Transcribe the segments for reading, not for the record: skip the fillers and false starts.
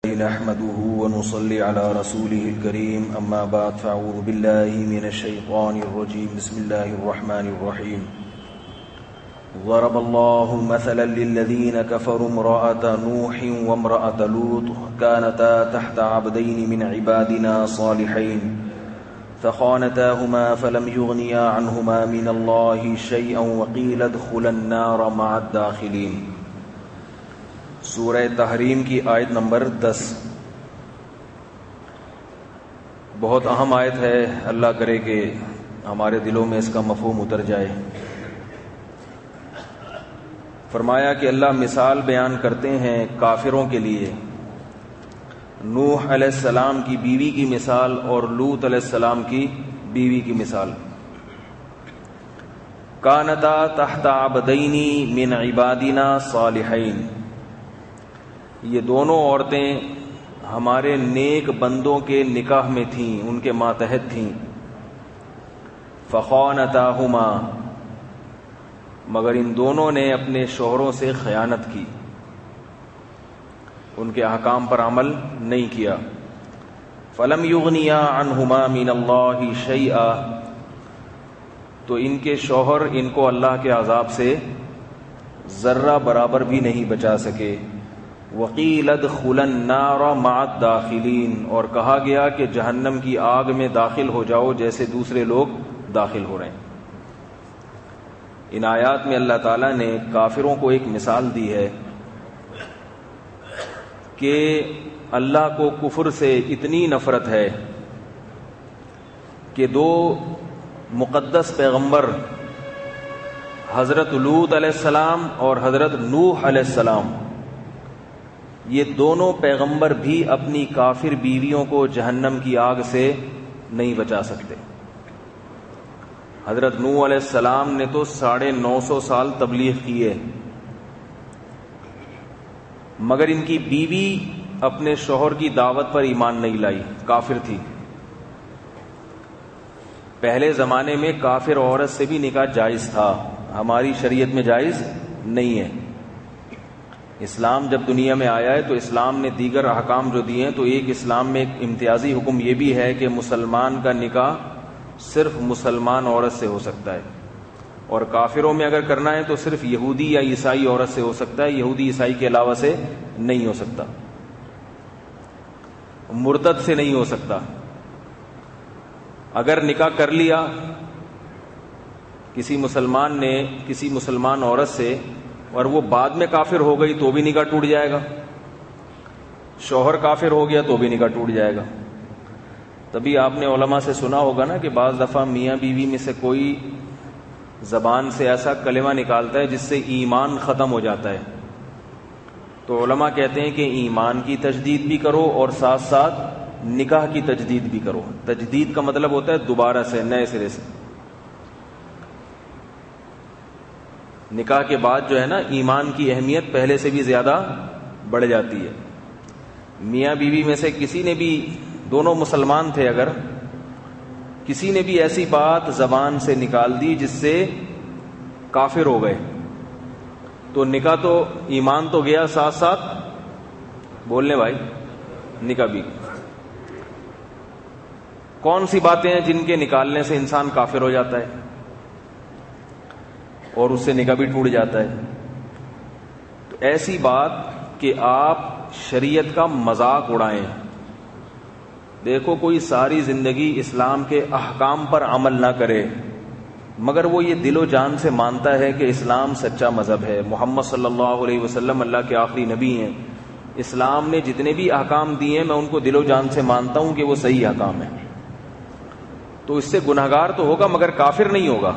نحمده ونصلي على رسوله الكريم أما بعد فأعوذ بالله من الشيطان الرجيم بسم الله الرحمن الرحيم ضرب الله مثلا للذين كفروا امرأة نوح وامرأة لوط كانتا تحت عبدين من عبادنا صالحين فخانتاهما فلم يغنيا عنهما من الله شيئا وقيل ادخلا النار مع الداخلين۔ سورہ تحریم کی آیت نمبر 10 بہت اہم آیت ہے، اللہ کرے کہ ہمارے دلوں میں اس کا مفہوم اتر جائے۔ فرمایا کہ اللہ مثال بیان کرتے ہیں کافروں کے لیے، نوح علیہ السلام کی بیوی کی مثال اور لوط علیہ السلام کی بیوی کی مثال۔ کانتا تحت عبدین من عبادنا صالحین، یہ دونوں عورتیں ہمارے نیک بندوں کے نکاح میں تھیں، ان کے ماتحت تھیں۔ فخانتاہما، مگر ان دونوں نے اپنے شوہروں سے خیانت کی، ان کے احکام پر عمل نہیں کیا۔ فلم یغنیا عنہما من اللہ شیئا، تو ان کے شوہر ان کو اللہ کے عذاب سے ذرہ برابر بھی نہیں بچا سکے۔ وقیل ادخلا النار مع الداخلین، اور کہا گیا کہ جہنم کی آگ میں داخل ہو جاؤ جیسے دوسرے لوگ داخل ہو رہے ہیں۔ ان آیات میں اللہ تعالیٰ نے کافروں کو ایک مثال دی ہے کہ اللہ کو کفر سے اتنی نفرت ہے کہ دو مقدس پیغمبر حضرت لوط علیہ السلام اور حضرت نوح علیہ السلام، یہ دونوں پیغمبر بھی اپنی کافر بیویوں کو جہنم کی آگ سے نہیں بچا سکتے۔ حضرت نوح علیہ السلام نے تو 950 سال تبلیغ کی ہے، مگر ان کی بیوی اپنے شوہر کی دعوت پر ایمان نہیں لائی، کافر تھی۔ پہلے زمانے میں کافر عورت سے بھی نکاح جائز تھا، ہماری شریعت میں جائز نہیں ہے۔ اسلام جب دنیا میں آیا ہے تو اسلام نے دیگر احکام جو دیے ہیں، تو ایک اسلام میں ایک امتیازی حکم یہ بھی ہے کہ مسلمان کا نکاح صرف مسلمان عورت سے ہو سکتا ہے، اور کافروں میں اگر کرنا ہے تو صرف یہودی یا عیسائی عورت سے ہو سکتا ہے، یہودی عیسائی کے علاوہ سے نہیں ہو سکتا، مرتد سے نہیں ہو سکتا۔ اگر نکاح کر لیا کسی مسلمان نے کسی مسلمان عورت سے اور وہ بعد میں کافر ہو گئی تو بھی نکاح ٹوٹ جائے گا، شوہر کافر ہو گیا تو بھی نکاح ٹوٹ جائے گا۔ تبھی آپ نے علماء سے سنا ہوگا نا کہ بعض دفعہ میاں بیوی میں سے کوئی زبان سے ایسا کلمہ نکالتا ہے جس سے ایمان ختم ہو جاتا ہے، تو علماء کہتے ہیں کہ ایمان کی تجدید بھی کرو اور ساتھ ساتھ نکاح کی تجدید بھی کرو۔ تجدید کا مطلب ہوتا ہے دوبارہ سے، نئے سرے سے۔ نکاح کے بعد جو ہے نا ایمان کی اہمیت پہلے سے بھی زیادہ بڑھ جاتی ہے۔ میاں بیوی میں سے کسی نے بھی، دونوں مسلمان تھے، اگر کسی نے بھی ایسی بات زبان سے نکال دی جس سے کافر ہو گئے، تو نکاح تو، ایمان تو گیا، ساتھ ساتھ بولنے بھائی نکاح بھی۔ کون سی باتیں ہیں جن کے نکالنے سے انسان کافر ہو جاتا ہے اور اس سے نکاح بھی ٹوٹ جاتا ہے؟ تو ایسی بات کہ آپ شریعت کا مذاق اڑائیں۔ دیکھو کوئی ساری زندگی اسلام کے احکام پر عمل نہ کرے، مگر وہ یہ دل و جان سے مانتا ہے کہ اسلام سچا مذہب ہے، محمد صلی اللہ علیہ وسلم اللہ کے آخری نبی ہیں، اسلام نے جتنے بھی احکام دیے ہیں میں ان کو دل و جان سے مانتا ہوں کہ وہ صحیح احکام ہیں، تو اس سے گنہگار تو ہوگا مگر کافر نہیں ہوگا۔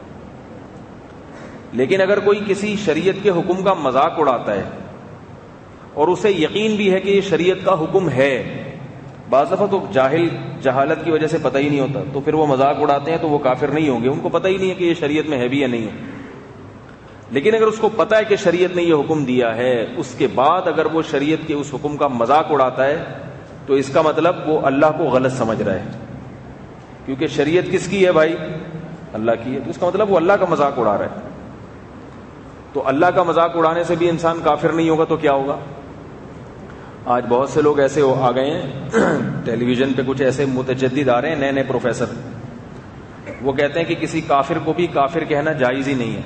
لیکن اگر کوئی کسی شریعت کے حکم کا مذاق اڑاتا ہے اور اسے یقین بھی ہے کہ یہ شریعت کا حکم ہے، بعض دفعہ تو جہالت کی وجہ سے پتہ ہی نہیں ہوتا، تو پھر وہ مذاق اڑاتے ہیں تو وہ کافر نہیں ہوں گے، ان کو پتہ ہی نہیں ہے کہ یہ شریعت میں ہے بھی یا نہیں ہے۔ لیکن اگر اس کو پتہ ہے کہ شریعت نے یہ حکم دیا ہے، اس کے بعد اگر وہ شریعت کے اس حکم کا مذاق اڑاتا ہے تو اس کا مطلب وہ اللہ کو غلط سمجھ رہا ہے، کیونکہ شریعت کس کی ہے بھائی؟ اللہ کی ہے، تو اس کا مطلب وہ اللہ کا مذاق اڑا رہا ہے۔ تو اللہ کا مذاق اڑانے سے بھی انسان کافر نہیں ہوگا تو کیا ہوگا؟ آج بہت سے لوگ ایسے آ گئے ہیں ٹیلی ویژن پہ، کچھ ایسے متجدد آ رہے ہیں نئے نئے پروفیسر، وہ کہتے ہیں کہ کسی کافر کو بھی کافر کہنا جائز ہی نہیں ہے.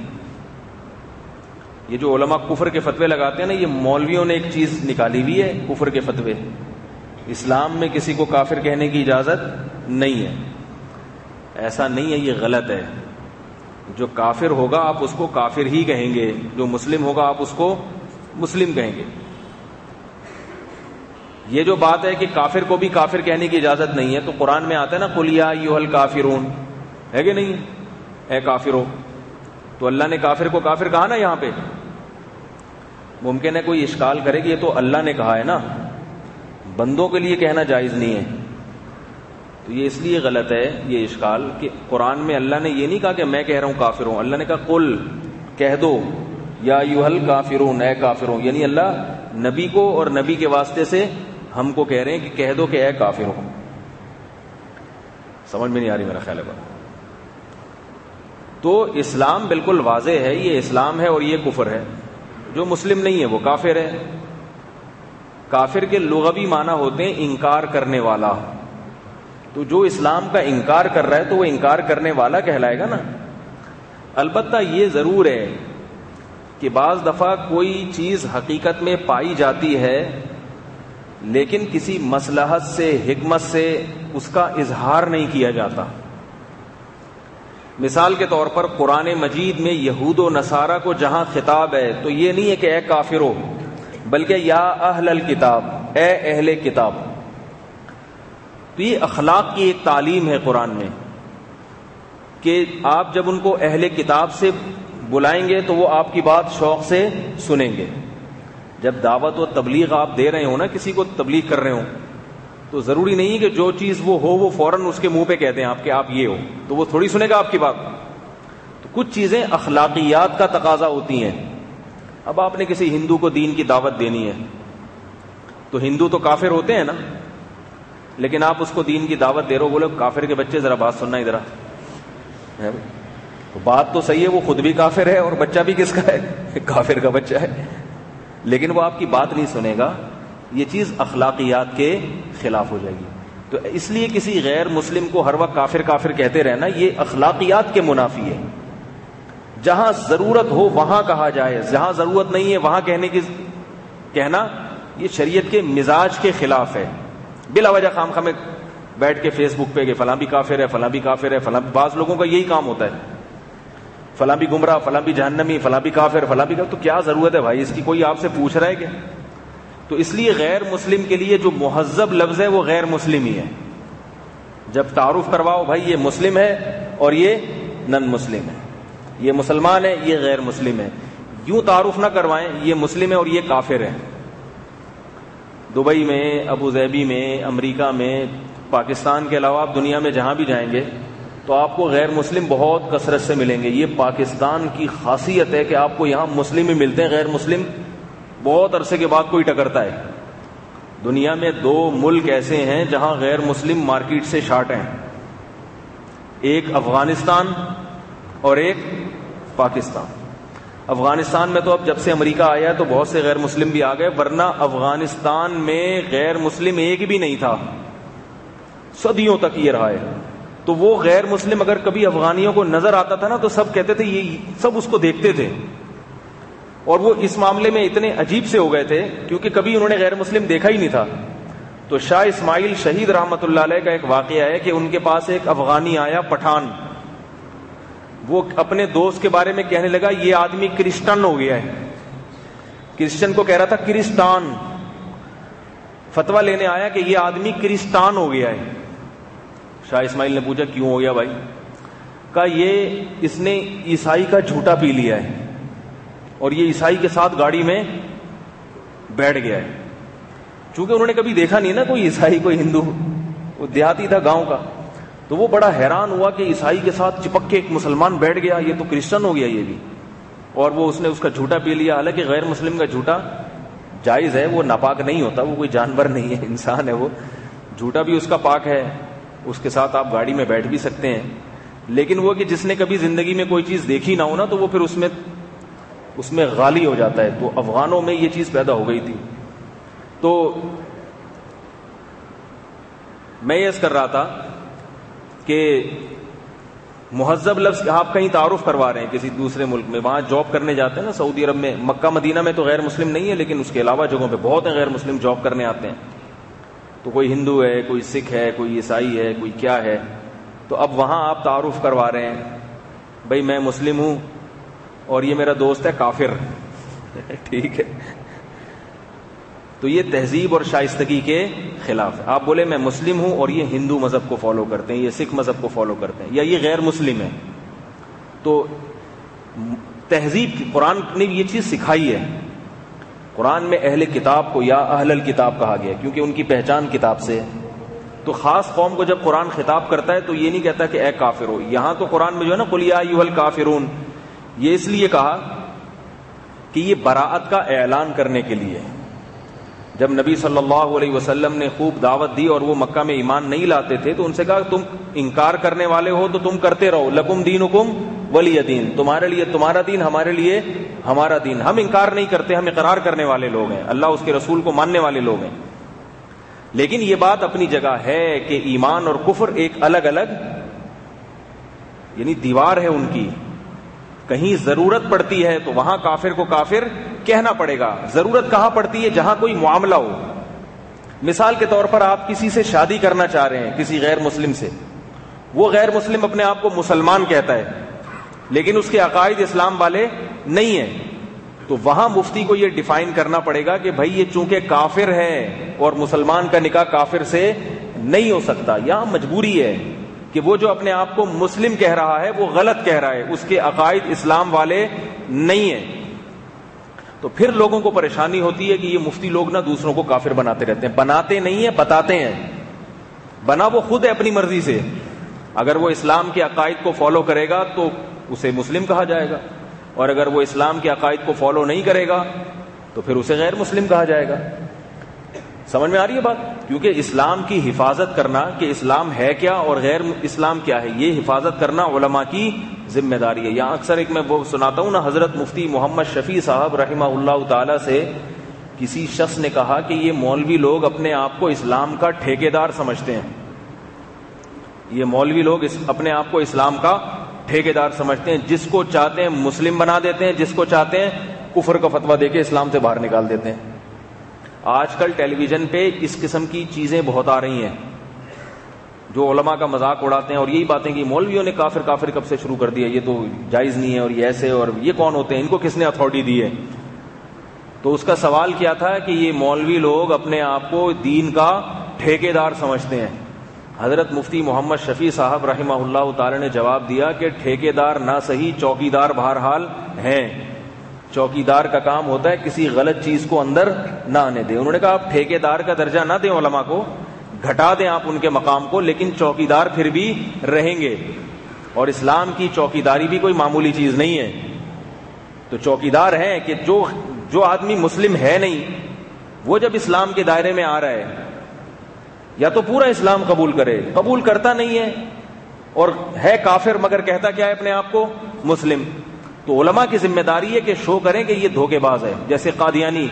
یہ جو علماء کفر کے فتوے لگاتے ہیں نا، یہ مولویوں نے ایک چیز نکالی ہوئی ہے، کفر کے فتوے. اسلام میں کسی کو کافر کہنے کی اجازت نہیں ہے، ایسا نہیں ہے، یہ غلط ہے. جو کافر ہوگا آپ اس کو کافر ہی کہیں گے، جو مسلم ہوگا آپ اس کو مسلم کہیں گے. یہ جو بات ہے کہ کافر کو بھی کافر کہنے کی اجازت نہیں ہے، تو قرآن میں آتا ہے نا قل یا ایھا الکافرون، ہے کہ نہیں؟ اے کافرو. تو اللہ نے کافر کو کافر کہا نا یہاں پہ. ممکن ہے کوئی اشکال کرے کہ یہ تو اللہ نے کہا ہے نا، بندوں کے لیے کہنا جائز نہیں ہے. تو یہ اس لیے غلط ہے یہ اشکال کہ قرآن میں اللہ نے یہ نہیں کہا کہ میں کہہ رہا ہوں کافر ہوں، اللہ نے کہا قل، کہہ دو، یا ایھا الکافرون، اے کافروں. یعنی اللہ نبی کو اور نبی کے واسطے سے ہم کو کہہ رہے ہیں کہ کہہ دو کہ اے کافر ہو. سمجھ میں نہیں آ رہی میرا خیال ہے بات. تو اسلام بالکل واضح ہے، یہ اسلام ہے اور یہ کفر ہے. جو مسلم نہیں ہے وہ کافر ہے. کافر کے لغوی معنی ہوتے ہیں انکار کرنے والا. تو جو اسلام کا انکار کر رہا ہے تو وہ انکار کرنے والا کہلائے گا نا. البتہ یہ ضرور ہے کہ بعض دفعہ کوئی چیز حقیقت میں پائی جاتی ہے لیکن کسی مصلحت سے، حکمت سے اس کا اظہار نہیں کیا جاتا. مثال کے طور پر قرآن مجید میں یہود و نصارہ کو جہاں خطاب ہے تو یہ نہیں ہے کہ اے کافرو، بلکہ یا اہل الکتاب، اے اہل کتاب. تو یہ اخلاق کی ایک تعلیم ہے قرآن میں کہ آپ جب ان کو اہل کتاب سے بلائیں گے تو وہ آپ کی بات شوق سے سنیں گے. جب دعوت و تبلیغ آپ دے رہے ہوں نا، کسی کو تبلیغ کر رہے ہوں، تو ضروری نہیں کہ جو چیز وہ ہو وہ فوراً اس کے منہ پہ کہہ دیں آپ کہ آپ یہ ہو، تو وہ تھوڑی سنے گا آپ کی بات. تو کچھ چیزیں اخلاقیات کا تقاضا ہوتی ہیں. اب آپ نے کسی ہندو کو دین کی دعوت دینی ہے تو ہندو تو کافر ہوتے ہیں نا، لیکن آپ اس کو دین کی دعوت دے رہے ہو، بولے کافر کے بچے ذرا بات سننا ادھر. بات تو صحیح ہے، وہ خود بھی کافر ہے اور بچہ بھی کس کا ہے؟ کافر کا بچہ ہے، لیکن وہ آپ کی بات نہیں سنے گا. یہ چیز اخلاقیات کے خلاف ہو جائے گی. تو اس لیے کسی غیر مسلم کو ہر وقت کافر کافر کہتے رہنا یہ اخلاقیات کے منافی ہے. جہاں ضرورت ہو وہاں کہا جائے، جہاں ضرورت نہیں ہے وہاں کہنا یہ شریعت کے مزاج کے خلاف ہے. بلا وجہ خام خامے بیٹھ کے فیس بک پہ کہ فلاں بھی کافر ہے، فلاں بھی کافر ہے، فلاں. بعض لوگوں کا یہی کام ہوتا ہے، فلاں بھی گمراہ، فلاں بھی جہنمی، فلاں بھی کافر، فلاں بھی کافر. تو کیا ضرورت ہے بھائی اس کی؟ کوئی آپ سے پوچھ رہا ہے کیا؟ تو اس لیے غیر مسلم کے لیے جو مہذب لفظ ہے وہ غیر مسلم ہی ہے. جب تعارف کرواؤ بھائی یہ مسلم ہے اور یہ نن مسلم ہے، یہ مسلمان ہے یہ غیر مسلم ہے، یوں تعارف نہ کروائیں یہ مسلم ہے اور یہ کافر ہے. دبئی میں، ابو ظہبی میں، امریکہ میں، پاکستان کے علاوہ آپ دنیا میں جہاں بھی جائیں گے تو آپ کو غیر مسلم بہت کثرت سے ملیں گے. یہ پاکستان کی خاصیت ہے کہ آپ کو یہاں مسلم ہی ملتے ہیں، غیر مسلم بہت عرصے کے بعد کوئی ٹکرتا ہے. دنیا میں 2 ملک ایسے ہیں جہاں غیر مسلم مارکیٹ سے شارٹ ہیں، ایک افغانستان اور ایک پاکستان. افغانستان میں تو اب جب سے امریکہ آیا ہے تو بہت سے غیر مسلم بھی آ گئے، ورنہ افغانستان میں غیر مسلم ایک بھی نہیں تھا، صدیوں تک یہ رہا ہے. تو وہ غیر مسلم اگر کبھی افغانیوں کو نظر آتا تھا نا تو سب کہتے تھے، یہ سب اس کو دیکھتے تھے. اور وہ اس معاملے میں اتنے عجیب سے ہو گئے تھے کیونکہ کبھی انہوں نے غیر مسلم دیکھا ہی نہیں تھا. تو شاہ اسماعیل شہید رحمت اللہ علیہ کا ایک واقعہ ہے کہ ان کے پاس ایک افغانی آیا، پٹھان. وہ اپنے دوست کے بارے میں کہنے لگا یہ آدمی کرسچن ہو گیا ہے. کرسچن کو کہہ رہا تھا کرسٹان، فتویٰ لینے آیا کہ یہ آدمی کرسٹان ہو گیا ہے. شاہ اسماعیل نے پوچھا کیوں ہو گیا بھائی؟ کہا یہ اس نے عیسائی کا جھوٹا پی لیا ہے اور یہ عیسائی کے ساتھ گاڑی میں بیٹھ گیا ہے. چونکہ انہوں نے کبھی دیکھا نہیں نا کوئی عیسائی کوئی ہندو، وہ دیہاتی تھا گاؤں کا. تو وہ بڑا حیران ہوا کہ عیسائی کے ساتھ چپک کے ایک مسلمان بیٹھ گیا، یہ تو کرسچن ہو گیا یہ بھی. اور وہ اس نے اس کا جھوٹا پی لیا. حالانکہ غیر مسلم کا جھوٹا جائز ہے، وہ ناپاک نہیں ہوتا، وہ کوئی جانور نہیں ہے، انسان ہے. وہ جھوٹا بھی اس کا پاک ہے، اس کے ساتھ آپ گاڑی میں بیٹھ بھی سکتے ہیں. لیکن وہ کہ جس نے کبھی زندگی میں کوئی چیز دیکھی نہ ہو نا تو وہ پھر اس میں غالی ہو جاتا ہے. تو افغانوں میں یہ چیز پیدا ہو گئی تھی. تو تو میں یہ کر رہا تھا کہ مہذب لفظ آپ کہیں تعارف کروا رہے ہیں کسی دوسرے ملک میں, وہاں جاب کرنے جاتے ہیں نا سعودی عرب میں, مکہ مدینہ میں تو غیر مسلم نہیں ہے, لیکن اس کے علاوہ جگہوں پہ بہت ہیں غیر مسلم جاب کرنے آتے ہیں. تو کوئی ہندو ہے, کوئی سکھ ہے, کوئی عیسائی ہے, کوئی کیا ہے. تو اب وہاں آپ تعارف کروا رہے ہیں, بھائی میں مسلم ہوں اور یہ میرا دوست ہے کافر. ٹھیک ہے, تو یہ تہذیب اور شائستگی کے خلاف ہے. آپ بولے میں مسلم ہوں اور یہ ہندو مذہب کو فالو کرتے ہیں, یہ سکھ مذہب کو فالو کرتے ہیں, یا یہ غیر مسلم ہے. تو تہذیب, قرآن نے یہ چیز سکھائی ہے. قرآن میں اہل کتاب کو یا اہل الکتاب کہا گیا کیونکہ ان کی پہچان کتاب سے ہے. تو خاص قوم کو جب قرآن خطاب کرتا ہے تو یہ نہیں کہتا کہ اے کافر ہو. یہاں تو قرآن میں جو ہے نا قل یا ایھا الکافرون, یہ اس لیے کہا کہ یہ براءت کا اعلان کرنے کے لیے. جب نبی صلی اللہ علیہ وسلم نے خوب دعوت دی اور وہ مکہ میں ایمان نہیں لاتے تھے تو ان سے کہا تم انکار کرنے والے ہو تو تم کرتے رہو, لکم دینکم ولی دین, تمہارے لیے تمہارا دین, ہمارے لیے ہمارا دین. ہم انکار نہیں کرتے, ہم اقرار کرنے والے لوگ ہیں, اللہ اس کے رسول کو ماننے والے لوگ ہیں. لیکن یہ بات اپنی جگہ ہے کہ ایمان اور کفر ایک الگ الگ یعنی دیوار ہے ان کی. کہیں ضرورت پڑتی ہے تو وہاں کافر کو کافر کہنا پڑے گا. ضرورت کہاں پڑتی ہے؟ جہاں کوئی معاملہ ہو. مثال کے طور پر آپ کسی سے شادی کرنا چاہ رہے ہیں, کسی غیر مسلم سے, وہ غیر مسلم اپنے آپ کو مسلمان کہتا ہے لیکن اس کے عقائد اسلام والے نہیں ہیں. تو وہاں مفتی کو یہ ڈیفائن کرنا پڑے گا کہ بھائی یہ چونکہ کافر ہے اور مسلمان کا نکاح کافر سے نہیں ہو سکتا. یہاں مجبوری ہے کہ وہ جو اپنے آپ کو مسلم کہہ رہا ہے وہ غلط کہہ رہا ہے, اس کے عقائد اسلام والے نہیں ہیں. تو پھر لوگوں کو پریشانی ہوتی ہے کہ یہ مفتی لوگ نا دوسروں کو کافر بناتے رہتے ہیں. بناتے نہیں ہیں, بتاتے ہیں. بنا وہ خود ہے اپنی مرضی سے. اگر وہ اسلام کے عقائد کو فالو کرے گا تو اسے مسلم کہا جائے گا, اور اگر وہ اسلام کے عقائد کو فالو نہیں کرے گا تو پھر اسے غیر مسلم کہا جائے گا. سمجھ میں آ رہی ہے بات؟ کیونکہ اسلام کی حفاظت کرنا کہ اسلام ہے کیا اور غیر اسلام کیا ہے, یہ حفاظت کرنا علماء کی ذمہ داری ہے. یہاں اکثر ایک میں وہ سناتا ہوں نا, حضرت مفتی محمد شفیع صاحب رحمہ اللہ تعالی سے کسی شخص نے کہا کہ یہ مولوی لوگ اپنے آپ کو اسلام کا ٹھیکیدار سمجھتے ہیں. یہ مولوی لوگ اپنے آپ کو اسلام کا ٹھیکیدار سمجھتے ہیں, جس کو چاہتے ہیں مسلم بنا دیتے ہیں, جس کو چاہتے ہیں کفر کا فتویٰ دے کے اسلام سے باہر نکال دیتے ہیں. آج کل ٹیلی ویژن پہ اس قسم کی چیزیں بہت آ رہی ہیں جو علماء کا مذاق اڑاتے ہیں, اور یہی باتیں کہ مولویوں نے کافر کافر کب سے شروع کر دیا, یہ تو جائز نہیں ہے, اور یہ ایسے, اور یہ کون ہوتے ہیں, ان کو کس نے اتھارٹی دی ہے. تو اس کا سوال کیا تھا کہ یہ مولوی لوگ اپنے آپ کو دین کا ٹھیکیدار سمجھتے ہیں. حضرت مفتی محمد شفیع صاحب رحمہ اللہ تعالی نے جواب دیا کہ ٹھیکیدار نہ صحیح, چوکیدار بہرحال ہیں. چوکیدار کا کام ہوتا ہے کسی غلط چیز کو اندر نہ آنے دے. انہوں نے کہا آپ ٹھیکیدار کا درجہ نہ دیں علماء کو, گھٹا دیں آپ ان کے مقام کو, لیکن چوکیدار پھر بھی رہیں گے. اور اسلام کی چوکیداری بھی کوئی معمولی چیز نہیں ہے. تو چوکیدار ہیں کہ جو آدمی مسلم ہے نہیں, وہ جب اسلام کے دائرے میں آ رہا ہے یا تو پورا اسلام قبول کرے, قبول کرتا نہیں ہے اور ہے کافر مگر کہتا کیا ہے اپنے آپ کو مسلم. تو علماء کی ذمہ داری ہے کہ شو کریں کہ یہ دھوکے باز ہے. جیسے قادیانی,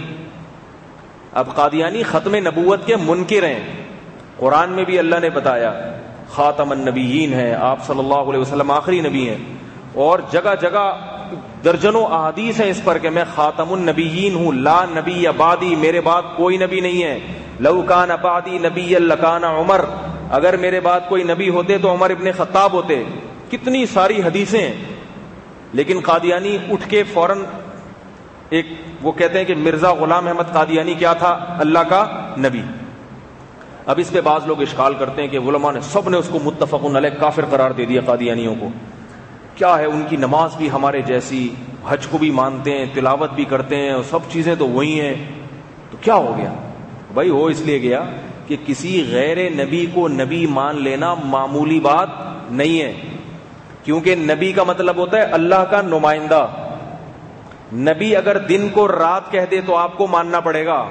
اب قادیانی ختم نبوت کے منکر ہیں. قرآن میں بھی اللہ نے بتایا خاتم النبیین ہیں, آپ صلی اللہ علیہ وسلم آخری نبی ہیں, اور جگہ جگہ درجنوں احادیث ہیں اس پر کہ میں خاتم النبیین ہوں, لا نبی بعدی, میرے بعد کوئی نبی نہیں ہے. لو کان بعدی نبی لکان عمر, اگر میرے بعد کوئی نبی ہوتے تو عمر ابن خطاب ہوتے. کتنی ساری حدیثیں. لیکن قادیانی اٹھ کے فوراً ایک وہ کہتے ہیں کہ مرزا غلام احمد قادیانی کیا تھا, اللہ کا نبی. اب اس پہ بعض لوگ اشکال کرتے ہیں کہ علماء نے سب نے اس کو متفق علیہ کافر قرار دے دیا قادیانیوں کو. کیا ہے, ان کی نماز بھی ہمارے جیسی, حج کو بھی مانتے ہیں, تلاوت بھی کرتے ہیں, اور سب چیزیں تو وہی ہیں. تو کیا ہو گیا بھائی؟ ہو اس لیے گیا کہ کسی غیر نبی کو نبی مان لینا معمولی بات نہیں ہے, کیونکہ نبی کا مطلب ہوتا ہے اللہ کا نمائندہ. نبی اگر دن کو رات کہہ دے تو آپ کو ماننا پڑے گا.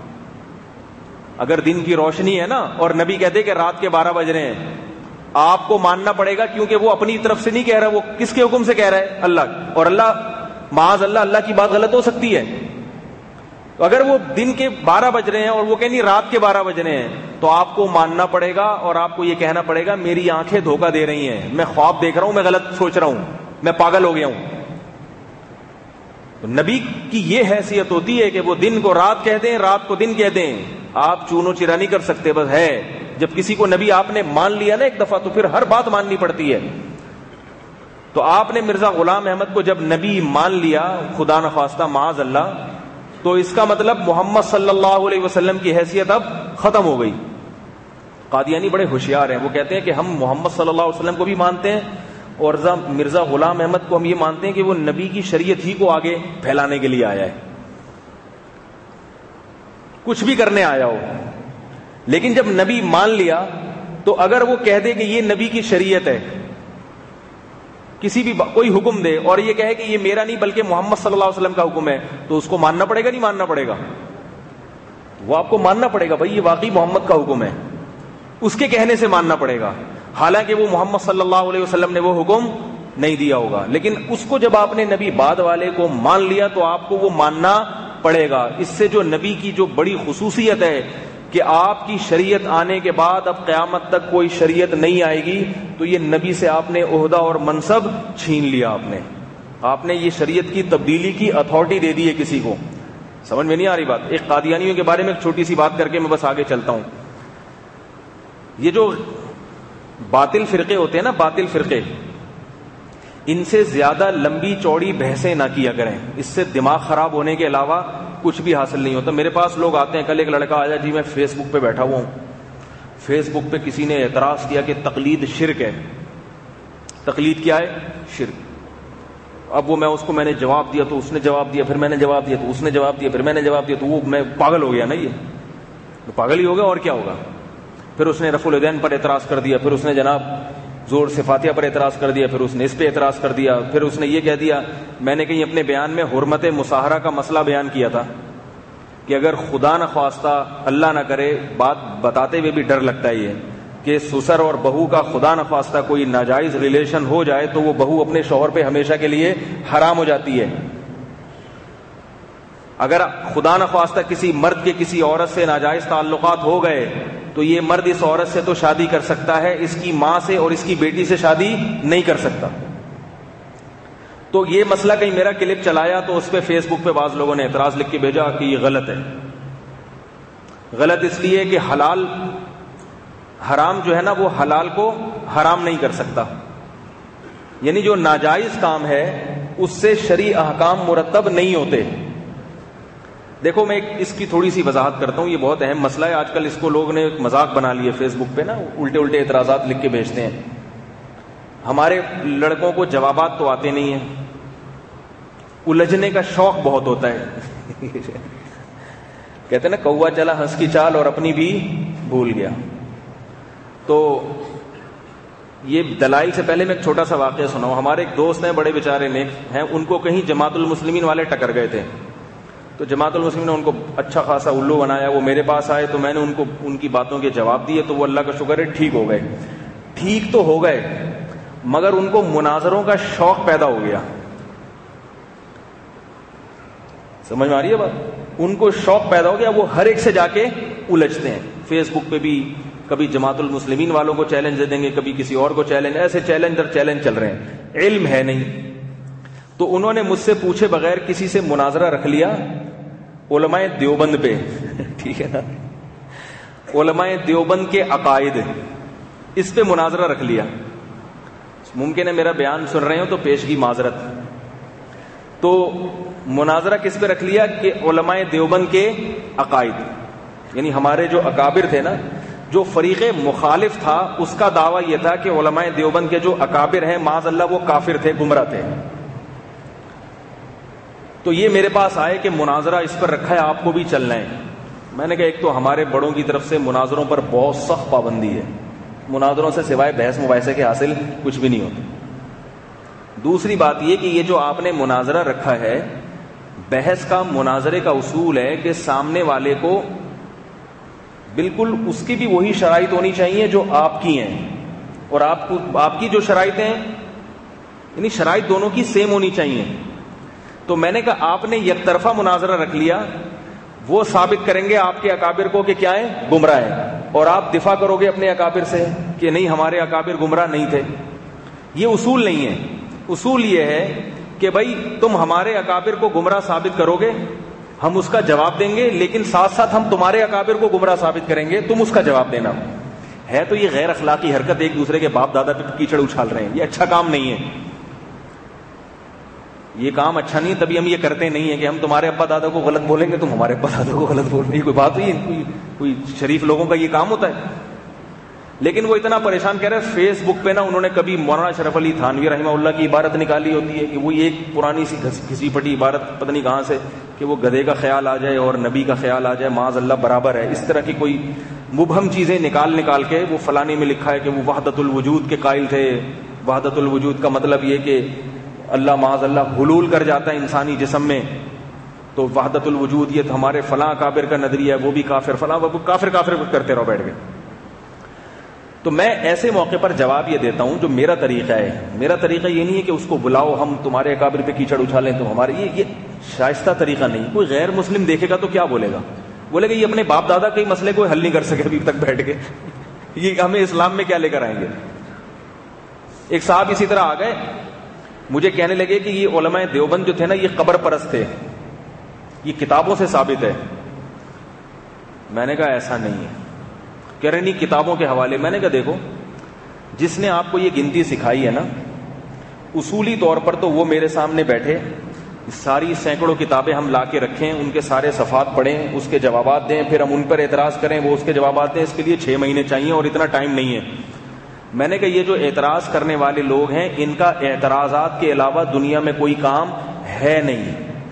اگر دن کی روشنی ہے نا اور نبی کہتے کہ رات کے 12 بج رہے ہیں, آپ کو ماننا پڑے گا, کیونکہ وہ اپنی طرف سے نہیں کہہ رہا, وہ کس کے حکم سے کہہ رہا ہے؟ اللہ. اور اللہ معاذ اللہ, اللہ کی بات غلط ہو سکتی ہے. تو اگر وہ دن کے 12 بج رہے ہیں اور وہ کہیں نہیں رات کے 12 بج رہے ہیں, تو آپ کو ماننا پڑے گا اور آپ کو یہ کہنا پڑے گا میری آنکھیں دھوکہ دے رہی ہیں, میں خواب دیکھ رہا ہوں, میں غلط سوچ رہا ہوں, میں پاگل ہو گیا ہوں. تو نبی کی یہ حیثیت ہوتی ہے کہ وہ دن کو رات کہہ دیں, رات کو دن کہہ دیں. آپ چونو چرا نہیں کر سکتے. بس ہے جب کسی کو نبی آپ نے مان لیا نا ایک دفعہ, تو پھر ہر بات ماننی پڑتی ہے. تو آپ نے مرزا غلام احمد کو جب نبی مان لیا, خدا نخواستہ معاذ اللہ, تو اس کا مطلب محمد صلی اللہ علیہ وسلم کی حیثیت اب ختم ہو گئی. قادیانی بڑے ہوشیار ہیں, وہ کہتے ہیں کہ ہم محمد صلی اللہ علیہ وسلم کو بھی مانتے ہیں اور مرزا غلام احمد کو ہم یہ مانتے ہیں کہ وہ نبی کی شریعت ہی کو آگے پھیلانے کے لیے آیا ہے, کچھ بھی کرنے آیا ہو. لیکن جب نبی مان لیا تو اگر وہ کہہ دے کہ یہ نبی کی شریعت ہے, کسی بھی کوئی حکم دے اور یہ کہے کہ یہ میرا نہیں بلکہ محمد صلی اللہ علیہ وسلم کا حکم ہے, تو اس کو ماننا پڑے گا نہیں ماننا پڑے گا؟ وہ آپ کو ماننا پڑے گا, بھائی یہ واقعی محمد کا حکم ہے, اس کے کہنے سے ماننا پڑے گا, حالانکہ وہ محمد صلی اللہ علیہ وسلم نے وہ حکم نہیں دیا ہوگا. لیکن اس کو جب آپ نے نبی بعد والے کو مان لیا تو آپ کو وہ ماننا پڑے گا. اس سے جو نبی کی جو بڑی خصوصیت ہے کہ آپ کی شریعت آنے کے بعد اب قیامت تک کوئی شریعت نہیں آئے گی, تو یہ نبی سے آپ نے عہدہ اور منصب چھین لیا. آپ نے یہ شریعت کی تبدیلی کی اتھارٹی دے دی ہے کسی کو. سمجھ میں نہیں آ رہی بات؟ ایک قادیانیوں کے بارے میں ایک چھوٹی سی بات کر کے میں بس آگے چلتا ہوں. یہ جو باطل فرقے ہوتے ہیں نا, باطل فرقے, ان سے زیادہ لمبی چوڑی بحثیں نہ کیا کریں, اس سے دماغ خراب ہونے کے علاوہ کچھ بھی حاصل نہیں ہوتا. میرے پاس لوگ آتے ہیں, کل ایک لڑکا آیا, جی میں فیس بک پہ بیٹھا ہوا ہوں, فیس بک پہ کسی نے اعتراض کیا کہ تقلید شرک ہے. تقلید کیا ہے؟ شرک. اب وہ میں نے جواب دیا تو اس نے جواب دیا, پھر میں نے جواب دیا تو اس نے جواب دیا, پھر میں نے جواب دیا, تو وہ میں پاگل ہو گیا نا, یہ پاگل ہی ہوگا اور کیا ہوگا. پھر اس نے رفع الیدین پر اعتراض کر دیا, پھر اس نے جناب زور سے فاتحہ پر اعتراض کر دیا, پھر اس نے اس پہ اعتراض کر دیا, پھر اس نے یہ کہہ دیا, میں نے کہیں اپنے بیان میں حرمت مصاہرہ کا مسئلہ بیان کیا تھا کہ اگر خدا نہ خواستہ اللہ نہ کرے, بات بتاتے ہوئے بھی ڈر لگتا ہے یہ کہ سسر اور بہو کا خدا نہ خواستہ کوئی ناجائز ریلیشن ہو جائے تو وہ بہو اپنے شوہر پہ ہمیشہ کے لیے حرام ہو جاتی ہے. اگر خدا نہ خواستہ کسی مرد کے کسی عورت سے ناجائز تعلقات ہو گئے تو یہ مرد اس عورت سے تو شادی کر سکتا ہے, اس کی ماں سے اور اس کی بیٹی سے شادی نہیں کر سکتا. تو یہ مسئلہ کہیں میرا کلپ چلایا تو اس پہ فیس بک پہ بعض لوگوں نے اعتراض لکھ کے بھیجا کہ یہ غلط ہے. غلط اس لیے کہ حلال حرام جو ہے نا, وہ حلال کو حرام نہیں کر سکتا. یعنی جو ناجائز کام ہے اس سے شرعی احکام مرتب نہیں ہوتے. دیکھو میں اس کی تھوڑی سی وضاحت کرتا ہوں, یہ بہت اہم مسئلہ ہے. آج کل اس کو لوگ نے ایک مذاق بنا لیے فیس بک پہ نا, الٹے الٹے اعتراضات لکھ کے بھیجتے ہیں. ہمارے لڑکوں کو جوابات تو آتے نہیں ہیں, الجھنے کا شوق بہت ہوتا ہے. کہتے ہیں نا کوا چلا ہنس کی چال اور اپنی بھی بھول گیا. تو یہ دلائل سے پہلے میں ایک چھوٹا سا واقعہ سناؤں. ہمارے ایک دوست ہیں, بڑے بیچارے نیک ہیں, ان کو کہیں جماعت المسلمین والے ٹکر گئے تھے. تو جماعت المسلمین نے ان کو اچھا خاصا الو بنایا. وہ میرے پاس آئے تو میں نے ان کو ان کی باتوں کے جواب دیے, تو وہ اللہ کا شکر ہے ٹھیک ہو گئے. ٹھیک تو ہو گئے مگر ان کو مناظروں کا شوق پیدا ہو گیا. سمجھ میں آ رہی ہے بات؟ ان کو شوق پیدا ہو گیا, وہ ہر ایک سے جا کے الجھتے ہیں. فیس بک پہ بھی کبھی جماعت المسلمین والوں کو چیلنج دے دیں گے, کبھی کسی اور کو چیلنج, ایسے چیلنج در چیلنج چل رہے ہیں. علم ہے نہیں. تو انہوں نے مجھ سے پوچھے بغیر کسی سے مناظرہ رکھ لیا علماء دیوبند پہ. ٹھیک ہے نا, علماء دیوبند کے عقائد, اس پہ مناظرہ رکھ لیا. ممکن ہے میرا بیان سن رہے ہو تو پیشگی معذرت. تو مناظرہ کس پہ رکھ لیا کہ علماء دیوبند کے عقائد, یعنی ہمارے جو اکابر تھے نا, جو فریق مخالف تھا اس کا دعویٰ یہ تھا کہ علماء دیوبند کے جو اکابر ہیں معاذ اللہ وہ کافر تھے, گمراہ تھے. تو یہ میرے پاس آئے کہ مناظرہ اس پر رکھا ہے, آپ کو بھی چلنا ہے. میں نے کہا ایک تو ہمارے بڑوں کی طرف سے مناظروں پر بہت سخت پابندی ہے, مناظروں سے سوائے بحث مباحثے کے حاصل کچھ بھی نہیں ہوتا. دوسری بات یہ کہ یہ جو آپ نے مناظرہ رکھا ہے, بحث کا مناظرے کا اصول ہے کہ سامنے والے کو بالکل اس کی بھی وہی شرائط ہونی چاہیے جو آپ کی ہیں, اور آپ کی جو شرائطیں ہیں یعنی شرائط دونوں کی سیم ہونی چاہیے. تو میں نے کہا آپ نے یک طرفہ مناظرہ رکھ لیا, وہ ثابت کریں گے آپ کے اکابر کو کہ کیا ہیں؟ گمراہ ہیں، اور آپ دفاع کرو گے اپنے اکابر سے کہ نہیں ہمارے اکابر گمراہ نہیں تھے. یہ اصول نہیں ہے. اصول یہ ہے کہ بھائی تم ہمارے اکابر کو گمراہ ثابت کرو گے، ہم اس کا جواب دیں گے، لیکن ساتھ ساتھ ہم تمہارے اکابر کو گمراہ ثابت کریں گے، تم اس کا جواب دینا. ہے تو یہ غیر اخلاقی حرکت، ایک دوسرے کے باپ دادا پہ کیچڑ اچھال رہے ہیں. یہ اچھا کام نہیں ہے، یہ کام اچھا نہیں. تبھی ہم یہ کرتے نہیں ہیں کہ ہم تمہارے ابا دادا کو غلط بولیں گے، تم ہمارے ابا دادا کو غلط بول رہے ہیں. کوئی بات ہوئی؟ کوئی شریف لوگوں کا یہ کام ہوتا ہے؟ لیکن وہ اتنا پریشان کہہ رہے ہیں فیس بک پہ نا انہوں نے کبھی مولانا اشرف علی تھانوی رحمہ اللہ کی عبارت نکالی ہوتی ہے کہ وہ ایک پرانی سی گھسی پٹی عبارت پتہ نہیں کہاں سے کہ وہ گدھے کا خیال آ جائے اور نبی کا خیال آ جائے معاذ اللہ برابر ہے. اس طرح کی کوئی مبہم چیزیں نکال کے وہ فلانی میں لکھا ہے کہ وہ وحدت الوجود کے قائل تھے. وحدت الوجود کا مطلب یہ کہ اللہ معاذ اللہ حلول کر جاتا ہے انسانی جسم میں، تو وحدت الوجود یہ ہمارے فلاں کافر کا نظریہ ہے، وہ بھی کافر، فلاں وہ کافر کرتے رہو بیٹھ کے. تو میں ایسے موقع پر جواب یہ دیتا ہوں جو میرا طریقہ ہے. میرا طریقہ یہ نہیں ہے کہ اس کو بلاؤ ہم تمہارے اکابر پہ کیچڑ اچھالیں تو ہمارے، یہ شائستہ طریقہ نہیں. کوئی غیر مسلم دیکھے گا تو کیا بولے گا؟ بولے گا یہ اپنے باپ دادا کے مسئلے کو حل نہیں کر سکے ابھی تک بیٹھ کے، یہ ہمیں اسلام میں کیا لے کر آئیں گے. ایک صاحب اسی طرح آ گئے، مجھے کہنے لگے کہ یہ علماء دیوبند جو تھے نا یہ قبر پرست تھے، یہ کتابوں سے ثابت ہے. میں نے کہا ایسا نہیں ہے. کہہ رہے نہیں کتابوں کے حوالے. میں نے کہا دیکھو جس نے آپ کو یہ گنتی سکھائی ہے نا، اصولی طور پر تو وہ میرے سامنے بیٹھے، ساری سینکڑوں کتابیں ہم لا کے رکھیں، ان کے سارے صفحات پڑھیں، اس کے جوابات دیں، پھر ہم ان پر اعتراض کریں، وہ اس کے جوابات دیں. اس کے لیے 6 مہینے چاہیے اور اتنا ٹائم نہیں ہے. میں نے کہا یہ جو اعتراض کرنے والے لوگ ہیں ان کا اعتراضات کے علاوہ دنیا میں کوئی کام ہے نہیں.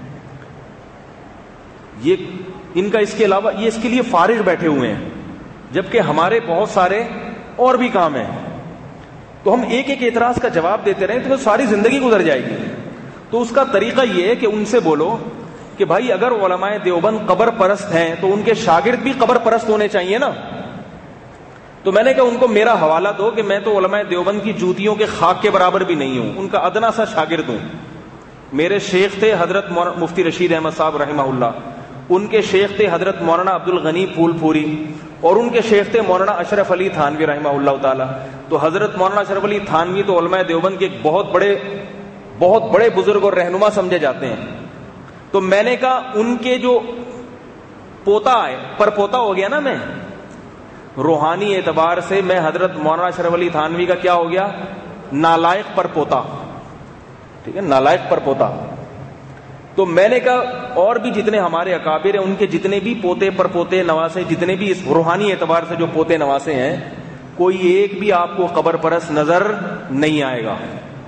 یہ ان کا اس کے علاوہ یہ اس کے لیے فارغ بیٹھے ہوئے ہیں، جبکہ ہمارے بہت سارے اور بھی کام ہیں. تو ہم ایک ایک اعتراض کا جواب دیتے رہیں تو ساری زندگی گزر جائے گی. تو اس کا طریقہ یہ ہے کہ ان سے بولو کہ بھائی اگر علماء دیوبند قبر پرست ہیں تو ان کے شاگرد بھی قبر پرست ہونے چاہیے نا. تو میں نے کہا ان کو میرا حوالہ دو کہ میں تو علماء دیوبند کی جوتیوں کے خاک کے برابر بھی نہیں ہوں، ان کا ادنا سا شاگرد ہوں. میرے شیخ تھے حضرت مفتی رشید احمد صاحب رحمہ اللہ، ان کے شیخ تھے حضرت مولانا عبد الغنی پھول پوری، اور ان کے شیخ تھے مولانا اشرف علی تھانوی رحمہ اللہ تعالی. تو حضرت مولانا اشرف علی تھانوی تو علماء دیوبند کے ایک بہت بڑے بزرگ اور رہنما سمجھے جاتے ہیں. تو میں نے کہا ان کے جو پوتا ہے، پر پوتا ہو گیا نا میں، روحانی اعتبار سے میں حضرت مولانا اشرف علی تھانوی کا کیا ہو گیا؟ نالائق پر پوتا. ٹھیک ہے، نالائق پر پوتا. تو میں نے کہا اور بھی جتنے ہمارے اکابر ہیں ان کے جتنے بھی پوتے پر پوتے نواسے، جتنے بھی اس روحانی اعتبار سے جو پوتے نواسے ہیں، کوئی ایک بھی آپ کو قبر پرست نظر نہیں آئے گا.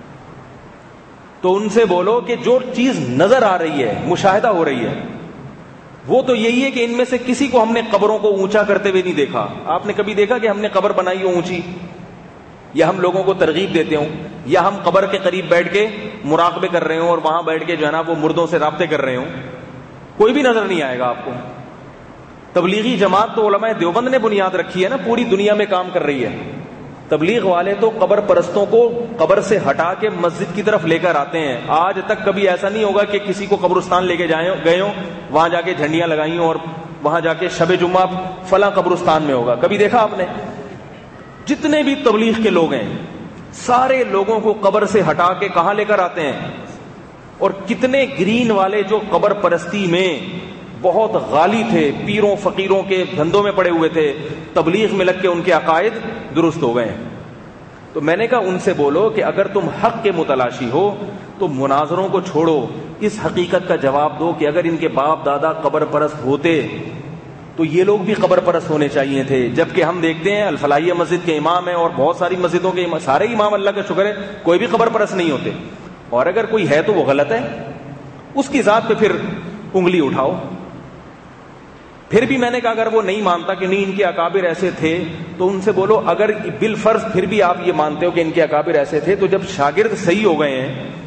تو ان سے بولو کہ جو چیز نظر آ رہی ہے، مشاہدہ ہو رہی ہے، وہ تو یہی ہے کہ ان میں سے کسی کو ہم نے قبروں کو اونچا کرتے ہوئے نہیں دیکھا. آپ نے کبھی دیکھا کہ ہم نے قبر بنائی ہو اونچی، یا ہم لوگوں کو ترغیب دیتے ہوں، یا ہم قبر کے قریب بیٹھ کے مراقبے کر رہے ہوں اور وہاں بیٹھ کے جو ہے نا وہ مردوں سے رابطے کر رہے ہوں؟ کوئی بھی نظر نہیں آئے گا آپ کو. تبلیغی جماعت تو علماء دیوبند نے بنیاد رکھی ہے نا، پوری دنیا میں کام کر رہی ہے. تبلیغ والے تو قبر پرستوں کو قبر سے ہٹا کے مسجد کی طرف لے کر آتے ہیں. آج تک کبھی ایسا نہیں ہوگا کہ کسی کو قبرستان لے کے گئے ہوں، وہاں جا کے جھنڈیاں لگائی ہوں اور وہاں جا کے شب جمعہ فلاں قبرستان میں ہوگا. کبھی دیکھا آپ نے؟ جتنے بھی تبلیغ کے لوگ ہیں سارے لوگوں کو قبر سے ہٹا کے کہاں لے کر آتے ہیں. اور کتنے گرین والے جو قبر پرستی میں بہت غالی تھے، پیروں فقیروں کے دھندوں میں پڑے ہوئے تھے، تبلیغ میں لگ کے ان کے عقائد درست ہو گئے. تو میں نے کہا ان سے بولو کہ اگر تم حق کے متلاشی ہو تو مناظروں کو چھوڑو، اس حقیقت کا جواب دو کہ اگر ان کے باپ دادا قبر پرست ہوتے تو یہ لوگ بھی قبر پرست ہونے چاہیے تھے. جبکہ ہم دیکھتے ہیں الفلاحیہ مسجد کے امام ہیں اور بہت ساری مسجدوں کے سارے امام اللہ کا شکر ہے کوئی بھی قبر پرست نہیں ہوتے. اور اگر کوئی ہے تو وہ غلط ہے، اس کی ذات پہ پھر انگلی اٹھاؤ. پھر بھی میں نے کہا اگر وہ نہیں مانتا کہ نہیں ان کے اکابر ایسے تھے تو ان سے بولو اگر بالفرض پھر بھی آپ یہ مانتے ہو کہ ان کے اکابر ایسے تھے، تو جب شاگرد صحیح ہو گئے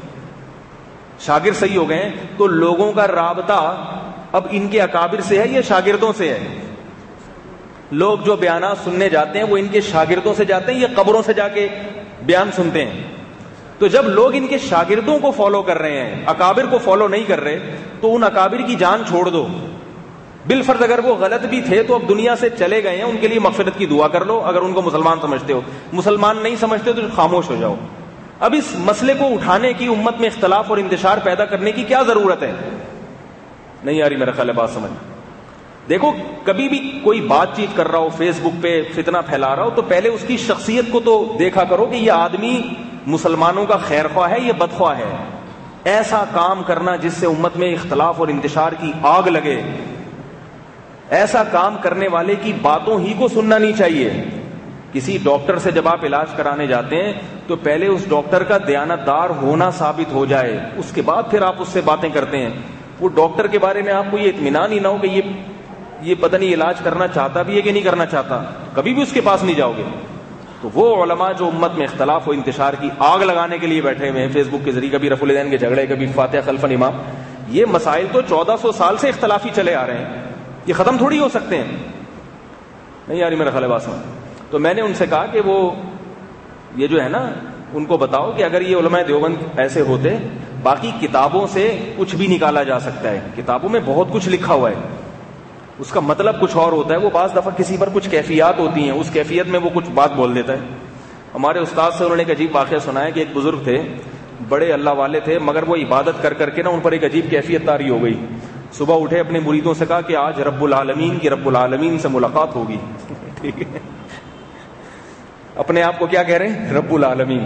ہیں تو لوگوں کا رابطہ اب ان کے اکابر سے ہے یا شاگردوں سے ہے؟ لوگ جو بیانات سننے جاتے ہیں وہ ان کے شاگردوں سے جاتے ہیں یا قبروں سے جا کے بیان سنتے ہیں؟ تو جب لوگ ان کے شاگردوں کو فالو کر رہے ہیں، اکابر کو فالو نہیں کر رہے، تو ان اکابر کی جان چھوڑ دو. بالفرض اگر وہ غلط بھی تھے تو اب دنیا سے چلے گئے ہیں، ان کے لیے مغفرت کی دعا کر لو اگر ان کو مسلمان سمجھتے ہو. مسلمان نہیں سمجھتے تو خاموش ہو جاؤ. اب اس مسئلے کو اٹھانے کی، امت میں اختلاف اور انتشار پیدا کرنے کی کیا ضرورت ہے؟ نہیں آ رہی میرا خیال ہے بات سمجھ. دیکھو کبھی بھی کوئی بات چیت کر رہا ہو، فیس بک پہ فتنہ پھیلا رہا ہو، تو پہلے اس کی شخصیت کو تو دیکھا کرو کہ یہ آدمی مسلمانوں کا خیر خواہ ہے یا بدخواہ ہے. ایسا کام کرنا جس سے امت میں اختلاف اور انتشار کی آگ لگے، ایسا کام کرنے والے کی باتوں ہی کو سننا نہیں چاہیے. کسی ڈاکٹر سے جب آپ علاج کرانے جاتے ہیں تو پہلے اس ڈاکٹر کا دیانتدار ہونا ثابت ہو جائے، اس کے بعد پھر آپ اس سے باتیں کرتے ہیں. وہ ڈاکٹر کے بارے میں آپ کو یہ اطمینان ہی نہ ہو کہ یہ پتہ نہیں علاج کرنا چاہتا بھی ہے کہ نہیں کرنا چاہتا، کبھی بھی اس کے پاس نہیں جاؤ گے. تو وہ علماء جو امت میں اختلاف و انتشار کی آگ لگانے کے لیے بیٹھے ہوئے ہیں فیس بک کے ذریعے، کبھی رفع الدین کے جھگڑے، کبھی فاتحہ خلف الامام، یہ مسائل تو 1400 سال سے اختلافی چلے آ رہے ہیں، یہ ختم تھوڑی ہو سکتے ہیں. نہیں یار میرا خیال بات سمجھ. تو میں نے ان سے کہا کہ وہ یہ جو ہے نا ان کو بتاؤ کہ اگر یہ علماء دیوبند ایسے ہوتے، باقی کتابوں سے کچھ بھی نکالا جا سکتا ہے، کتابوں میں بہت کچھ لکھا ہوا ہے، اس کا مطلب کچھ اور ہوتا ہے. وہ بعض دفعہ کسی پر کچھ کیفیات ہوتی ہیں، اس کیفیت میں وہ کچھ بات بول دیتا ہے. ہمارے استاد سے انہوں نے ایک عجیب واقعہ سنا ہے کہ ایک بزرگ تھے، بڑے اللہ والے تھے، مگر وہ عبادت کر کر کے نا ان پر ایک عجیب کیفیت طاری ہو گئی. صبح اٹھے اپنے مریدوں سے کہا کہ آج رب العالمین کی رب العالمین سے ملاقات ہوگی. ٹھیک ہے، اپنے آپ کو کیا کہہ رہے ہیں؟ رب العالمین.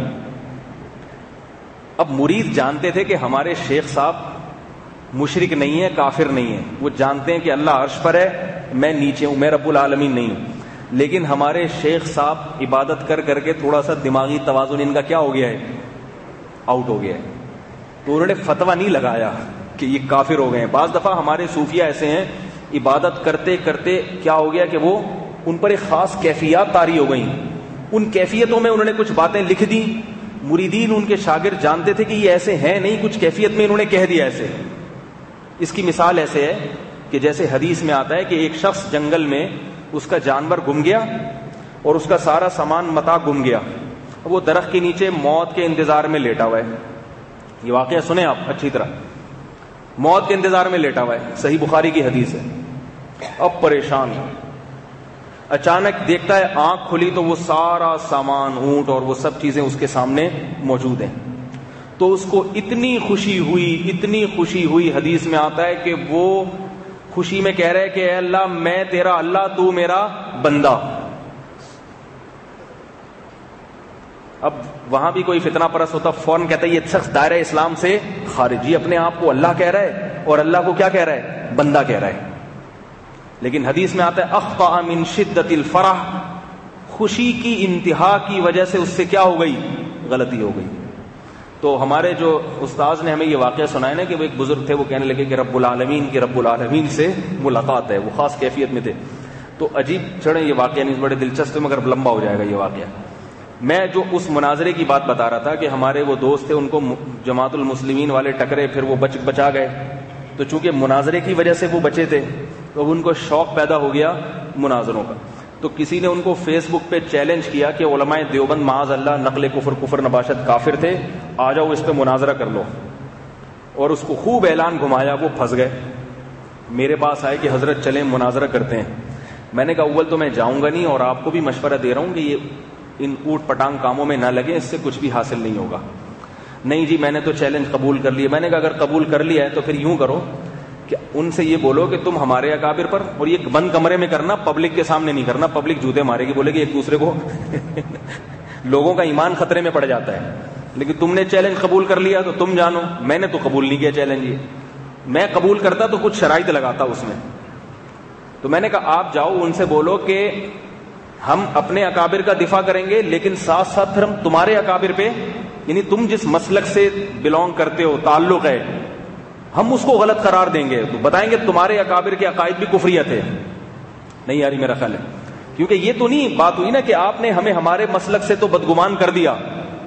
اب مرید جانتے تھے کہ ہمارے شیخ صاحب مشرک نہیں ہے، کافر نہیں ہے، وہ جانتے ہیں کہ اللہ عرش پر ہے، میں نیچے ہوں، میں رب العالمین نہیں ہوں. لیکن ہمارے شیخ صاحب عبادت کر کر کے تھوڑا سا دماغی توازن ان کا کیا ہو گیا ہے؟ آؤٹ ہو گیا ہے. تو انہوں نے فتویٰ نہیں لگایا کہ یہ کافر ہو گئے ہیں. بعض دفعہ ہمارے صوفیہ ایسے ہیں، عبادت کرتے کرتے کیا ہو گیا کہ وہ ان پر ایک خاص کیفیات طاری ہو گئیں، ان کیفیتوں میں انہوں نے کچھ باتیں لکھ دی. مریدین ان کے شاگرد جانتے تھے کہ یہ ایسے ہیں نہیں، کچھ کیفیت میں انہوں نے کہہ دیا ایسے. اس کی مثال ایسے ہے کہ جیسے حدیث میں آتا ہے کہ ایک شخص جنگل میں اس کا جانور گم گیا اور اس کا سارا سامان متاع گم گیا. وہ درخت کے نیچے موت کے انتظار میں لیٹا ہوا ہے. یہ واقعہ سنیں آپ اچھی طرح، موت کے انتظار میں لیٹا ہوا ہے، صحیح بخاری کی حدیث ہے. اب پریشان، اچانک دیکھتا ہے آنکھ کھلی تو وہ سارا سامان، اونٹ اور وہ سب چیزیں اس کے سامنے موجود ہیں. تو اس کو اتنی خوشی ہوئی، حدیث میں آتا ہے کہ وہ خوشی میں کہہ رہے کہ اے اللہ میں تیرا اللہ، تو میرا بندہ. اب وہاں بھی کوئی فتنہ پرست ہوتا فوراً کہتا ہے یہ شخص دائرہ اسلام سے خارج، یہ اپنے آپ کو اللہ کہہ رہا ہے اور اللہ کو کیا کہہ رہا ہے؟ بندہ کہہ رہا ہے. لیکن حدیث میں آتا ہے اخطأ من شدت الفرح، خوشی کی انتہا کی وجہ سے اس سے کیا ہو گئی؟ غلطی ہو گئی. تو ہمارے جو استاذ نے ہمیں یہ واقعہ سنایا نا کہ وہ ایک بزرگ تھے، وہ کہنے لگے کہ رب العالمین کی رب العالمین سے ملاقات ہے، وہ خاص کیفیت میں تھے. تو عجیب چڑھے یہ واقعہ نہیں بڑے دلچسپ مگر لمبا ہو جائے گا یہ واقعہ. میں جو اس مناظرے کی بات بتا رہا تھا کہ ہمارے وہ دوست تھے، ان کو جماعت المسلمین والے ٹکرے، پھر وہ بچا گئے. تو چونکہ مناظرے کی وجہ سے وہ بچے تھے تو ان کو شوق پیدا ہو گیا مناظروں کا. تو کسی نے ان کو فیس بک پہ چیلنج کیا کہ علماء دیوبند معاذ اللہ نقل کفر نباشت کافر تھے، آ جاؤ اس پہ مناظرہ کر لو. اور اس کو خوب اعلان گھمایا، وہ پھنس گئے. میرے پاس آئے کہ حضرت چلیں مناظرہ کرتے ہیں. میں نے کہا اول تو میں جاؤں گا نہیں، اور آپ کو بھی مشورہ دے رہا ہوں کہ یہ ان اوٹ پٹانگ کاموں میں نہ لگے، اس سے کچھ بھی حاصل نہیں ہوگا. نہیں جی میں نے تو چیلنج قبول کر لیا. میں نے کہا اگر قبول کر لیا ہے تو پھر یوں کرو کہ ان سے یہ بولو کہ تم ہمارے اکابر پر، اور یہ بند کمرے میں کرنا، پبلک کے سامنے نہیں کرنا، پبلک جوتے مارے گی، بولے گی ایک دوسرے کو لوگوں کا ایمان خطرے میں پڑ جاتا ہے. لیکن تم نے چیلنج قبول کر لیا تو تم جانو. میں نے تو قبول نہیں کیا چیلنج. یہ میں قبول کرتا تو کچھ شرائط لگاتا اس میں. تو میں نے کہا آپ جاؤ ان سے بولو کہ ہم اپنے اکابر کا دفاع کریں گے، لیکن ساتھ ساتھ پھر ہم تمہارے اکابر پہ، یعنی تم جس مسلک سے بلونگ کرتے ہو، تعلق ہے، ہم اس کو غلط قرار دیں گے، تو بتائیں گے تمہارے اکابر کے عقائد بھی کفریت ہے. نہیں یاری میرا خیال ہے، کیونکہ یہ تو نہیں بات ہوئی نا کہ آپ نے ہمیں ہمارے مسلک سے تو بدگمان کر دیا،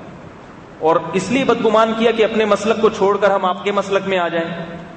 اور اس لیے بدگمان کیا کہ اپنے مسلک کو چھوڑ کر ہم آپ کے مسلک میں آ جائیں.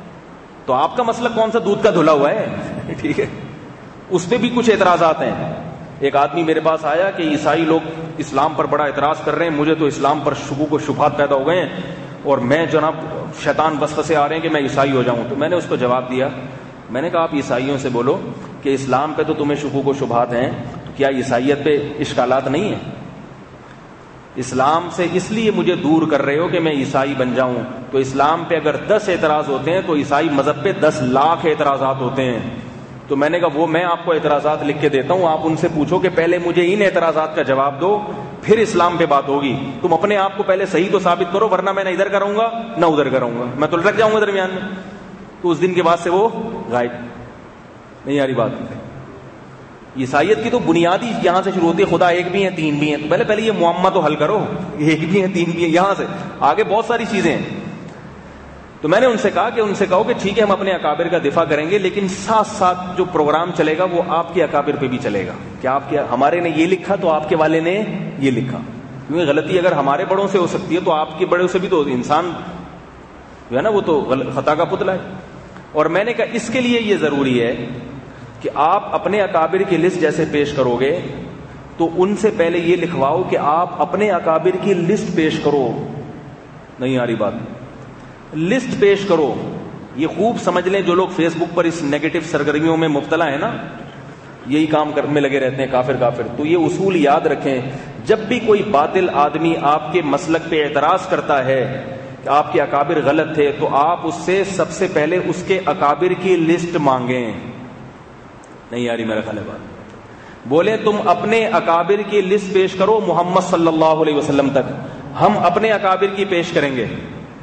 تو آپ کا مسلک کون سا دودھ کا دھلا ہوا ہے؟ ٹھیک ہے، اس پہ بھی کچھ اعتراضات ہیں. ایک آدمی میرے پاس آیا کہ عیسائی لوگ اسلام پر بڑا اعتراض کر رہے ہیں، مجھے تو اسلام پر شکوک و شبہات پیدا ہو گئے ہیں، اور میں جناب شیطان وسوسے آ رہے ہیں کہ میں عیسائی ہو جاؤں. تو میں نے اس کو جواب دیا، میں نے کہا آپ عیسائیوں سے بولو کہ اسلام پہ تو تمہیں شکوک و شبہات ہیں، تو کیا عیسائیت پہ اشکالات نہیں ہیں؟ اسلام سے اس لیے مجھے دور کر رہے ہو کہ میں عیسائی بن جاؤں، تو اسلام پہ اگر 10 اعتراض ہوتے ہیں تو عیسائی مذہب پہ 10 لاکھ اعتراضات ہوتے ہیں۔ تو میں نے کہا وہ میں آپ کو اعتراضات لکھ کے دیتا ہوں، آپ ان سے پوچھو کہ پہلے مجھے ان اعتراضات کا جواب دو، پھر اسلام پہ بات ہوگی۔ تم اپنے آپ کو پہلے صحیح تو ثابت کرو، ورنہ میں نہ ادھر کروں گا نہ ادھر کروں گا، میں تو لٹک جاؤں گا درمیان میں۔ تو اس دن کے بعد سے وہ غائب، نہیں آ رہی بات۔ عیسائیت کی تو بنیادی یہاں سے شروع ہوتی ہے، خدا ایک بھی ہے تین بھی ہیں، تو پہلے یہ معمہ تو حل کرو، ایک بھی ہے تین بھی ہیں، یہاں سے آگے بہت ساری چیزیں ہیں۔ تو میں نے ان سے کہا کہ ان سے کہو کہ ٹھیک ہے ہم اپنے اکابر کا دفاع کریں گے، لیکن ساتھ ساتھ جو پروگرام چلے گا وہ آپ کے اکابر پہ بھی چلے گا۔ کیا آپ کے ہمارے نے یہ لکھا تو آپ کے والے نے یہ لکھا، کیونکہ غلطی اگر ہمارے بڑوں سے ہو سکتی ہے تو آپ کے بڑوں سے بھی تو انسان جو ہے نا وہ تو خطا کا پتلا ہے۔ اور میں نے کہا اس کے لیے یہ ضروری ہے کہ آپ اپنے اکابر کی لسٹ جیسے پیش کرو گے تو ان سے پہلے یہ لکھواؤ کہ آپ اپنے اکابر کی لسٹ پیش کرو۔ نہیں آ رہی بات؟ لسٹ پیش کرو۔ یہ خوب سمجھ لیں جو لوگ فیس بک پر اس نیگیٹو سرگرمیوں میں مبتلا ہیں نا، یہی کام میں لگے رہتے ہیں کافر کافر، تو یہ اصول یاد رکھیں، جب بھی کوئی باطل آدمی آپ کے مسلک پہ اعتراض کرتا ہے کہ آپ کے اکابر غلط تھے، تو آپ اس سے سب سے پہلے اس کے اکابر کی لسٹ مانگیں۔ نہیں آ رہی میرا خیال ہے بات؟ بولے تم اپنے اکابر کی لسٹ پیش کرو محمد صلی اللہ علیہ وسلم تک، ہم اپنے اکابر کی پیش کریں گے۔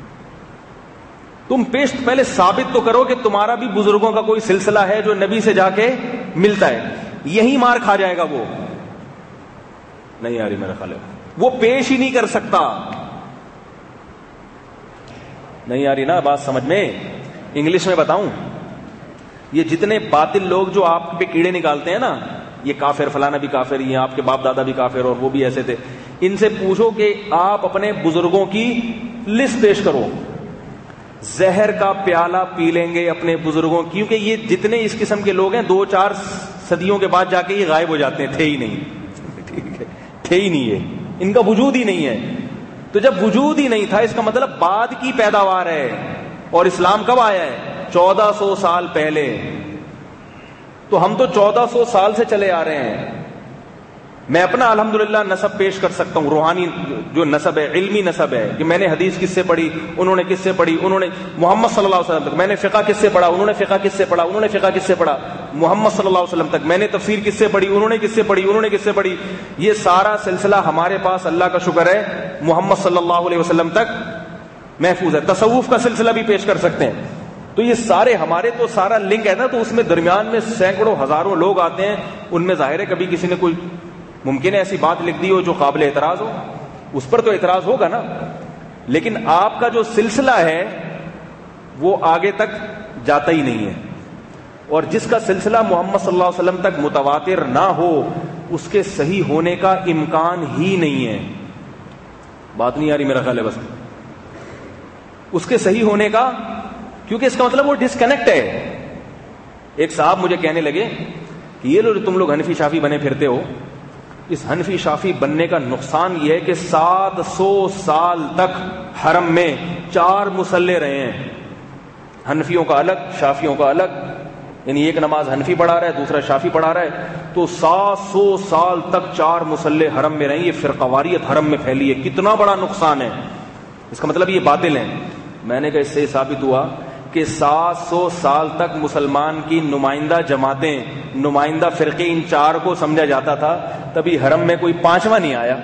تم پیش پہلے ثابت تو کرو کہ تمہارا بھی بزرگوں کا کوئی سلسلہ ہے جو نبی سے جا کے ملتا ہے، یہی مار کھا جائے گا وہ۔ نہیں آ رہی میرا خیال ہے، وہ پیش ہی نہیں کر سکتا۔ نہیں آ رہی نا بات سمجھ میں؟ انگلش میں بتاؤں، یہ جتنے باطل لوگ جو آپ پہ کیڑے نکالتے ہیں نا، یہ کافر فلانا بھی کافر، یہ آپ کے باپ دادا بھی کافر اور وہ بھی ایسے تھے، ان سے پوچھو کہ آپ اپنے بزرگوں کی لسٹ پیش کرو۔ زہر کا پیالہ پی لیں گے اپنے بزرگوں، کیونکہ یہ جتنے اس قسم کے لوگ ہیں 2-4 صدیوں کے بعد جا کے یہ غائب ہو جاتے ہیں، تھے ہی نہیں، ٹھیک ہے، تھے ہی نہیں ہے، ان کا وجود ہی نہیں ہے۔ تو جب وجود ہی نہیں تھا اس کا مطلب بعد کی پیداوار ہے، اور اسلام کب آیا ہے؟ 1400 سال پہلے۔ تو ہم تو 1400 سال سے چلے آ رہے ہیں۔ میں اپنا الحمدللہ نسب پیش کر سکتا ہوں، روحانی جو نسب ہے، علمی نسب ہے، کہ میں نے حدیث کس سے پڑھی، انہوں نے کس سے پڑھی، انہوں نے محمد صلی اللہ علیہ وسلم تک، میں نے فقہ کس سے پڑھا، انہوں نے فقہ کس سے پڑھا، انہوں نے فقہ کس سے پڑھا، محمد صلی اللہ علیہ وسلم تک، میں نے تفسیر کس سے پڑھی، انہوں نے کس سے پڑھی، انہوں نے کس سے پڑھی۔ یہ سارا سلسلہ ہمارے پاس اللہ کا شکر ہے محمد صلی اللہ علیہ وسلم تک محفوظ ہے۔ تصوف کا سلسلہ بھی پیش کر سکتے ہیں۔ تو یہ سارے ہمارے تو سارا لنک ہے نا، تو اس میں درمیان میں سینکڑوں ہزاروں لوگ آتے ہیں، ان میں ظاہر ہے کبھی کسی نے کوئی ممکن ہے ایسی بات لکھ دی ہو جو قابل اعتراض ہو، اس پر تو اعتراض ہوگا نا، لیکن آپ کا جو سلسلہ ہے وہ آگے تک جاتا ہی نہیں ہے، اور جس کا سلسلہ محمد صلی اللہ علیہ وسلم تک متواتر نہ ہو اس کے صحیح ہونے کا امکان ہی نہیں ہے۔ بات نہیں آ رہی میرا خیال ہے؟ بس اس کے صحیح ہونے کا، کیونکہ اس کا مطلب وہ ڈسکنیکٹ ہے۔ ایک صاحب مجھے کہنے لگے کہ یہ لوگ تم لوگ حنفی شافی بنے پھرتے ہو، اس حنفی شافی بننے کا نقصان یہ ہے کہ 700 سال تک حرم میں 4 مصلے رہے ہیں، حنفیوں کا الگ شافیوں کا الگ، یعنی ایک نماز حنفی پڑھا رہا ہے دوسرا شافی پڑھا رہا ہے، تو 700 سال تک 4 مصلے حرم میں رہیں۔ یہ فرقواریت حرم میں پھیلی ہے، کتنا بڑا نقصان ہے، اس کا مطلب یہ باطل ہیں۔ میں نے کہا اس سے ثابت ہوا کہ 700 سال تک مسلمان کی نمائندہ جماعتیں، نمائندہ فرقے ان 4 کو سمجھا جاتا تھا، تبھی حرم میں کوئی 5واں نہیں آیا۔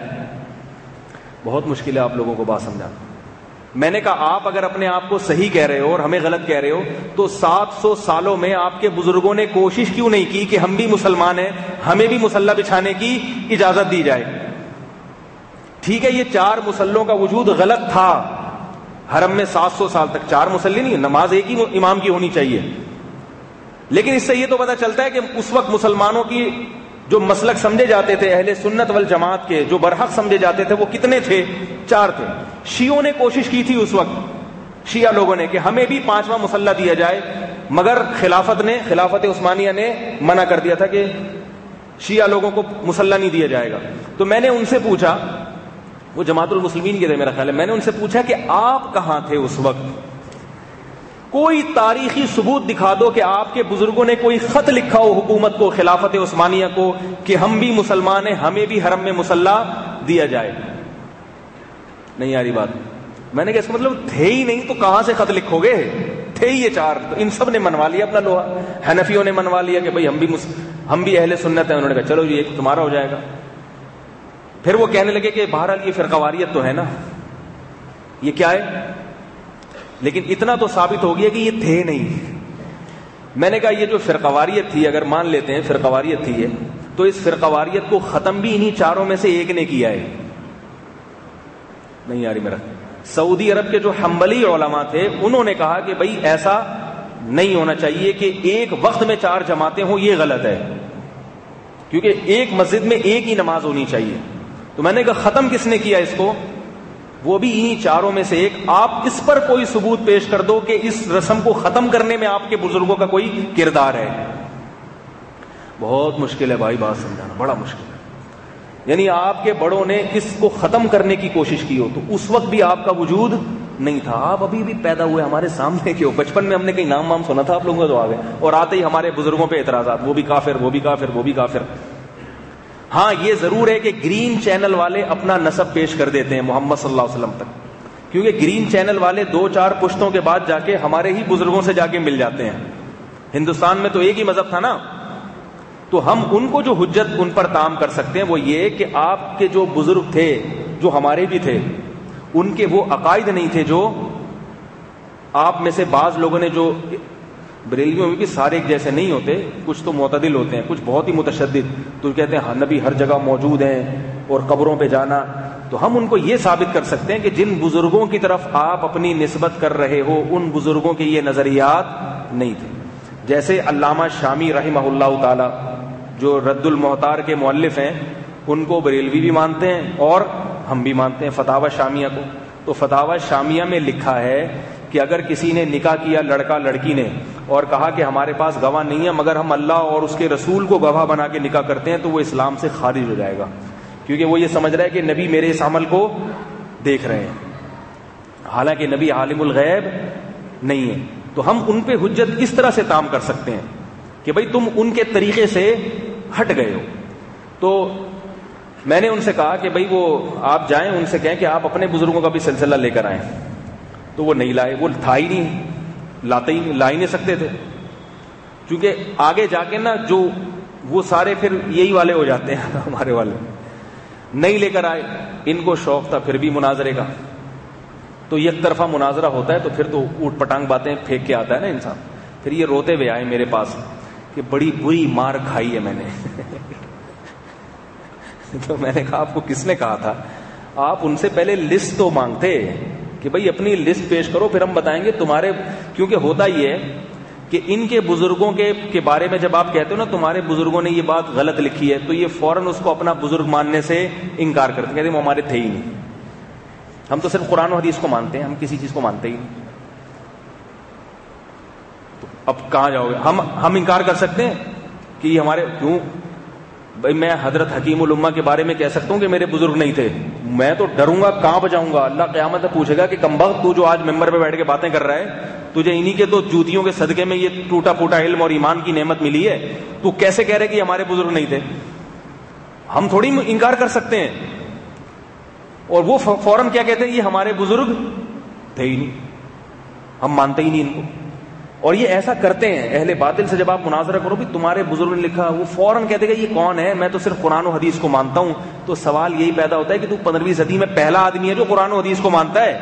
بہت مشکل ہے آپ لوگوں کو بات سمجھانا۔ میں نے کہا آپ اگر اپنے آپ کو صحیح کہہ رہے ہو اور ہمیں غلط کہہ رہے ہو تو 700 سالوں میں آپ کے بزرگوں نے کوشش کیوں نہیں کی کہ ہم بھی مسلمان ہیں، ہمیں بھی مصلی بچھانے کی اجازت دی جائے؟ ٹھیک ہے یہ 4 مصلوں کا وجود غلط تھا، حرم میں 700 سال تک 4 مصلی نہیں، نماز ایک ہی امام کی ہونی چاہیے، لیکن اس سے یہ تو پتہ چلتا ہے کہ اس وقت مسلمانوں کی جو مسلک سمجھے جاتے تھے اہل سنت والجماعت کے، جو برحق سمجھے جاتے تھے، وہ کتنے تھے؟ 4 تھے۔ شیعوں نے کوشش کی تھی اس وقت، شیعہ لوگوں نے، کہ ہمیں بھی 5واں مصلی دیا جائے، مگر خلافت عثمانیہ نے منع کر دیا تھا کہ شیعہ لوگوں کو مصلی نہیں دیا جائے گا۔ تو میں نے ان سے پوچھا، وہ جماعت المسلمین کے تھے میرا خیال ہے، میں نے ان سے پوچھا کہ آپ کہاں تھے اس وقت؟ کوئی تاریخی ثبوت دکھا دو کہ آپ کے بزرگوں نے کوئی خط لکھا ہو حکومت کو, خلافت عثمانیہ کو, کہ ہم بھی مسلمان ہیں, ہمیں بھی حرم میں مصلی دیا جائے. نہیں آ رہی بات؟ میں نے کہا اس کا مطلب تھے ہی نہیں تو کہاں سے خط لکھو گے؟ تھے ہی یہ چار, تو ان سب نے منوا لیا اپنا لوہا. حنفیوں نے منوا لیا کہ بھئی ہم بھی اہل سنت ہیں. انہوں نے کہا چلو جی ایک تمہارا ہو جائے گا. پھر وہ کہنے لگے کہ بہرحال یہ فرقواریت تو ہے نا, یہ کیا ہے؟ لیکن اتنا تو ثابت ہو گیا کہ یہ تھے نہیں. میں نے کہا یہ جو فرقواریت تھی, اگر مان لیتے ہیں فرقواریت تھی ہے, تو اس فرقواریت کو ختم بھی انہی چاروں میں سے ایک نے کیا ہے. نہیں آ رہی میرا؟ سعودی عرب کے جو حنبلی علماء تھے انہوں نے کہا کہ بھئی ایسا نہیں ہونا چاہیے کہ ایک وقت میں 4 جماعتیں ہوں, یہ غلط ہے, کیونکہ ایک مسجد میں ایک ہی نماز ہونی چاہیے. تو میں نے کہا ختم کس نے کیا اس کو؟ وہ بھی انہی چاروں میں سے ایک. آپ اس پر کوئی ثبوت پیش کر دو کہ اس رسم کو ختم کرنے میں آپ کے بزرگوں کا کوئی کردار ہے. بہت مشکل ہے بھائی بات سمجھانا, بڑا مشکل ہے. یعنی آپ کے بڑوں نے اس کو ختم کرنے کی کوشش کی ہو تو اس وقت بھی آپ کا وجود نہیں تھا, آپ ابھی بھی پیدا ہوئے ہمارے سامنے کیوں. بچپن میں ہم نے کہیں نام وام سنا تھا آپ لوگوں کا, تو آ گئے اور آتے ہی ہمارے بزرگوں پہ اعتراضات, وہ بھی کافر, وہ بھی کافر, وہ بھی کافر. ہاں یہ ضرور ہے کہ گرین چینل والے اپنا نسب پیش کر دیتے ہیں محمد صلی اللہ علیہ وسلم تک, کیونکہ گرین چینل والے 2-4 پشتوں کے بعد جا کے ہمارے ہی بزرگوں سے جا کے مل جاتے ہیں. ہندوستان میں تو ایک ہی مذہب تھا نا, تو ہم ان کو جو حجت ان پر تام کر سکتے ہیں وہ یہ کہ آپ کے جو بزرگ تھے, جو ہمارے بھی تھے, ان کے وہ عقائد نہیں تھے جو آپ میں سے بعض لوگوں نے, جو بریلویوں میں بھی سارے ایک جیسے نہیں ہوتے, کچھ تو معتدل ہوتے ہیں, کچھ بہت ہی متشدد, تو کہتے ہیں نبی ہر جگہ موجود ہیں اور قبروں پہ جانا. تو ہم ان کو یہ ثابت کر سکتے ہیں کہ جن بزرگوں کی طرف آپ اپنی نسبت کر رہے ہو ان بزرگوں کے یہ نظریات نہیں تھے. جیسے علامہ شامی رحمہ اللہ تعالی جو رد المحتار کے مؤلف ہیں, ان کو بریلوی بھی مانتے ہیں اور ہم بھی مانتے ہیں, فتاوی شامیہ کو. تو فتاوی شامیہ میں لکھا ہے کہ اگر کسی نے نکاح کیا لڑکا لڑکی نے اور کہا کہ ہمارے پاس گواہ نہیں ہے مگر ہم اللہ اور اس کے رسول کو گواہ بنا کے نکاح کرتے ہیں, تو وہ اسلام سے خارج ہو جائے گا, کیونکہ وہ یہ سمجھ رہا ہے کہ نبی میرے اس عمل کو دیکھ رہے ہیں, حالانکہ نبی عالم الغیب نہیں ہے. تو ہم ان پہ حجت اس طرح سے تام کر سکتے ہیں کہ بھئی تم ان کے طریقے سے ہٹ گئے ہو. تو میں نے ان سے کہا کہ بھئی وہ آپ جائیں ان سے کہیں کہ آپ اپنے بزرگوں کا بھی سلسلہ لے کر آئیں. تو وہ نہیں لائے, وہ تھا ہی نہیں, لا ہی نہیں سکتے تھے, کیونکہ آگے جا کے نا جو وہ سارے پھر یہی والے ہو جاتے ہیں ہمارے والے. نہیں لے کر آئے, ان کو شوق تھا پھر بھی مناظرے کا, تو یک طرفہ مناظرہ ہوتا ہے تو پھر تو اوٹ پٹانگ باتیں پھینک کے آتا ہے نا انسان. پھر یہ روتے ہوئے آئے میرے پاس کہ بڑی بری مار کھائی ہے میں نے. تو میں نے کہا آپ کو کس نے کہا تھا؟ آپ ان سے پہلے لسٹ تو مانگتے کہ بھئی اپنی لسٹ پیش کرو, پھر ہم بتائیں گے تمہارے. کیونکہ ہوتا یہ ہے کہ ان کے بزرگوں کے بارے میں جب آپ کہتے ہو نا تمہارے بزرگوں نے یہ بات غلط لکھی ہے, تو یہ فوراً اس کو اپنا بزرگ ماننے سے انکار کرتے ہیں, کہتے ہیں وہ ہمارے تھے ہی نہیں, ہم تو صرف قرآن و حدیث کو مانتے ہیں, ہم کسی چیز کو مانتے ہی نہیں. تو اب کہاں جاؤ گے؟ ہم انکار کر سکتے ہیں کہ یہ ہمارے کیوں؟ بھائی میں حضرت حکیم الامہ کے بارے میں کہہ سکتا ہوں کہ میرے بزرگ نہیں تھے, میں تو ڈروں گا, کانپ جاؤں گا. اللہ قیامت میں پوچھے گا کہ کمبخت تو جو آج ممبر پہ بیٹھ کے باتیں کر رہا ہے, تجھے انہی کے تو جوتیوں کے صدقے میں یہ ٹوٹا پھوٹا علم اور ایمان کی نعمت ملی ہے, تو کیسے کہہ رہے کہ ہمارے بزرگ نہیں تھے؟ ہم تھوڑی انکار کر سکتے ہیں. اور وہ فوراً کیا کہتے ہیں, یہ ہمارے بزرگ تھے ہی نہیں, ہم مانتے ہی نہیں ان کو. اور یہ ایسا کرتے ہیں اہل باطل سے. جب آپ مناظرہ کرو بھی تمہارے بزرگ نے لکھا, وہ فوراً کہتے ہیں کہ یہ کون ہے, میں تو صرف قرآن و حدیث کو مانتا ہوں. تو سوال یہی پیدا ہوتا ہے کہ تو 15ویں صدی میں پہلا آدمی ہے جو قرآن و حدیث کو مانتا ہے.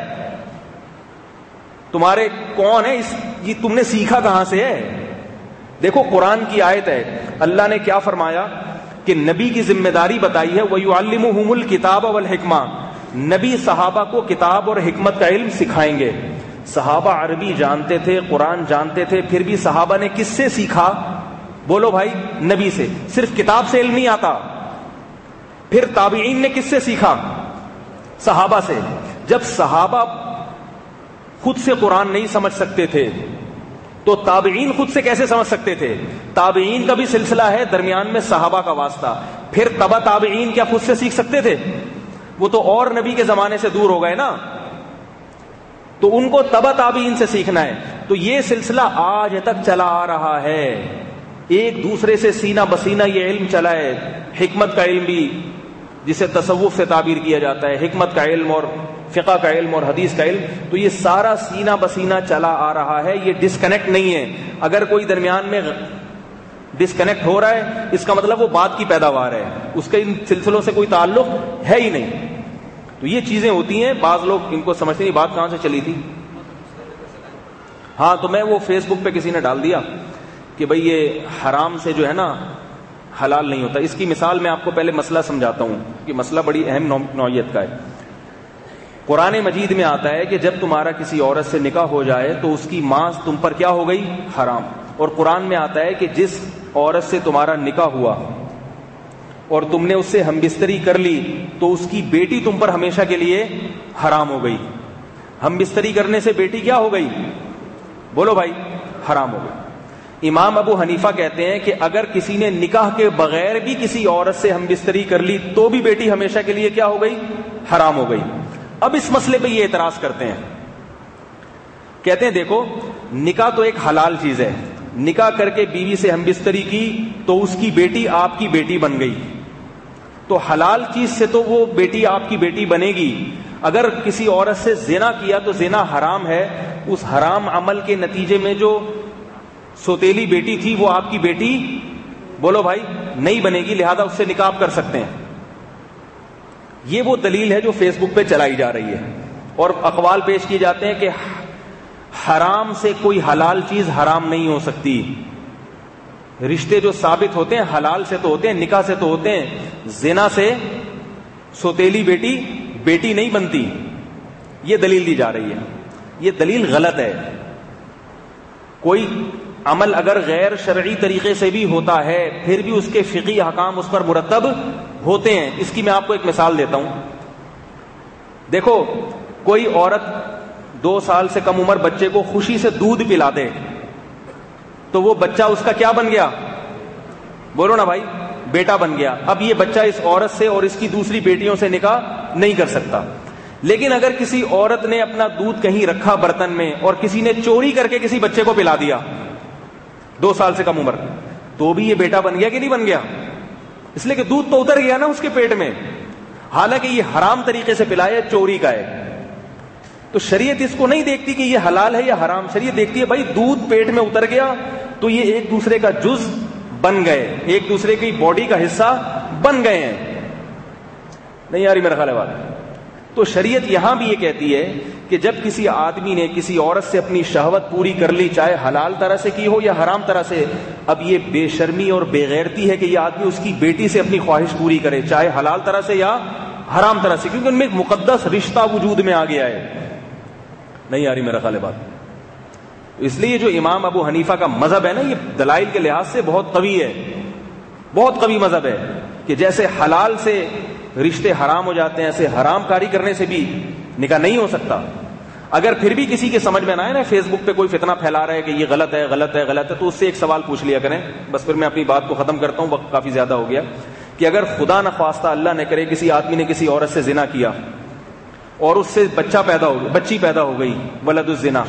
تمہارے کون ہے, یہ تم نے سیکھا کہاں سے ہے؟ دیکھو قرآن کی آیت ہے, اللہ نے کیا فرمایا کہ نبی کی ذمہ داری بتائی ہے, وَيُعَلِّمُهُمُ الْكِتَابَ وَالْحِكْمَةَ, نبی صحابہ کو کتاب اور حکمت کا علم سکھائیں گے. صحابہ عربی جانتے تھے, قرآن جانتے تھے, پھر بھی صحابہ نے کس سے سیکھا؟ بولو بھائی, نبی سے. صرف کتاب سے علم نہیں آتا. پھر تابعین نے کس سے سیکھا؟ صحابہ سے. جب صحابہ خود سے قرآن نہیں سمجھ سکتے تھے تو تابعین خود سے کیسے سمجھ سکتے تھے؟ تابعین کا بھی سلسلہ ہے, درمیان میں صحابہ کا واسطہ. پھر تبع تابعین کیا خود سے سیکھ سکتے تھے؟ وہ تو اور نبی کے زمانے سے دور ہو گئے نا, تو ان کو تبع تابعین سے سیکھنا ہے. تو یہ سلسلہ آج تک چلا آ رہا ہے، ایک دوسرے سے سینہ بسینہ یہ علم چلا ہے، حکمت کا علم بھی جسے تصوف سے تعبیر کیا جاتا ہے، حکمت کا علم اور فقہ کا علم اور حدیث کا علم، تو یہ سارا سینہ بسینہ چلا آ رہا ہے، یہ ڈسکنیکٹ نہیں ہے۔ اگر کوئی درمیان میں ڈسکنیکٹ ہو رہا ہے اس کا مطلب وہ بات کی پیداوار ہے، اس کے ان سلسلوں سے کوئی تعلق ہے ہی نہیں۔ تو یہ چیزیں ہوتی ہیں، بعض لوگ ان کو سمجھتے نہیں بات کہاں سے چلی تھی۔ ہاں تو میں وہ فیس بک پہ کسی نے ڈال دیا کہ بھئی یہ حرام سے جو ہے نا حلال نہیں ہوتا۔ اس کی مثال میں آپ کو پہلے مسئلہ سمجھاتا ہوں کہ مسئلہ بڑی اہم نوعیت کا ہے۔ قرآن مجید میں آتا ہے کہ جب تمہارا کسی عورت سے نکاح ہو جائے تو اس کی ماں تم پر کیا ہو گئی؟ حرام۔ اور قرآن میں آتا ہے کہ جس عورت سے تمہارا نکاح ہوا اور تم نے اس سے ہم بستری کر لی تو اس کی بیٹی تم پر ہمیشہ کے لیے حرام ہو گئی۔ ہم بستری کرنے سے بیٹی کیا ہو گئی؟ بولو بھائی، حرام ہو گئی۔ امام ابو حنیفہ کہتے ہیں کہ اگر کسی نے نکاح کے بغیر بھی کسی عورت سے ہم بستری کر لی تو بھی بیٹی ہمیشہ کے لیے کیا ہو گئی؟ حرام ہو گئی۔ اب اس مسئلے پہ یہ اعتراض کرتے ہیں، کہتے ہیں دیکھو نکاح تو ایک حلال چیز ہے، نکاح کر کے بیوی سے ہم بستری کی تو اس کی بیٹی آپ کی بیٹی بن گئی، تو حلال چیز سے تو وہ بیٹی آپ کی بیٹی بنے گی۔ اگر کسی عورت سے زنا کیا تو زنا حرام ہے، اس حرام عمل کے نتیجے میں جو سوتیلی بیٹی تھی وہ آپ کی بیٹی، بولو بھائی، نہیں بنے گی، لہذا اس سے نکاح کر سکتے ہیں۔ یہ وہ دلیل ہے جو فیس بک پہ چلائی جا رہی ہے، اور اقوال پیش کیے جاتے ہیں کہ حرام سے کوئی حلال چیز حرام نہیں ہو سکتی۔ رشتے جو ثابت ہوتے ہیں حلال سے تو ہوتے ہیں، نکاح سے تو ہوتے ہیں، زنا سے سوتیلی بیٹی بیٹی نہیں بنتی۔ یہ دلیل دی جا رہی ہے، یہ دلیل غلط ہے۔ کوئی عمل اگر غیر شرعی طریقے سے بھی ہوتا ہے پھر بھی اس کے فقہی احکام اس پر مرتب ہوتے ہیں۔ اس کی میں آپ کو ایک مثال دیتا ہوں۔ دیکھو کوئی عورت 2 سال سے کم عمر بچے کو خوشی سے دودھ پلا دے تو وہ بچہ اس کا کیا بن گیا؟ بولو نا بھائی، بیٹا بن گیا۔ اب یہ بچہ اس عورت سے اور اس کی دوسری بیٹیوں سے نکاح نہیں کر سکتا۔ لیکن اگر کسی عورت نے اپنا دودھ کہیں رکھا برتن میں اور کسی نے چوری کر کے کسی بچے کو پلا دیا 2 سال سے کم عمر، تو بھی یہ بیٹا بن گیا کہ نہیں بن گیا؟ اس لیے کہ دودھ تو اتر گیا نا اس کے پیٹ میں، حالانکہ یہ حرام طریقے سے پلایا، چوری کا ہے۔ تو شریعت اس کو نہیں دیکھتی کہ یہ حلال ہے یا حرام، شریعت دیکھتی ہے بھائی دودھ پیٹ میں اتر گیا تو یہ ایک دوسرے کا جز بن گئے، ایک دوسرے کی باڈی کا حصہ بن گئے ہیں۔ نہیں آ رہی میرا خیال ہے بات؟ تو شریعت یہاں بھی یہ کہتی ہے کہ جب کسی آدمی نے کسی عورت سے اپنی شہوت پوری کر لی، چاہے حلال طرح سے کی ہو یا حرام طرح سے، اب یہ بے شرمی اور بے غیرتی ہے کہ یہ آدمی اس کی بیٹی سے اپنی خواہش پوری کرے، چاہے حلال طرح سے یا حرام طرح سے، کیونکہ ان میں ایک مقدس رشتہ وجود میں آ گیا ہے۔ نہیں آ رہی میرا خیال ہے بات؟ اس لیے جو امام ابو حنیفہ کا مذہب ہے نا، یہ دلائل کے لحاظ سے بہت قوی ہے، بہت قوی مذہب ہے، کہ جیسے حلال سے رشتے حرام ہو جاتے ہیں ایسے حرام کاری کرنے سے بھی نکاح نہیں ہو سکتا۔ اگر پھر بھی کسی کے سمجھ میں نہ آئے نا، فیس بک پہ کوئی فتنہ پھیلا رہا ہے کہ یہ غلط ہے غلط ہے غلط ہے، تو اس سے ایک سوال پوچھ لیا کریں، بس پھر میں اپنی بات کو ختم کرتا ہوں، وقت کافی زیادہ ہو گیا، کہ اگر خدا نخواستہ اللہ نے کرے کسی آدمی نے کسی عورت سے زنا کیا اور اس سے بچی پیدا ہو گئی، ولد الزنا،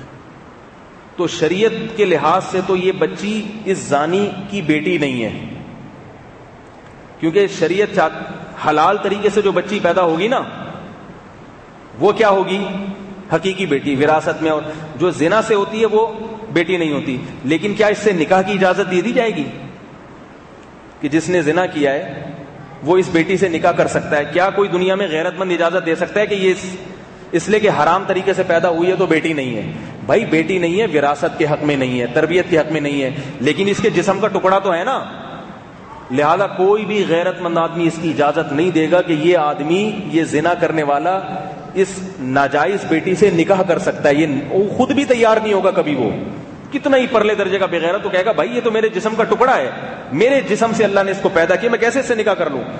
تو شریعت کے لحاظ سے تو یہ بچی اس زانی کی بیٹی نہیں ہے، کیونکہ شریعت حلال طریقے سے جو بچی پیدا ہوگی نا وہ کیا ہوگی؟ حقیقی بیٹی، وراثت میں، اور جو زنا سے ہوتی ہے وہ بیٹی نہیں ہوتی۔ لیکن کیا اس سے نکاح کی اجازت دے دی جائے گی کہ جس نے زنا کیا ہے وہ اس بیٹی سے نکاح کر سکتا ہے؟ کیا کوئی دنیا میں غیرت مند اجازت دے سکتا ہے کہ یہ اس لیے کہ حرام طریقے سے پیدا ہوئی ہے تو بیٹی نہیں ہے؟ بھائی بیٹی نہیں ہے، وراثت کے حق میں نہیں ہے، تربیت کے حق میں نہیں ہے، لیکن اس کے جسم کا ٹکڑا تو ہے نا، لہذا کوئی بھی غیرت مند آدمی اس کی اجازت نہیں دے گا کہ یہ آدمی، یہ زنا کرنے والا اس ناجائز بیٹی سے نکاح کر سکتا ہے۔ یہ خود بھی تیار نہیں ہوگا کبھی، وہ کتنا ہی پرلے درجے کا بغیرت، تو کہے گا بھائی یہ تو میرے جسم کا ٹکڑا ہے، میرے جسم سے اللہ نے اس کو پیدا کیا، میں کیسے اس سے نکاح کر لوں؟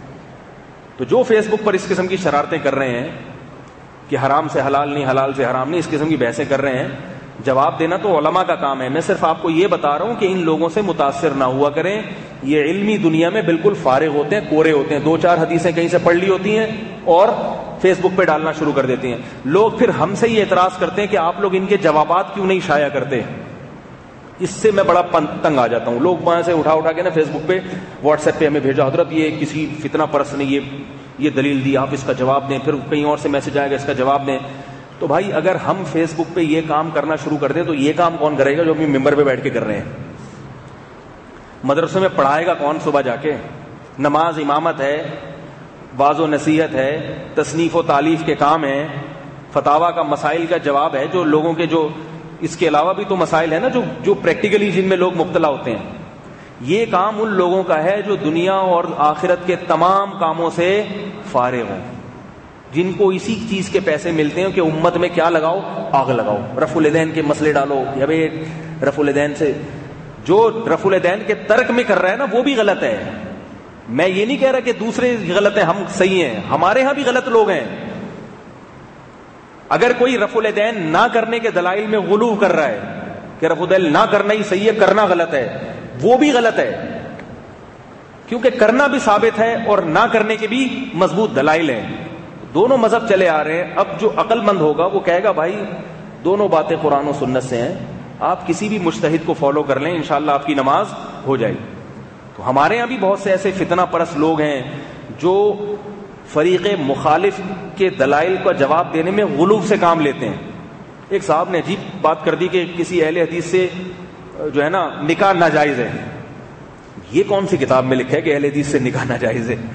تو جو فیس بک پر اس قسم کی شرارتیں کر رہے ہیں کہ حرام سے حلال نہیں، حلال سے حرام نہیں، اس قسم کی بحثیں کر رہے ہیں، جواب دینا تو علماء کا کام ہے۔ میں صرف آپ کو یہ بتا رہا ہوں کہ ان لوگوں سے متاثر نہ ہوا کریں، یہ علمی دنیا میں بالکل فارغ ہوتے ہیں، کورے ہوتے ہیں، 2-4 حدیثیں کہیں سے پڑھ لی ہوتی ہیں اور فیس بک پہ ڈالنا شروع کر دیتی ہیں. لوگ پھر ہم سے یہ اعتراض کرتے ہیں کہ آپ لوگ ان کے جوابات کیوں نہیں شائع کرتے. اس سے میں بڑا تنگ آ جاتا ہوں. لوگ وہاں سے اٹھا کے نا فیس بک پہ واٹس ایپ پہ ہمیں بھیجا, حضرت یہ کسی فتنہ پرست نے یہ دلیل دی, آپ اس کا جواب دیں. پھر کہیں اور سے میسج آئے گا اس کا جواب دیں. تو بھائی اگر ہم فیس بک پہ یہ کام کرنا شروع کر دیں تو یہ کام کون کرے گا جو اپنی ممبر پہ بیٹھ کے کر رہے ہیں؟ مدرسے میں پڑھائے گا کون صبح جا کے؟ نماز امامت ہے, واعظ و نصیحت ہے, تصنیف و تالیف کے کام ہیں, فتاوا کا مسائل کا جواب ہے, جو لوگوں کے جو اس کے علاوہ بھی تو مسائل ہیں نا جو پریکٹیکلی جن میں لوگ مبتلا ہوتے ہیں. یہ کام ان لوگوں کا ہے جو دنیا اور آخرت کے تمام کاموں سے فارغ ہوں, جن کو اسی چیز کے پیسے ملتے ہیں کہ امت میں کیا لگاؤ, آگ لگاؤ, رفع الیدین کے مسئلے ڈالو. یا بھائی رفع الیدین سے جو رفع الیدین کے ترک میں کر رہا ہے نا وہ بھی غلط ہے. میں یہ نہیں کہہ رہا کہ دوسرے غلط ہیں, ہم صحیح ہیں. ہمارے ہاں بھی غلط لوگ ہیں. اگر کوئی رفع الیدین نہ کرنے کے دلائل میں غلو کر رہا ہے کہ رفع الیدین نہ کرنا ہی صحیح ہے, کرنا غلط ہے, وہ بھی غلط ہے, کیونکہ کرنا بھی ثابت ہے اور نہ کرنے کے بھی مضبوط دلائل ہیں. دونوں مذہب چلے آ رہے ہیں. اب جو عقل مند ہوگا وہ کہے گا بھائی دونوں باتیں قرآن و سنت سے ہیں, آپ کسی بھی مجتہد کو فالو کر لیں, انشاءاللہ آپ کی نماز ہو جائے گی. تو ہمارے یہاں بھی بہت سے ایسے فتنہ پرست لوگ ہیں جو فریق مخالف کے دلائل کا جواب دینے میں غلو سے کام لیتے ہیں. ایک صاحب نے عجیب بات کر دی کہ کسی اہل حدیث سے جو ہے نا نکاح ناجائز ہے. یہ کون سی کتاب میں لکھا ہے کہ اہل حدیث سے نکاح ناجائز ہے؟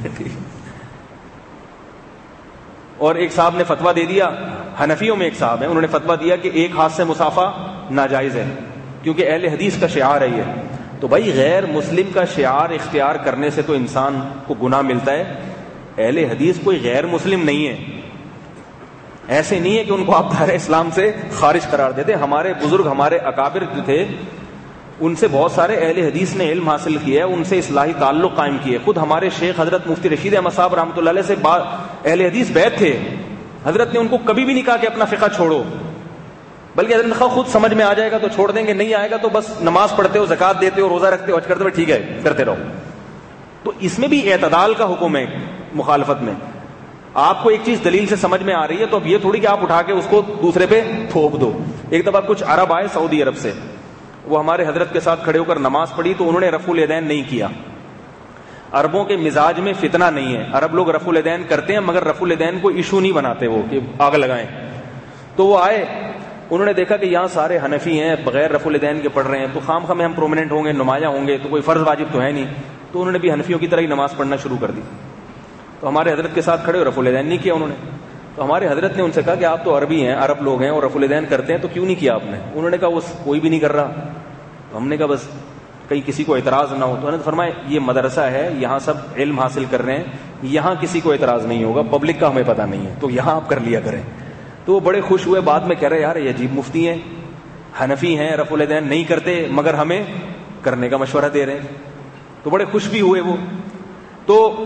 اور ایک صاحب نے فتویٰ دے دیا, حنفیوں میں ایک صاحب ہیں, انہوں نے فتویٰ دیا کہ ایک ہاتھ سے مصافہ ناجائز ہے کیونکہ اہل حدیث کا شعار ہے یہ. تو بھائی غیر مسلم کا شعار اختیار کرنے سے تو انسان کو گناہ ملتا ہے. اہل حدیث کوئی غیر مسلم نہیں ہے, ایسے نہیں ہے کہ ان کو آپ دار اسلام سے خارج قرار دیتے. ہمارے بزرگ, ہمارے اکابر جو تھے, ان سے بہت سارے اہل حدیث نے علم حاصل کیا ہے, ان سے اصلاحی تعلق قائم کیے. خود ہمارے شیخ حضرت مفتی رشید احمد صاحب رحمۃ اللہ علیہ سے اہل حدیث بیعت تھے. حضرت نے ان کو کبھی بھی نہیں کہا کہ اپنا فقہ چھوڑو, بلکہ حضرت نے کہا خود سمجھ میں آ جائے گا تو چھوڑ دیں گے, نہیں آئے گا تو بس نماز پڑھتے ہو, زکات دیتے ہو, روزہ رکھتے ہو, حج کرتے ہو, ٹھیک ہے کرتے رہو. تو اس میں بھی اعتدال کا حکم ہے مخالفت میں. آپ کو ایک چیز دلیل سے سمجھ میں آ رہی ہے تو اب یہ تھوڑی کہ آپ اٹھا کے اس کو دوسرے پہ تھوپ دو. ایک دفعہ کچھ عرب آئے سعودی عرب سے, وہ ہمارے حضرت کے ساتھ کھڑے ہو کر نماز پڑھی تو انہوں نے رفع الیدین نہیں کیا. عربوں کے مزاج میں فتنہ نہیں ہے, عرب لوگ رفع الیدین کرتے ہیں مگر رفع الیدین کو ایشو نہیں بناتے وہ کہ آگ لگائیں. تو وہ آئے, انہوں نے دیکھا کہ یہاں سارے حنفی ہیں, بغیر رفع الیدین کے پڑھ رہے ہیں, تو خام خواہ میں ہم پرومیننٹ ہوں گے, نمایاں ہوں گے, تو کوئی فرض واجب تو ہے نہیں. تو انہوں نے بھی حنفیوں کی طرح ہی نماز پڑھنا شروع کر دی. تو ہمارے حضرت کے ساتھ کھڑے ہو, رفع الیدین نہیں کیا انہوں نے. تو ہمارے حضرت نے ان سے کہا کہ آپ تو عربی ہیں, عرب لوگ ہیں اور رفع الیدین کرتے ہیں, تو کیوں نہیں کیا آپ نے؟ انہوں نے کہا وہ کوئی بھی نہیں کر رہا. تو ہم نے کہا بس کہیں کسی کو اعتراض نہ ہو. تو انہوں نے فرمایا یہ مدرسہ ہے, یہاں سب علم حاصل کر رہے ہیں, یہاں کسی کو اعتراض نہیں ہوگا, پبلک کا ہمیں پتہ نہیں ہے, تو یہاں آپ کر لیا کریں. تو وہ بڑے خوش ہوئے. بعد میں کہہ رہے یار یہ عجیب مفتی ہیں, حنفی ہیں, رفع الیدین نہیں کرتے مگر ہمیں کرنے کا مشورہ دے رہے ہیں. تو بڑے خوش بھی ہوئے وہ. تو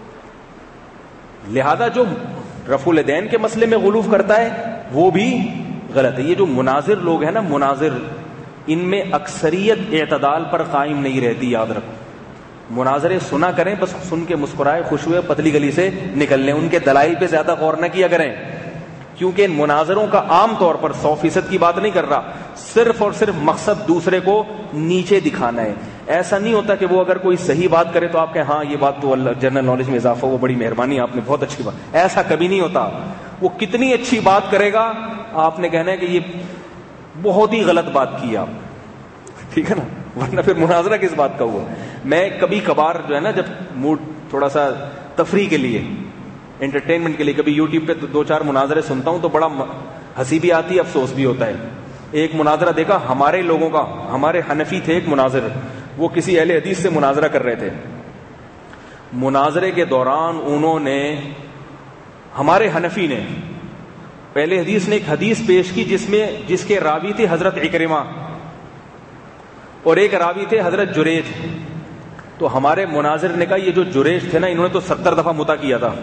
لہذا جو رفع الیدین کے مسئلے میں غلو کرتا ہے وہ بھی غلط ہے. یہ جو مناظر لوگ ہیں نا, مناظر, ان میں اکثریت اعتدال پر قائم نہیں رہتی, یاد رکھو. مناظرے سنا کریں, بس سن کے مسکرائے, خوش ہوئے, پتلی گلی سے نکل لیں. ان کے دلائل پہ زیادہ غور نہ کیا کریں, کیونکہ ان مناظروں کا عام طور پر 100% کی بات نہیں کر رہا, صرف اور صرف مقصد دوسرے کو نیچے دکھانا ہے. ایسا نہیں ہوتا کہ وہ اگر کوئی صحیح بات کرے تو آپ کہیں ہاں یہ بات تو اللہ جنرل نالج میں اضافہ, وہ بڑی مہربانی, آپ نے بہت اچھی بات. ایسا کبھی نہیں ہوتا. وہ کتنی اچھی بات کرے گا, آپ نے کہنا ہے کہ یہ بہت ہی غلط بات کی آپ, ٹھیک ہے نا, ورنہ پھر مناظرہ کس بات کا ہوا. میں کبھی کبھار جو ہے نا, جب موڈ تھوڑا سا تفریح کے لیے, انٹرٹینمنٹ کے لیے, کبھی یوٹیوب پہ 2-4 مناظرے سنتا ہوں تو بڑا ہنسی بھی آتی ہے, افسوس بھی ہوتا ہے. ایک مناظرہ دیکھا ہمارے لوگوں کا, ہمارے حنفی تھے ایک مناظر, وہ کسی اہل حدیث سے مناظرہ کر رہے تھے. مناظرے کے دوران انہوں نے, ہمارے حنفی نے, پہلے حدیث نے ایک حدیث پیش کی جس کے راوی تھے حضرت عکرمہ اور ایک راوی تھے حضرت جریج. تو ہمارے مناظر نے کہا یہ جو جریج تھے نا, انہوں نے تو 70 دفعہ مطع کیا تھا,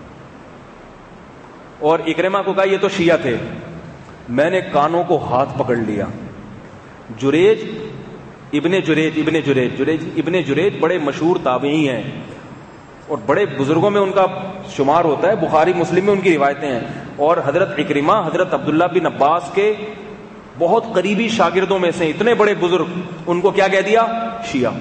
اور عکرمہ کو کہا یہ تو شیعہ تھے. میں نے کانوں کو ہاتھ پکڑ لیا. ابن جریج بڑے مشہور تابعی ہیں, اور بڑے بزرگوں میں ان کا شمار ہوتا ہے، بخاری مسلم میں ان کی روایتیں ہیں. اور حضرت اکرمہ حضرت عبداللہ بن عباس کے بہت قریبی شاگردوں میں سے اتنے بڑے بزرگ، ان کو کیا کہہ دیا؟ شیعہ.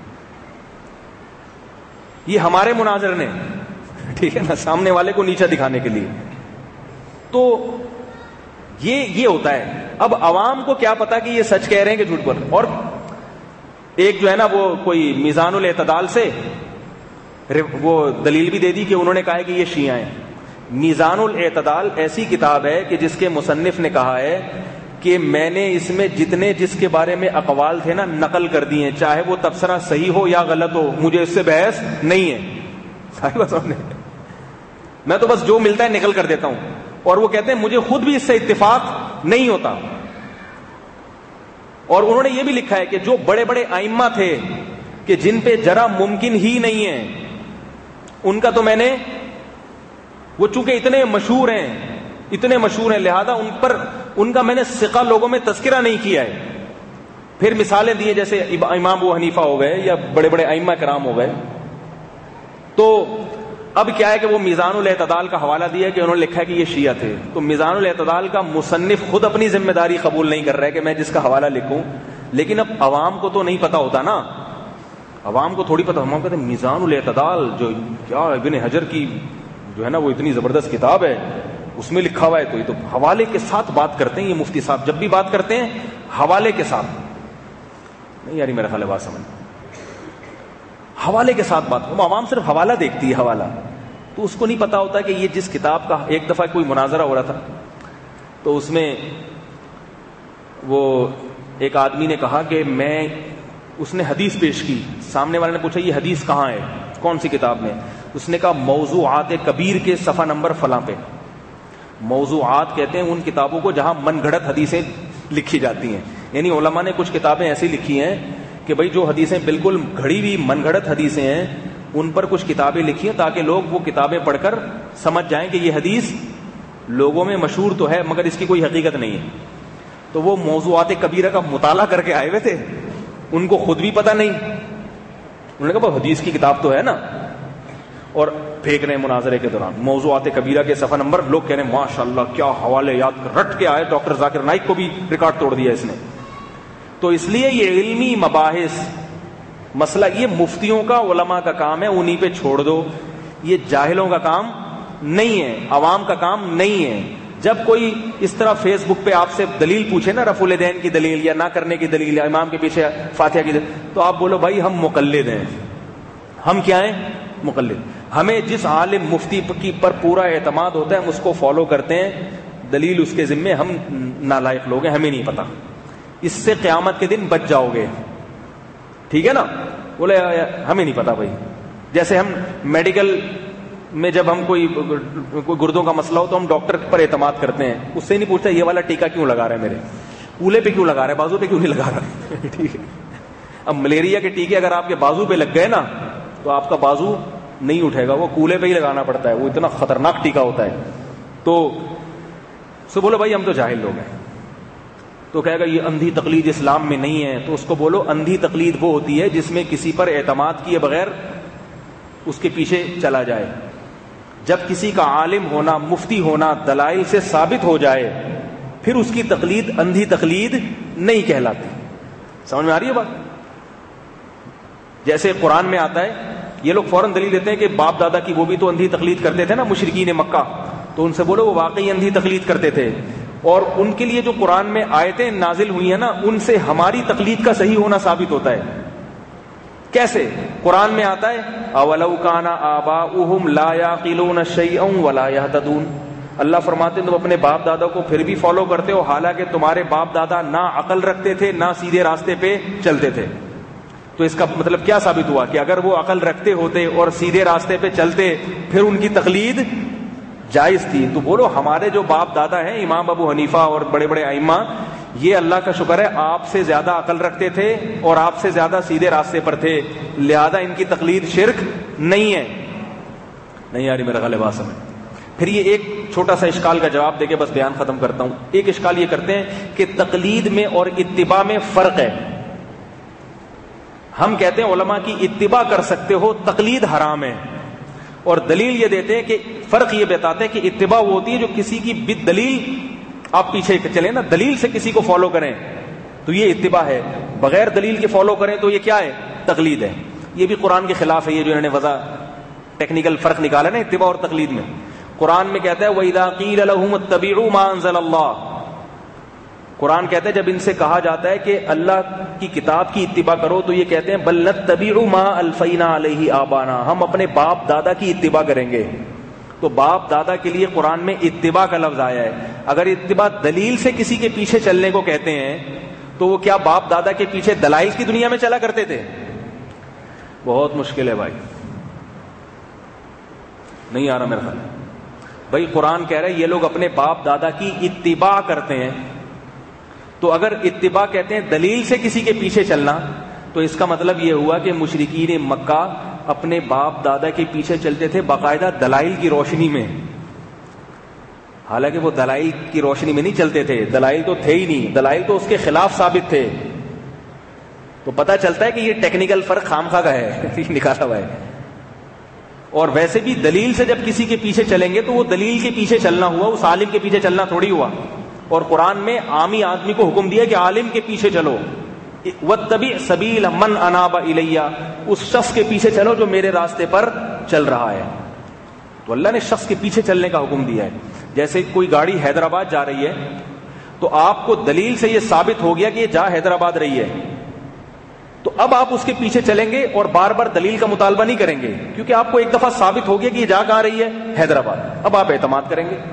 یہ ہمارے مناظر نے، ٹھیک ہے نا، سامنے والے کو نیچا دکھانے کے لیے. تو یہ ہوتا ہے. اب عوام کو کیا پتا کہ یہ سچ کہہ رہے ہیں کہ جھوٹ بول رہے ہیں. اور ایک جو ہے نا وہ کوئی میزان الاعتدال سے وہ دلیل بھی دے دی کہ انہوں نے کہا ہے کہ یہ شیعہ ہیں. میزان الاعتدال ایسی کتاب ہے کہ جس کے مصنف نے کہا ہے کہ میں نے اس میں جتنے جس کے بارے میں اقوال تھے نا نقل کر دیے ہیں، چاہے وہ تبصرہ صحیح ہو یا غلط ہو، مجھے اس سے بحث نہیں ہے. ساری بات سامنے، میں تو بس جو ملتا ہے نقل کر دیتا ہوں. اور وہ کہتے ہیں مجھے خود بھی اس سے اتفاق نہیں ہوتا. اور انہوں نے یہ بھی لکھا ہے کہ جو بڑے بڑے ائمہ تھے کہ جن پہ جرا ممکن ہی نہیں ہے، ان کا تو میں نے، وہ چونکہ اتنے مشہور ہیں لہذا ان کا میں نے ثقہ لوگوں میں تذکرہ نہیں کیا ہے. پھر مثالیں دی جیسے امام ابو حنیفہ ہو گئے یا بڑے بڑے ائمہ کرام ہو گئے. تو اب کیا ہے کہ وہ میزان الاعتدال کا حوالہ دیا ہے کہ انہوں نے لکھا ہے کہ یہ شیعہ تھے. تو میزان الاعتدال کا مصنف خود اپنی ذمہ داری قبول نہیں کر رہا ہے کہ میں جس کا حوالہ لکھوں. لیکن اب عوام کو تو نہیں پتا ہوتا نا، عوام کو تھوڑی پتا. ہم کہتے ہیں میزان الاعتدال جو کیا ابن حجر کی جو ہے نا وہ اتنی زبردست کتاب ہے، اس میں لکھا ہوا ہے. تو یہ تو حوالے کے ساتھ بات کرتے ہیں. یہ مفتی صاحب جب بھی بات کرتے ہیں حوالے کے ساتھ، نہیں یاری میرا خیال ہے بات سمجھ، حوالے کے ساتھ بات. عوام صرف حوالہ دیکھتی ہے، حوالہ. تو اس کو نہیں پتا ہوتا کہ یہ جس کتاب کا، ایک دفعہ کوئی مناظرہ ہو رہا تھا تو اس میں وہ ایک آدمی نے کہا کہ اس نے حدیث پیش کی. سامنے والے نے پوچھا یہ حدیث کہاں ہے، کون سی کتاب میں؟ اس نے کہا موضوعات کبیر کے صفحہ نمبر فلاں پہ. موضوعات کہتے ہیں ان کتابوں کو جہاں من گھڑت حدیثیں لکھی جاتی ہیں. یعنی علماء نے کچھ کتابیں ایسی لکھی ہیں کہ بھئی جو حدیثیں بالکل گھڑی ہوئی من گھڑت حدیثیں ہیں، ان پر کچھ کتابیں لکھی ہیں تاکہ لوگ وہ کتابیں پڑھ کر سمجھ جائیں کہ یہ حدیث لوگوں میں مشہور تو ہے مگر اس کی کوئی حقیقت نہیں ہے. تو وہ موضوعات کبیرہ کا مطالعہ کر کے آئے ہوئے تھے، ان کو خود بھی پتہ نہیں. انہوں نے کہا بھئی حدیث کی کتاب تو ہے نا، اور پھینک رہے مناظرے کے دوران موضوعات کبیرہ کے صفحہ نمبر. لوگ کہہ رہے ہیں ماشاءاللہ کیا حوالے یاد رٹ کے آئے، ڈاکٹر ذاکر نائک کو بھی ریکارڈ توڑ دیا اس نے. تو اس لیے یہ علمی مباحث مسئلہ یہ مفتیوں کا، علماء کا کام ہے، انہی پہ چھوڑ دو. یہ جاہلوں کا کام نہیں ہے، عوام کا کام نہیں ہے. جب کوئی اس طرح فیس بک پہ آپ سے دلیل پوچھے نا، رفع الیدین کی دلیل یا نہ کرنے کی دلیل یا امام کے پیچھے فاتحہ کی دلیل، تو آپ بولو بھائی ہم مقلد ہیں. ہم کیا ہیں؟ مقلد. ہمیں جس عالم مفتی کی پر پورا اعتماد ہوتا ہے ہم اس کو فالو کرتے ہیں، دلیل اس کے ذمے. ہم نالائق لوگ ہیں، ہمیں نہیں پتا. اس سے قیامت کے دن بچ جاؤ گے، ٹھیک ہے نا. بولے ہمیں نہیں پتا بھائی. جیسے ہم میڈیکل میں جب ہم کوئی گردوں کا مسئلہ ہو تو ہم ڈاکٹر پر اعتماد کرتے ہیں، اس سے نہیں پوچھتا یہ والا ٹیکا کیوں لگا رہا ہے، میرے کولے پہ کیوں لگا رہا ہے، بازو پہ کیوں نہیں لگا رہا. ٹھیک ہے. اب ملیریا کے ٹیکے اگر آپ کے بازو پہ لگ گئے نا تو آپ کا بازو نہیں اٹھے گا، وہ کولے پہ ہی لگانا پڑتا ہے، وہ اتنا خطرناک ٹیکا ہوتا ہے. تو بولو بھائی ہم تو جاہل لوگ ہیں. تو کہے گا یہ اندھی تقلید اسلام میں نہیں ہے. تو اس کو بولو اندھی تقلید وہ ہوتی ہے جس میں کسی پر اعتماد کیے بغیر اس کے پیچھے چلا جائے. جب کسی کا عالم ہونا، مفتی ہونا دلائل سے ثابت ہو جائے پھر اس کی تقلید اندھی تقلید نہیں کہلاتی. سمجھ میں آ رہی ہے بات؟ جیسے قرآن میں آتا ہے، یہ لوگ فوراً دلیل دیتے ہیں کہ باپ دادا کی وہ بھی تو اندھی تقلید کرتے تھے نا مشرکین مکہ. تو ان سے بولو وہ واقعی اندھی تقلید کرتے تھے، اور ان کے لیے جو قرآن میں آیتیں نازل ہوئی ہیں نا ان سے ہماری تقلید کا صحیح ہونا ثابت ہوتا ہے. کیسے؟ قرآن میں آتا ہے اولو کان آباؤہم لا یعقلون شیئا ولا یہتدون. اللہ فرماتے ہیں تم اپنے باپ دادا کو پھر بھی فالو کرتے ہو حالانکہ تمہارے باپ دادا نہ عقل رکھتے تھے نہ سیدھے راستے پہ چلتے تھے. تو اس کا مطلب کیا ثابت ہوا کہ اگر وہ عقل رکھتے ہوتے اور سیدھے راستے پہ چلتے پھر ان کی تقلید جائز تھی. تو بولو ہمارے جو باپ دادا ہیں امام ابو حنیفہ اور بڑے بڑے ائمہ، یہ اللہ کا شکر ہے آپ سے زیادہ عقل رکھتے تھے اور آپ سے زیادہ سیدھے راستے پر تھے، لہذا ان کی تقلید شرک نہیں ہے. نہیں یاری میرا غالب آسم ہے. پھر یہ ایک چھوٹا سا اشکال کا جواب دے کے بس بیان ختم کرتا ہوں. ایک اشکال یہ کرتے ہیں کہ تقلید میں اور اتباع میں فرق ہے. ہم کہتے ہیں علماء کی اتباع کر سکتے ہو، تقلید حرام ہے. اور دلیل یہ دیتے ہیں کہ فرق یہ بتاتے ہیں کہ اتباع وہ ہوتی ہے جو کسی کی بدلیل آپ پیچھے چلیں نا, دلیل سے کسی کو فالو کریں تو یہ اتباع ہے, بغیر دلیل کے فالو کریں تو یہ کیا ہے, تقلید ہے. یہ بھی قرآن کے خلاف ہے, یہ جو انہوں نے وضع ٹیکنیکل فرق نکالا نا اتباع اور تقلید میں. قرآن میں کہتا ہے وَإِذَا قِيلَ لَهُمُ اتَّبِعُوا مَا أَنزَلَ اللَّهُ, قرآن کہتا ہے جب ان سے کہا جاتا ہے کہ اللہ کی کتاب کی اتباع کرو تو یہ کہتے ہیں بل نتبع ما الفینا علیہ آبانا, ہم اپنے باپ دادا کی اتباع کریں گے. تو باپ دادا کے لیے قرآن میں اتباع کا لفظ آیا ہے. اگر اتباع دلیل سے کسی کے پیچھے چلنے کو کہتے ہیں تو وہ کیا باپ دادا کے پیچھے دلائل کی دنیا میں چلا کرتے تھے؟ بہت مشکل ہے بھائی, نہیں آ رہا میرا خیال. بھائی قرآن کہہ رہا ہے یہ لوگ اپنے باپ دادا کی اتباع کرتے ہیں, تو اگر اتباع کہتے ہیں دلیل سے کسی کے پیچھے چلنا تو اس کا مطلب یہ ہوا کہ مشرکین مکہ اپنے باپ دادا کے پیچھے چلتے تھے باقاعدہ دلائل کی روشنی میں. حالانکہ وہ دلائل کی روشنی میں نہیں چلتے تھے, دلائل تو تھے ہی نہیں, دلائل تو اس کے خلاف ثابت تھے. تو پتہ چلتا ہے کہ یہ ٹیکنیکل فرق خامخواہ کا ہے نکالا ہوا ہے. اور ویسے بھی دلیل سے جب کسی کے پیچھے چلیں گے تو وہ دلیل کے پیچھے چلنا ہوا, اس عالم کے پیچھے چلنا تھوڑی ہوا. اور قرآن میں عامی آدمی کو حکم دیا کہ عالم کے پیچھے چلو, واتبع سبیل من اناب الیہ, اس شخص کے پیچھے چلو جو میرے راستے پر چل رہا ہے. تو اللہ نے شخص کے پیچھے چلنے کا حکم دیا ہے. جیسے کوئی گاڑی حیدرآباد جا رہی ہے تو آپ کو دلیل سے یہ ثابت ہو گیا کہ یہ جا حیدرآباد رہی ہے, تو اب آپ اس کے پیچھے چلیں گے اور بار بار دلیل کا مطالبہ نہیں کریں گے, کیونکہ آپ کو ایک دفعہ ثابت ہو گیا کہ یہ جا کہاں رہی ہے, حیدرآباد. اب آپ اعتماد کریں گے.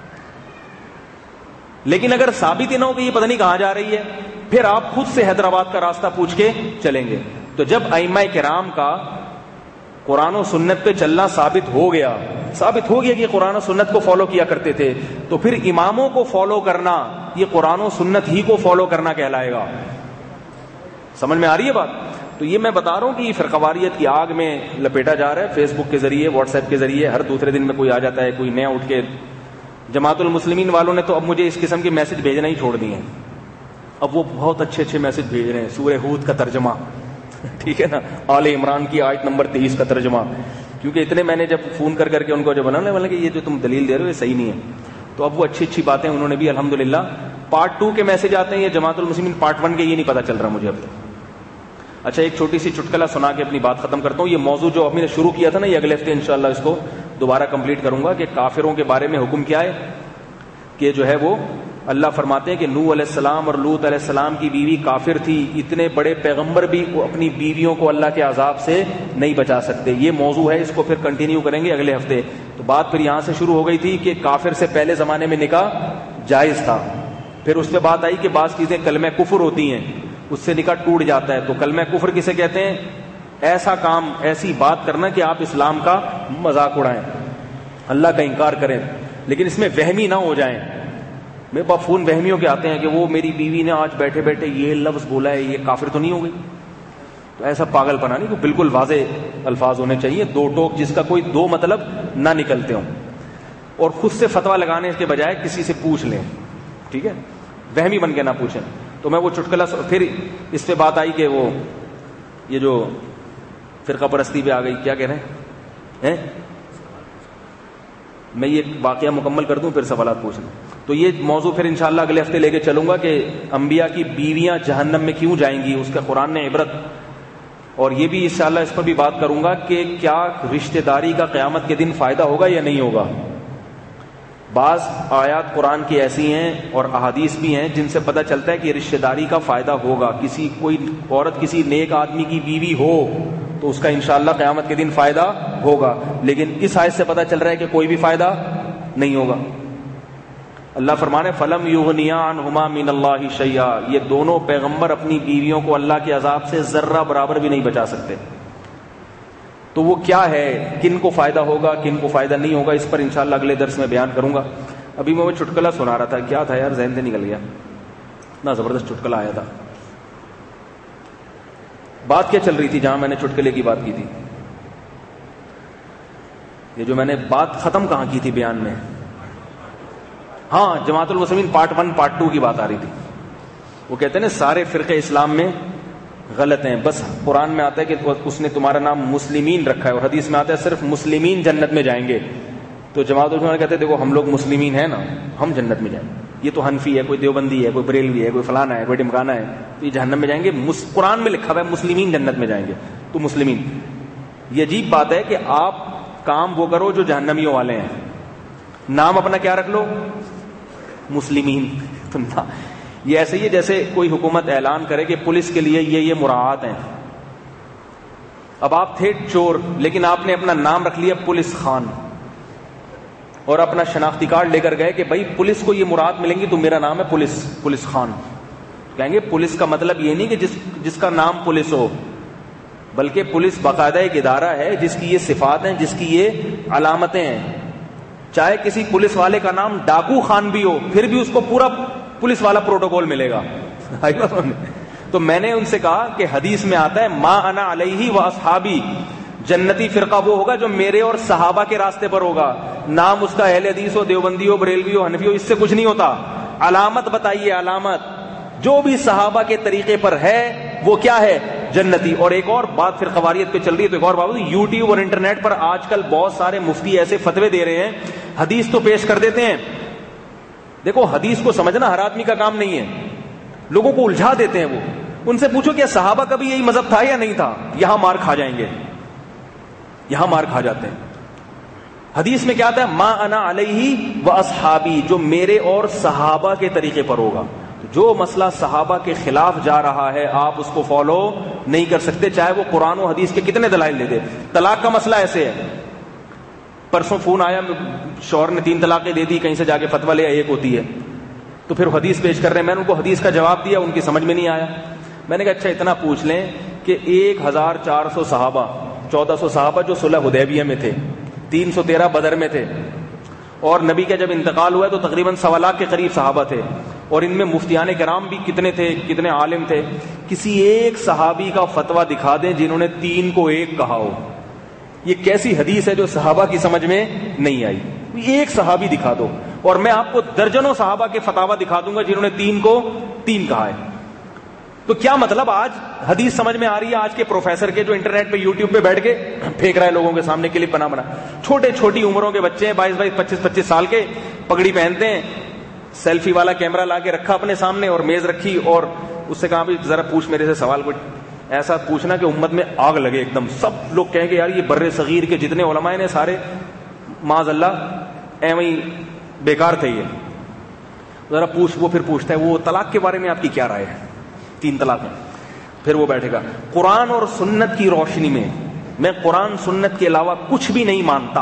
لیکن اگر ثابت ہی نہ ہو کہ یہ پتہ نہیں کہاں جا رہی ہے, پھر آپ خود سے حیدرآباد کا راستہ پوچھ کے چلیں گے. تو جب ائمہ کرام کا قرآن و سنت پہ چلنا ثابت ہو گیا کہ قرآن و سنت کو فالو کیا کرتے تھے, تو پھر اماموں کو فالو کرنا یہ قرآن و سنت ہی کو فالو کرنا کہلائے گا. سمجھ میں آ رہی ہے بات؟ تو یہ میں بتا رہا ہوں کہ یہ فرقواریت کی آگ میں لپیٹا جا رہا ہے. فیس بک کے ذریعے, واٹس ایپ کے ذریعے, ہر دوسرے دن میں کوئی آ جاتا ہے, کوئی نیا اٹھ کے. جماعت المسلمین والوں نے تو اب مجھے اس قسم کے میسج بھیجنا ہی چھوڑ دیے ہیں. اب وہ بہت اچھے اچھے میسج بھیج رہے ہیں, سورہ ہود کا ترجمہ, ٹھیک ہے نا, آل عمران کی آیت نمبر 23 کا ترجمہ. کیونکہ اتنے میں نے جب فون کر کے ان کو جب بنانے کہ یہ جو تم دلیل دے رہے ہو یہ صحیح نہیں ہے, تو اب وہ اچھی اچھی باتیں انہوں نے بھی الحمدللہ. پارٹ 2 کے میسج آتے ہیں, یہ جماعت المسلمین پارٹ 1 کے یہ نہیں پتہ چل رہا مجھے اب تک. اچھا ایک چھوٹی سی چٹکلا سنا کے اپنی بات ختم کرتا ہوں. یہ موضوع جو ہم نے شروع کیا تھا نا, یہ اگلے ہفتے انشاءاللہ اس کو دوبارہ کمپلیٹ کروں گا کہ کافروں کے بارے میں حکم کیا ہے. کہ جو ہے وہ اللہ فرماتے ہیں کہ نوح علیہ السلام اور لوط علیہ السلام کی بیوی کافر تھی, اتنے بڑے پیغمبر بھی اپنی بیویوں کو اللہ کے عذاب سے نہیں بچا سکتے. یہ موضوع ہے, اس کو پھر کنٹینیو کریں گے اگلے ہفتے. تو بات پھر یہاں سے شروع ہو گئی تھی کہ کافر سے پہلے زمانے میں نکاح جائز تھا. پھر اس پہ بات آئی کہ بعض چیزیں کلمہ کفر ہوتی ہیں, اس سے نکاح ٹوٹ جاتا ہے. تو کلمہ کفر کسے کہتے ہیں؟ ایسا کام, ایسی بات کرنا کہ آپ اسلام کا مذاق اڑائیں, اللہ کا انکار کریں, لیکن اس میں وہمی نہ ہو جائیں. میرے پاس فون وہمیوں کے آتے ہیں کہ وہ میری بیوی نے آج بیٹھے بیٹھے یہ لفظ بولا ہے, یہ کافر تو نہیں ہو گئی؟ تو ایسا پاگل پنا نہیں, کہ بالکل واضح الفاظ ہونے چاہیے, دو ٹوک جس کا کوئی دو مطلب نہ نکلتے ہوں. اور خود سے فتویٰ لگانے کے بجائے کسی سے پوچھ لیں, ٹھیک ہے, وہمی بن کے نہ پوچھیں. تو میں وہ چٹکلا پھر اس پہ بات آئی کہ وہ یہ جو فرقہ پرستی پہ آ گئی, کیا کہہ رہے ہیں, میں یہ واقعہ مکمل کر دوں پھر سوالات پوچھ لوں. تو یہ موضوع پھر انشاءاللہ اگلے ہفتے لے کے چلوں گا کہ انبیاء کی بیویاں جہنم میں کیوں جائیں گی, اس کا قرآن نے عبرت. اور یہ بھی انشاءاللہ اس پر بھی بات کروں گا کہ کیا رشتہ داری کا قیامت کے دن فائدہ ہوگا یا نہیں ہوگا. بعض آیات قرآن کی ایسی ہیں اور احادیث بھی ہیں جن سے پتہ چلتا ہے کہ رشتہ داری کا فائدہ ہوگا. کوئی عورت کسی نیک آدمی کی بیوی ہو تو اس کا انشاءاللہ قیامت کے دن فائدہ ہوگا, لیکن اس آیت سے پتہ چل رہا ہے کہ کوئی بھی فائدہ نہیں ہوگا. اللہ فرمانے فلم یغنیا عنہما من اللہ شیئا, یہ دونوں پیغمبر اپنی بیویوں کو اللہ کے عذاب سے ذرہ برابر بھی نہیں بچا سکتے. تو وہ کیا ہے, کن کو فائدہ ہوگا کن کو فائدہ نہیں ہوگا, اس پر انشاءاللہ اگلے درس میں بیان کروں گا. ابھی میں وہ چٹکلا سنا رہا تھا, کیا تھا یار, ذہن سے نکل گیا, اتنا زبردست چٹکلا آیا تھا. بات کیا چل رہی تھی جہاں میں نے چٹکلے کی بات کی تھی, یہ جو میں نے بات ختم کہاں کی تھی بیان میں, ہاں جماعت المسلمین پارٹ 1 پارٹ 2 کی بات آ رہی تھی. وہ کہتے ہیں نا سارے فرقے اسلام میں غلط ہیں. بس قرآن میں آتا ہے کہ اس نے تمہارا نام مسلمین رکھا ہے, اور حدیث میں آتا ہے صرف مسلمین جنت میں جائیں گے. تو جماعت علماء کہتے ہیں دیکھو ہم لوگ مسلمین ہیں نا, ہم جنت میں جائیں گے. یہ تو حنفی ہے, کوئی دیوبندی ہے, کوئی بریلوی ہے, کوئی فلانا ہے, کوئی ڈمکانا ہے, تو یہ جہنم میں جائیں گے. قرآن میں لکھا ہوا ہے مسلمین جنت میں جائیں گے. تو مسلمین, یہ عجیب بات ہے کہ آپ کام وہ کرو جو جہنمیوں والے ہیں, نام اپنا کیا رکھ لو, مسلمین. تو یہ ایسے ہی ہے جیسے کوئی حکومت اعلان کرے کہ پولیس کے لیے یہ مراعات ہیں. اب آپ تھے چور, لیکن آپ نے اپنا نام رکھ لیا پولیس خان, اور اپنا شناختی کارڈ لے کر گئے کہ بھائی پولیس کو یہ مراعات ملیں گی تو میرا نام ہے پولیس خان. کہیں گے پولیس کا مطلب یہ نہیں کہ جس کا نام پولیس ہو, بلکہ پولیس باقاعدہ ایک ادارہ ہے جس کی یہ صفات ہیں, جس کی یہ علامتیں ہیں. چاہے کسی پولیس والے کا نام ڈاکو خان بھی ہو, پھر بھی اس کو پورا پولیس والا پروٹوکول ملے گا. تو میں نے ان سے کہا کہ حدیث میں آتا ہے ما انا علیہ و اصحابی, جنتی فرقہ وہ ہوگا جو میرے اور صحابہ کے راستے پر ہوگا. نام اس کا اہل حدیث ہو, دیوبندی ہو, بریلوی ہو, حنفی ہو, اس سے کچھ نہیں ہوتا. علامت بتائیے, علامت جو بھی صحابہ کے طریقے پر ہے وہ کیا ہے, جنتی. اور ایک اور بات پھر قواریت پہ چل رہی ہے, تو ایک اور بات, یوٹیوب اور انٹرنیٹ پر آج کل بہت سارے مفتی ایسے فتوے دے رہے ہیں, حدیث تو پیش کر دیتے ہیں. دیکھو حدیث کو سمجھنا ہر آدمی کا کام نہیں ہے, لوگوں کو الجھا دیتے ہیں. وہ ان سے پوچھو کہ صحابہ کا بھی یہی مذہب تھا یا نہیں تھا, یہاں مار کھا جائیں گے, یہاں مار کھا جاتے ہیں. حدیث میں کیا آتا ہے, ما انا علیہ و اصحابی, جو میرے اور صحابہ کے طریقے پر ہوگا. جو مسئلہ صحابہ کے خلاف جا رہا ہے آپ اس کو فالو نہیں کر سکتے, چاہے وہ قرآن و حدیث کے کتنے دلائل دے دے. طلاق کا مسئلہ ایسے ہے, پرسوں فون آیا, شوہر نے 3 طلاقیں دے دی, کہیں سے جا کے فتویٰ لیا ایک ہوتی ہے, تو پھر حدیث پیش کر رہے ہیں. میں نے ان کو حدیث کا جواب دیا, ان کی سمجھ میں نہیں آیا. میں نے کہا اچھا اتنا پوچھ لیں کہ 1400 صحابہ, 1400 صحابہ جو صلح حدیبیہ میں تھے, 313 بدر میں تھے, اور نبی کا جب انتقال ہوا تو تقریباً 1.25 لاکھ کے قریب صحابہ تھے, اور ان میں مفتیان کرام بھی کتنے تھے, کتنے عالم تھے. کسی ایک صحابی کا فتویٰ دکھا دیں جنہوں نے 3 کو 1 کہا ہو. یہ کیسی حدیث ہے جو صحابہ کی سمجھ میں نہیں آئی؟ ایک صحابی دکھا دو, اور میں آپ کو درجنوں صحابہ کے فتاوی دکھا دوں گا جنہوں نے 3 کو 3 کہا ہے. تو کیا مطلب, آج حدیث سمجھ میں آ رہی ہے آج کے پروفیسر کے, جو انٹرنیٹ پہ یوٹیوب پہ بیٹھ کے پھینک رہا ہے لوگوں کے سامنے کلپ بنا, چھوٹی عمروں کے بچے ہیں, 22 25 سال کے, پگڑی پہنتے ہیں, سیلفی والا کیمرہ لا کے رکھا اپنے سامنے اور میز رکھی, اور اس سے کہا بھی ذرا پوچھ میرے سے سوال, کوئی ایسا پوچھنا کہ امت میں آگ لگے ایک دم, سب لوگ کہیں کہ یار یہ بر صغیر کے جتنے علماء ہیں سارے معاذ اللہ ایویں بیکار تھے, یہ ذرا پوچھ. وہ پھر پوچھتا ہے وہ طلاق کے بارے میں آپ کی کیا رائے ہے, 3 طلاق ہیں. پھر وہ بیٹھے گا, قرآن اور سنت کی روشنی میں قرآن سنت کے علاوہ کچھ بھی نہیں مانتا,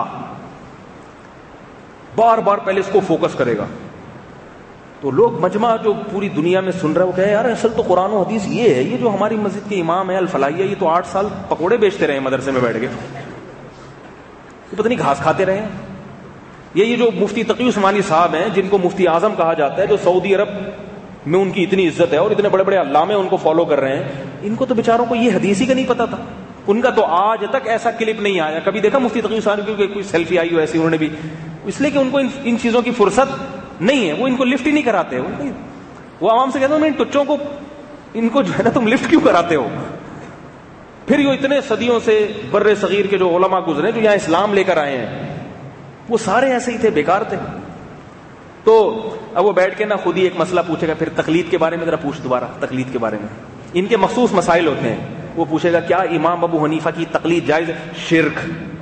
بار بار پہلے اس کو فوکس کرے گا. تو لوگ مجمع جو پوری دنیا میں سن رہے ہیں وہ کہے یار اصل تو قرآن و حدیث یہ ہے, یہ جو ہماری مسجد کے امام ہے الفلاحیہ, یہ تو 8 سال پکوڑے بیچتے رہے مدرسے میں بیٹھ کے, یہ پتہ نہیں گھاس کھاتے رہے ہیں. یہ جو مفتی تقی عثمانی صاحب ہیں, جن کو مفتی اعظم کہا جاتا ہے, جو سعودی عرب میں ان کی اتنی عزت ہے اور اتنے بڑے بڑے علامے ان کو فالو کر رہے ہیں, ان کو تو بیچاروں کو یہ حدیث ہی کا نہیں پتا تھا. ان کا تو آج تک ایسا کلپ نہیں آیا, کبھی دیکھا مفتی تقی عثمانی کی کوئی سیلفی آئی ہو ایسی, انہوں نے بھی, اس لیے کہ ان کو ان چیزوں کی فرصت نہیں ہے, وہ ان کو لفٹ ہی نہیں کراتے. وہ عوام سے کہتے ہیں ان ٹچوں کو, ان کو جو ہے نا تم لفٹ کیوں کراتے ہو. پھر یہ اتنے صدیوں سے بر صغیر کے جو علماء گزرے جو یہاں اسلام لے کر آئے ہیں, وہ سارے ایسے ہی تھے, بیکار تھے. تو اب وہ بیٹھ کے نا خود ہی ایک مسئلہ پوچھے گا, پھر تقلید کے بارے میں ذرا پوچھ دوبارہ, تقلید کے بارے میں ان کے مخصوص مسائل ہوتے ہیں. وہ پوچھے گا کیا امام ابو حنیفہ کی تقلید جائز ہے؟ شرک.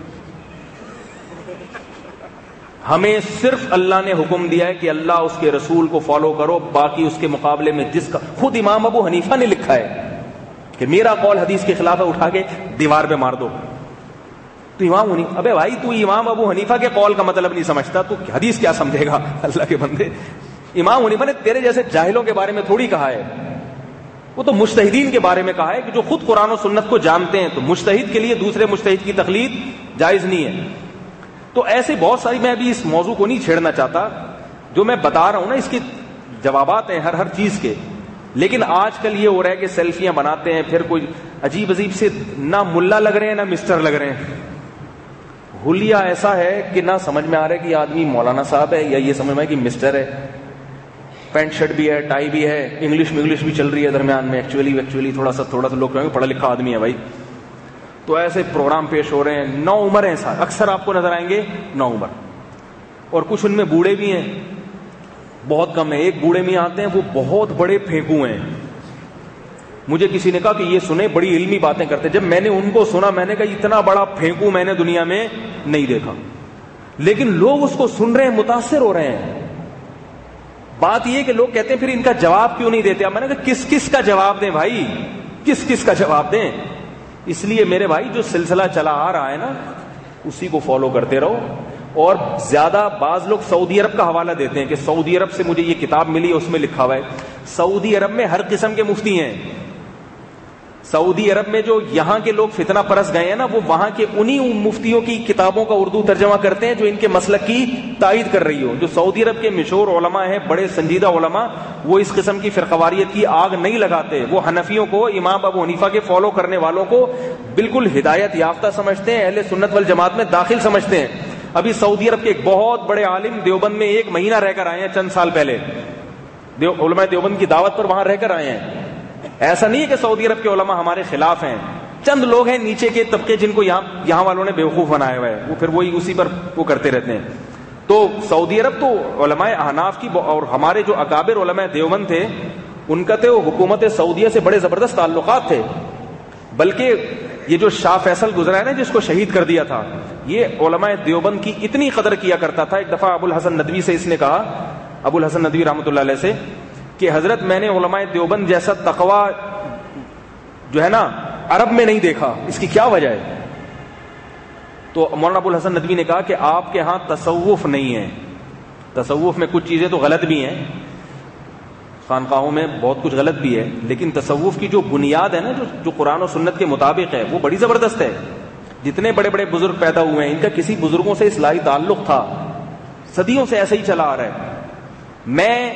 ہمیں صرف اللہ نے حکم دیا ہے کہ اللہ اس کے رسول کو فالو کرو, باقی اس کے مقابلے میں جس کا, خود امام ابو حنیفہ نے لکھا ہے کہ میرا قول حدیث کے خلاف ہے, اٹھا کے دیوار پہ مار دو. تو امام حنیفہ, ابے بھائی تو امام ابو حنیفہ کے قول کا مطلب نہیں سمجھتا, تو حدیث کیا سمجھے گا؟ اللہ کے بندے, امام حنیفہ نے تیرے جیسے جاہلوں کے بارے میں تھوڑی کہا ہے, وہ تو مجتہدین کے بارے میں کہا ہے کہ جو خود قرآن و سنت کو جانتے ہیں. تو مجتہد کے لیے دوسرے مجتہد کی تقلید جائز نہیں ہے. تو ایسے بہت ساری, میں ابھی اس موضوع کو نہیں چھیڑنا چاہتا, جو میں بتا رہا ہوں نا اس کے جوابات ہیں ہر چیز کے. لیکن آج کل یہ ہو رہا ہے کہ سیلفیاں بناتے ہیں, پھر کوئی عجیب سے, نہ ملا لگ رہے ہیں نہ مسٹر لگ رہے ہیں. حلیہ ایسا ہے کہ نہ سمجھ میں آ رہا ہے کہ یہ آدمی مولانا صاحب ہے یا یہ سمجھ میں کہ مسٹر ہے. پینٹ شرٹ بھی ہے, ٹائی بھی ہے, انگلش بھی چل رہی ہے درمیان میں, ایکچولی تھوڑا سا لوگ کہیں گے پڑھا لکھا آدمی ہے بھائی. تو ایسے پروگرام پیش ہو رہے ہیں, 9 عمر ہیں سارے, اکثر آپ کو نظر آئیں گے 9 عمر, اور کچھ ان میں بوڑھے بھی ہیں, بہت کم ہیں. ایک بوڑھے میں آتے ہیں, وہ بہت بڑے پھینکو ہیں. مجھے کسی نے کہا کہ یہ سنے, بڑی علمی باتیں کرتے. جب میں نے ان کو سنا, میں نے کہا اتنا بڑا پھینکو میں نے دنیا میں نہیں دیکھا. لیکن لوگ اس کو سن رہے ہیں, متاثر ہو رہے ہیں. بات یہ کہ لوگ کہتے ہیں پھر ان کا جواب کیوں نہیں دیتے. میں نے کہا کس کا جواب دیں بھائی, کس کا جواب دیں. اس لیے میرے بھائی جو سلسلہ چلا آ رہا ہے نا, اسی کو فالو کرتے رہو. اور زیادہ بعض لوگ سعودی عرب کا حوالہ دیتے ہیں کہ سعودی عرب سے مجھے یہ کتاب ملی, اس میں لکھا ہوا ہے. سعودی عرب میں ہر قسم کے مفتی ہیں. سعودی عرب میں جو یہاں کے لوگ فتنہ پرست گئے ہیں نا, وہ وہاں کے انہی مفتیوں کی کتابوں کا اردو ترجمہ کرتے ہیں جو ان کے مسلک کی تائید کر رہی ہو. جو سعودی عرب کے مشہور علماء ہیں, بڑے سنجیدہ علماء, وہ اس قسم کی فرقواریت کی آگ نہیں لگاتے. وہ حنفیوں کو, امام ابو حنیفہ کے فالو کرنے والوں کو بالکل ہدایت یافتہ سمجھتے ہیں, اہل سنت والجماعت میں داخل سمجھتے ہیں. ابھی سعودی عرب کے ایک بہت بڑے عالم دیوبند میں 1 مہینہ رہ کر آئے ہیں چند سال پہلے. علماء دیوبند کی دعوت پر وہاں رہ کر آئے ہیں. ایسا نہیں ہے کہ سعودی عرب کے علماء ہمارے خلاف ہیں. چند لوگ ہیں نیچے کے طبقے جن کو یہاں والوں نے بیوقوف بنایا ہوا ہے, وہ پھر وہی اسی پر وہ کرتے رہتے ہیں. تو سعودی عرب تو علماء احناف کی, اور ہمارے جو اکابر علماء دیوبند تھے ان کا تو حکومت سعودیہ سے بڑے زبردست تعلقات تھے. بلکہ یہ جو شاہ فیصل گزرا ہے نا, جس کو شہید کر دیا تھا, یہ علماء دیوبند کی اتنی قدر کیا کرتا تھا. ایک دفعہ ابو الحسن ندوی سے اس نے کہا, ابو الحسن ندوی رحمۃ اللہ علیہ سے, کہ حضرت میں نے علماء دیوبند جیسا تقویٰ جو ہے نا عرب میں نہیں دیکھا, اس کی کیا وجہ ہے؟ تو مولانا ابو الحسن ندوی نے کہا کہ آپ کے ہاں تصوف نہیں ہے. تصوف میں کچھ چیزیں تو غلط بھی ہیں, خانقاہوں میں بہت کچھ غلط بھی ہے, لیکن تصوف کی جو بنیاد ہے نا, جو قرآن و سنت کے مطابق ہے, وہ بڑی زبردست ہے. جتنے بڑے بڑے بزرگ پیدا ہوئے ہیں, ان کا کسی بزرگوں سے اصلاحی تعلق تھا, صدیوں سے ایسا ہی چلا آ رہا ہے. میں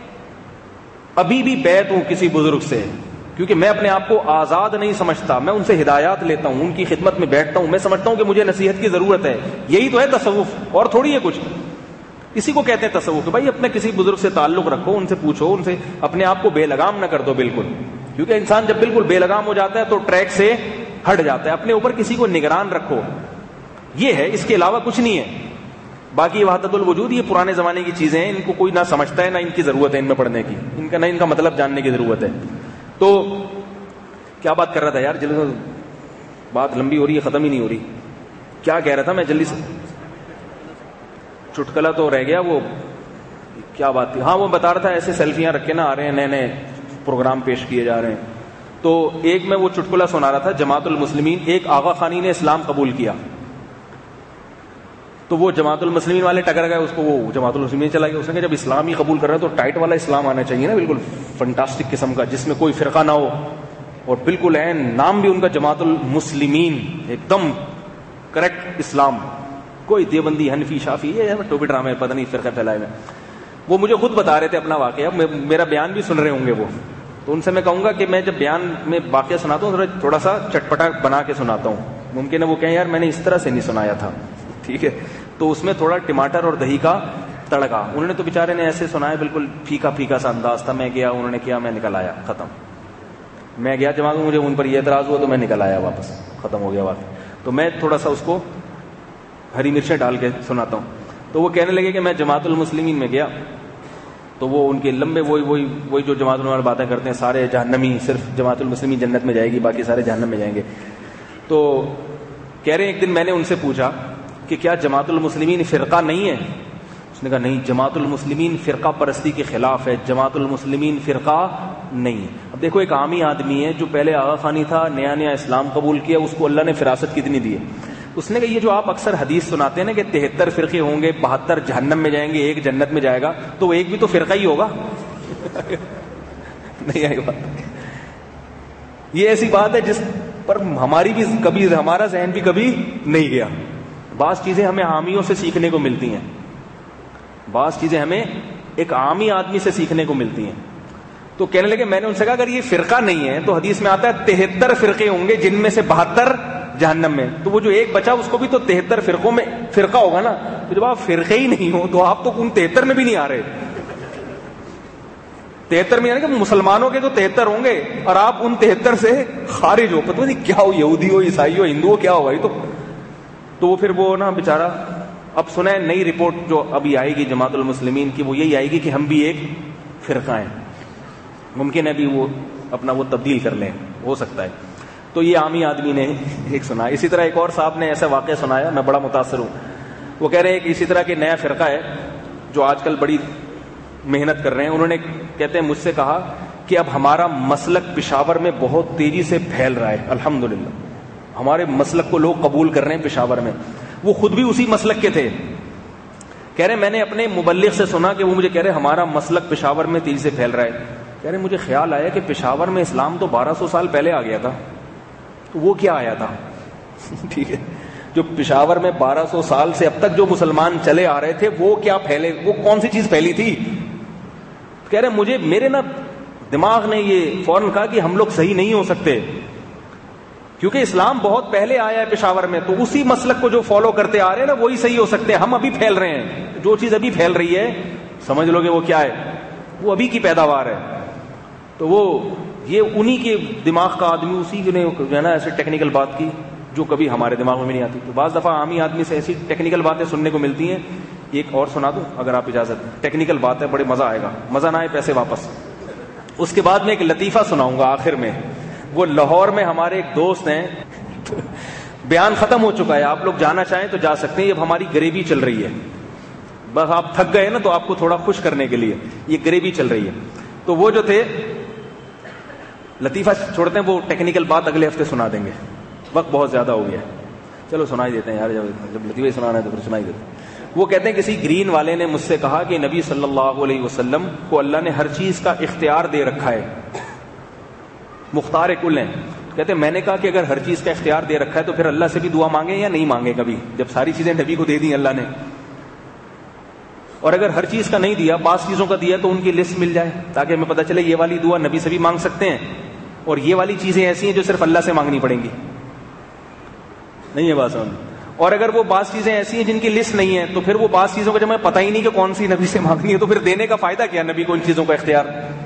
ابھی بھی بیعت ہوں کسی بزرگ سے, کیونکہ میں اپنے آپ کو آزاد نہیں سمجھتا. میں ان سے ہدایات لیتا ہوں, ان کی خدمت میں بیٹھتا ہوں. میں سمجھتا ہوں کہ مجھے نصیحت کی ضرورت ہے. یہی تو ہے تصوف, اور تھوڑی ہے کچھ. اسی کو کہتے ہیں تصوف, کہ بھائی اپنے کسی بزرگ سے تعلق رکھو, ان سے پوچھو, ان سے اپنے آپ کو بے لگام نہ کر دو بالکل. کیونکہ انسان جب بالکل بے لگام ہو جاتا ہے تو ٹریک سے ہٹ جاتا ہے. اپنے اوپر کسی کو نگران رکھو, یہ ہے, اس کے علاوہ کچھ نہیں ہے. باقی وحدت الوجود یہ پرانے زمانے کی چیزیں ہیں, ان کو کوئی نہ سمجھتا ہے, نہ ان کی ضرورت ہے ان میں پڑھنے کی, نہ ان کا مطلب جاننے کی ضرورت ہے. تو کیا بات کر رہا تھا یار, جلدی بات لمبی ہو رہی ہے, ختم ہی نہیں ہو رہی. کیا کہہ رہا تھا میں جلدی سے, چٹکلا تو رہ گیا. وہ کیا بات تھی, ہاں وہ بتا رہا تھا ایسے سیلفیاں رکھ کے نہ آ رہے ہیں, نئے نئے پروگرام پیش کیے جا رہے ہیں. تو ایک میں وہ چٹکلا سنا رہا تھا, جماعت المسلمین, ایک آغا خانی نے اسلام قبول کیا, تو وہ جماعت المسلمین والے ٹکر گئے اس کو, وہ جماعت المسلمین چلا گیا. اس نے کہا جب اسلام ہی قبول کر رہا ہے تو ٹائٹ والا اسلام آنا چاہیے نا, بالکل فنٹاسٹک قسم کا, جس میں کوئی فرقہ نہ ہو, اور بالکل عین نام بھی ان کا جماعت المسلمین, ایک دم کریکٹ اسلام. کوئی دیوبندی, حنفی, شافی, یہ ٹوپی ڈرامے پتہ نہیں فرقے پھیلائے ہوئے. وہ مجھے خود بتا رہے تھے اپنا واقعہ, میرا بیان بھی سن رہے ہوں گے وہ. تو ان سے میں کہوں گا کہ میں جب بیان میں واقعہ سناتا ہوں تھوڑا سا چٹپٹا بنا کے سناتا ہوں. ممکن ہے وہ کہیں یار میں نے اس طرح سے نہیں سنایا تھا, ٹھیک ہے, تو اس میں تھوڑا ٹماٹر اور دہی کا تڑکا. انہوں نے تو بیچارے نے ایسے سنایا, بالکل پھیکا پھیکا سا انداز تھا. میں گیا, انہوں نے کیا, میں نکل آیا, ختم. میں گیا جماعت میں, مجھے ان پر یہ اعتراض ہوا تو میں نکل آیا واپس, ختم ہو گیا واقعہ. تو میں تھوڑا سا اس کو ہری مرچیں ڈال کے سناتا ہوں. تو وہ کہنے لگے کہ میں جماعت المسلمین میں گیا, تو وہ ان کے لمبے وہی جو جماعت المسلمین باتیں کرتے ہیں, سارے جہنمی, صرف جماعت المسلمین جنت میں جائے گی, باقی سارے جہنم میں جائیں گے. تو کہہ رہے ہیں ایک دن میں نے ان سے پوچھا کہ کیا جماعت المسلمین فرقہ نہیں ہے؟ اس نے کہا نہیں, جماعت المسلمین فرقہ پرستی کے خلاف ہے, جماعت المسلمین فرقہ نہیں ہے. اب دیکھو ایک عامی آدمی ہے جو پہلے آغا خانی تھا, نیا نیا اسلام قبول کیا, اس کو اللہ نے فراست کتنی دی ہے. اس نے کہا یہ جو آپ اکثر حدیث سناتے ہیں نا کہ 73 فرقے ہوں گے, 72 جہنم میں جائیں گے, ایک جنت میں جائے گا, تو وہ ایک بھی تو فرقہ ہی ہوگا. نہیں آئی بات. یہ ایسی بات ہے جس پر ہماری بھی کبھی, ہمارا ذہن بھی کبھی نہیں گیا. بعض چیزیں ہمیں عامیوں سے سیکھنے کو ملتی ہیں, بعض چیزیں ہمیں ایک عامی آدمی سے سیکھنے کو ملتی ہیں. تو کہنے لگے, میں نے ان سے کہا اگر یہ فرقہ نہیں ہے تو حدیث میں آتا ہے 73 فرقے ہوں گے جن میں سے 72 جہنم میں, تو وہ جو ایک بچا اس کو بھی تو 73 فرقوں میں فرقہ ہوگا نا. تو جب آپ فرقے ہی نہیں ہو تو آپ تو ان 73 میں بھی نہیں آ رہے. 73 میں یعنی کہ مسلمانوں کے تو 73 ہوں گے اور آپ ان 73 سے خارج ہو. پتہ نہیں کیا ہو, یہودی ہو, عیسائی ہو, ہندو ہو, کیا ہو بھائی. تو وہ پھر وہ نا بیچارہ, اب سنیں نئی رپورٹ جو ابھی آئے گی جماعت المسلمین کی, وہ یہی آئے گی کہ ہم بھی ایک فرقہ ہیں. ممکن ہے بھی وہ اپنا وہ تبدیل کر لیں, ہو سکتا ہے. تو یہ عامی آدمی نے ایک سنا. اسی طرح ایک اور صاحب نے ایسا واقعہ سنایا, میں بڑا متاثر ہوں. وہ کہہ رہے ہیں کہ اسی طرح کے نیا فرقہ ہے جو آج کل بڑی محنت کر رہے ہیں. انہوں نے کہتے ہیں مجھ سے کہا کہ اب ہمارا مسلک پشاور میں بہت تیزی سے پھیل رہا ہے, الحمدللہ ہمارے مسلک کو لوگ قبول کر رہے ہیں پشاور میں. وہ خود بھی اسی مسلک کے تھے. کہہ رہے میں نے اپنے مبلغ سے سنا کہ وہ مجھے کہہ رہے ہمارا مسلک پشاور میں تیزی سے پھیل رہا ہے. کہہ رہے مجھے خیال آیا کہ پشاور میں اسلام تو 1200 سال پہلے آ گیا تھا, تو وہ کیا آیا تھا؟ ٹھیک ہے, جو پشاور میں 1200 سال سے اب تک جو مسلمان چلے آ رہے تھے وہ کیا پھیلے, وہ کون سی چیز پھیلی تھی؟ کہہ رہے مجھے میرے نا دماغ نے یہ فوراً کہا کہ ہم لوگ صحیح نہیں ہو سکتے, کیونکہ اسلام بہت پہلے آیا ہے پشاور میں, تو اسی مسلک کو جو فالو کرتے آ رہے ہیں نا وہی صحیح ہو سکتے ہیں. ہم ابھی پھیل رہے ہیں, جو چیز ابھی پھیل رہی ہے سمجھ لو کہ وہ کیا ہے, وہ ابھی کی پیداوار ہے. تو وہ یہ انہی کے دماغ کا آدمی, اسی نے جو ہے نا ایسے ٹیکنیکل بات کی جو کبھی ہمارے دماغ میں بھی نہیں آتی. تو بعض دفعہ عامی آدمی سے ایسی ٹیکنیکل باتیں سننے کو ملتی ہیں. ایک اور سنا دوں اگر آپ اجازت, ٹیکنیکل بات ہے, بڑے مزہ آئے گا, مزہ نہ آئے پیسے واپس. اس کے بعد میں ایک لطیفہ سناؤں گا آخر میں. وہ لاہور میں ہمارے ایک دوست ہیں, بیان ختم ہو چکا ہے, آپ لوگ جانا چاہیں تو جا سکتے ہیں. اب ہماری گریوی چل رہی ہے, بس آپ تھک گئے نا تو آپ کو تھوڑا خوش کرنے کے لیے یہ گریوی چل رہی ہے. تو وہ جو تھے, لطیفہ چھوڑتے ہیں, وہ ٹیکنیکل بات اگلے ہفتے سنا دیں گے, وقت بہت زیادہ ہو گیا ہے. چلو سنائی دیتے ہیں یار, جب لطیفہ سنانا ہے تو پھر سنائی دیتے ہیں. وہ کہتے ہیں کسی گرین والے نے مجھ سے کہا کہ نبی صلی اللہ علیہ وسلم کو اللہ نے ہر چیز کا اختیار دے رکھا ہے, مختار کل ہیں. کہتے ہیں میں نے کہا کہ اگر ہر چیز کا اختیار دے رکھا ہے تو پھر اللہ سے بھی دعا مانگے یا نہیں مانگے کبھی, جب ساری چیزیں نبی کو دے دی اللہ نے. اور اگر ہر چیز کا نہیں دیا, بعض چیزوں کا دیا, تو ان کی لسٹ مل جائے تاکہ ہمیں پتہ چلے یہ والی دعا نبی سے بھی مانگ سکتے ہیں اور یہ والی چیزیں ایسی ہیں جو صرف اللہ سے مانگنی پڑیں گی. نہیں ہے بات سمجھ. اور اگر وہ بعض چیزیں ایسی ہیں جن کی لسٹ نہیں ہے تو پھر وہ بعض چیزوں کا جب ہمیں پتہ ہی نہیں کہ کون سی نبی سے مانگنی ہے تو پھر دینے کا فائدہ کیا نبی کو ان چیزوں کا اختیار.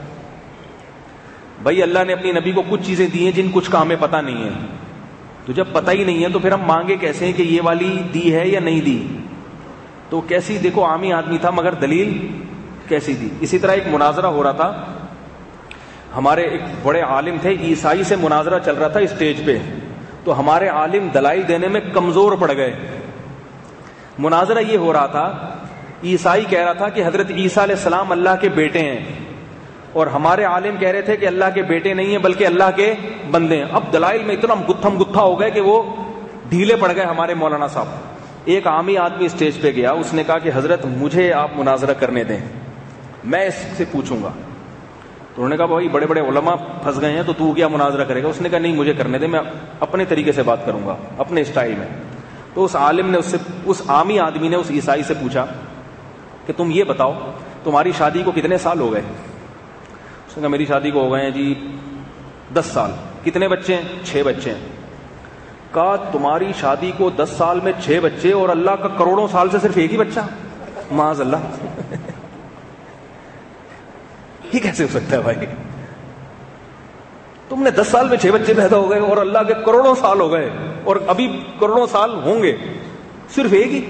بھائی اللہ نے اپنی نبی کو کچھ چیزیں دی ہیں جن کچھ کا ہمیں پتہ نہیں ہے, تو جب پتہ ہی نہیں ہے تو پھر ہم مانگے کیسے ہیں کہ یہ والی دی ہے یا نہیں دی. تو کیسی, دیکھو عامی آدمی تھا مگر دلیل کیسی دی. اسی طرح ایک مناظرہ ہو رہا تھا, ہمارے ایک بڑے عالم تھے, عیسائی سے مناظرہ چل رہا تھا اسٹیج پہ. تو ہمارے عالم دلائل دینے میں کمزور پڑ گئے. مناظرہ یہ ہو رہا تھا, عیسائی کہہ رہا تھا کہ حضرت عیسیٰ علیہ السلام اللہ کے بیٹے ہیں, اور ہمارے عالم کہہ رہے تھے کہ اللہ کے بیٹے نہیں ہیں بلکہ اللہ کے بندے ہیں. اب دلائل میں اتنا گتھم گتھا ہو گئے کہ وہ ڈھیلے پڑ گئے ہمارے مولانا صاحب. ایک عامی آدمی اسٹیج پہ گیا, اس نے کہا کہ حضرت مجھے آپ مناظرہ کرنے دیں, میں اس سے پوچھوں گا. تو انہوں نے کہا بھائی بڑے بڑے علماء پھنس گئے ہیں تو تو کیا مناظرہ کرے گا. اس نے کہا نہیں مجھے کرنے دیں, میں اپنے طریقے سے بات کروں گا, اپنے اسٹائل میں. تو اس عالم نے اس عامی آدمی نے اس عیسائی سے پوچھا کہ تم یہ بتاؤ تمہاری شادی کو کتنے سال ہو گئے. اس نے کہا میری شادی کو ہو گئے ہیں جی 10 سال. کتنے بچے ہیں؟ 6 بچے ہیں. کہا تمہاری شادی کو 10 سال میں 6 بچے اور اللہ کا کروڑوں سال سے صرف ایک ہی بچہ, معاذ اللہ. یہ کیسے ہو سکتا ہے بھائی, تم نے 10 سال میں 6 بچے پیدا ہو گئے اور اللہ کے کروڑوں سال ہو گئے اور ابھی کروڑوں سال ہوں گے, صرف ایک ہی.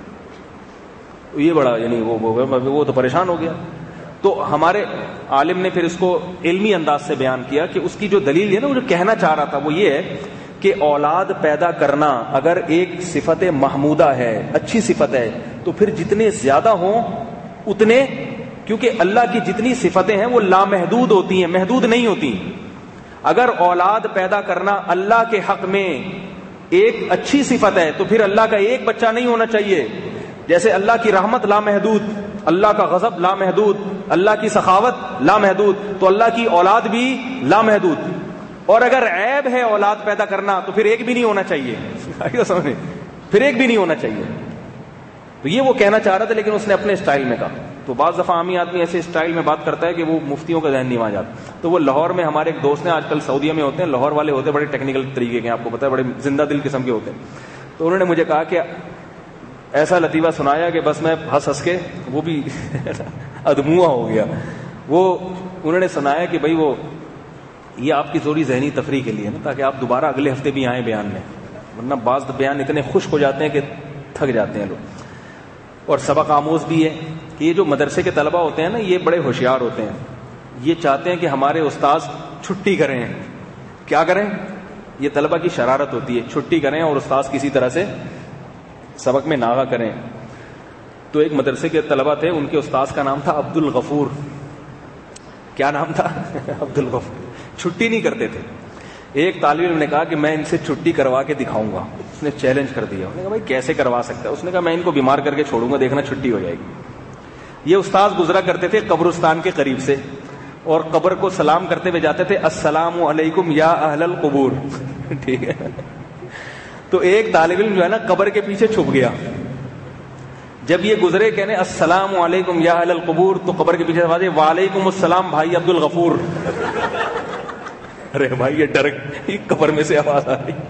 یہ بڑا یعنی وہ تو پریشان ہو گیا. تو ہمارے عالم نے پھر اس کو علمی انداز سے بیان کیا کہ اس کی جو دلیل ہے نا, وہ جو کہنا چاہ رہا تھا وہ یہ ہے کہ اولاد پیدا کرنا اگر ایک صفت محمودہ ہے, اچھی صفت ہے, تو پھر جتنے زیادہ ہوں اتنے, کیونکہ اللہ کی جتنی صفتیں ہیں وہ لامحدود ہوتی ہیں, محدود نہیں ہوتی. اگر اولاد پیدا کرنا اللہ کے حق میں ایک اچھی صفت ہے تو پھر اللہ کا ایک بچہ نہیں ہونا چاہیے. جیسے اللہ کی رحمت لامحدود, اللہ کا غضب لامحدود, اللہ کی سخاوت لامحدود, تو اللہ کی اولاد بھی لامحدود. اور اگر عیب ہے اولاد پیدا کرنا تو پھر ایک بھی نہیں ہونا چاہیے, پھر ایک بھی نہیں ہونا چاہیے. تو یہ وہ کہنا چاہ رہا تھا لیکن اس نے اپنے اسٹائل میں کہا. تو بعض دفعہ عامی آدمی ایسے اسٹائل میں بات کرتا ہے کہ وہ مفتیوں کا ذہن نہیں مان جاتا. تو وہ لاہور میں ہمارے ایک دوست ہیں, آج کل سعودیہ میں ہوتے ہیں, لاہور والے ہوتے ہیں بڑے ٹیکنیکل طریقے کے, آپ کو پتا ہے بڑے زندہ دل قسم کے ہوتے ہیں. تو انہوں نے مجھے کہا کہ ایسا لطیفہ سنایا کہ بس میں ہنس ہنس کے وہ بھی ادموا ہو گیا. وہ انہوں نے سنایا کہ بھائی وہ یہ آپ کی تھوڑی ذہنی تفریح کے لیے نا، تاکہ آپ دوبارہ اگلے ہفتے بھی آئیں بیان میں، ورنہ بعض بیان اتنے خشک ہو جاتے ہیں کہ تھک جاتے ہیں لوگ. اور سبق آموز بھی ہے کہ یہ جو مدرسے کے طلبہ ہوتے ہیں نا، یہ بڑے ہوشیار ہوتے ہیں. یہ چاہتے ہیں کہ ہمارے استاذ چھٹی کریں. کیا کریں؟ یہ طلبہ کی شرارت ہوتی ہے، چھٹی کریں اور استاذ کسی طرح سے سبق میں ناغہ کریں. تو ایک مدرسے کے طلبہ تھے، ان کے استاذ کا نام تھا عبد الغفور. کیا نام تھا؟ عبد الغفور. چھٹی نہیں کرتے تھے. ایک طالب علم نے کہا کہ میں ان سے چھٹی کروا کے دکھاؤں گا. اس نے چیلنج کر دیا. انہوں نے کہا بھائی کیسے کروا سکتا ہے؟ اس نے کہا میں ان کو بیمار کر کے چھوڑوں گا، دیکھنا چھٹی ہو جائے گی. یہ استاذ گزرا کرتے تھے قبرستان کے قریب سے، اور قبر کو سلام کرتے ہوئے جاتے تھے، السلام علیکم یا اہل القبور. ٹھیک ہے. تو ایک طالب علم جو ہے نا قبر کے پیچھے چھپ گیا. جب یہ گزرے کہنے السلام علیکم یا اہل القبور، تو قبر کے پیچھے آواز وعلیکم السلام بھائی عبد الغفور. ارے بھائی یہ ڈر، قبر میں سے آواز آ رہی.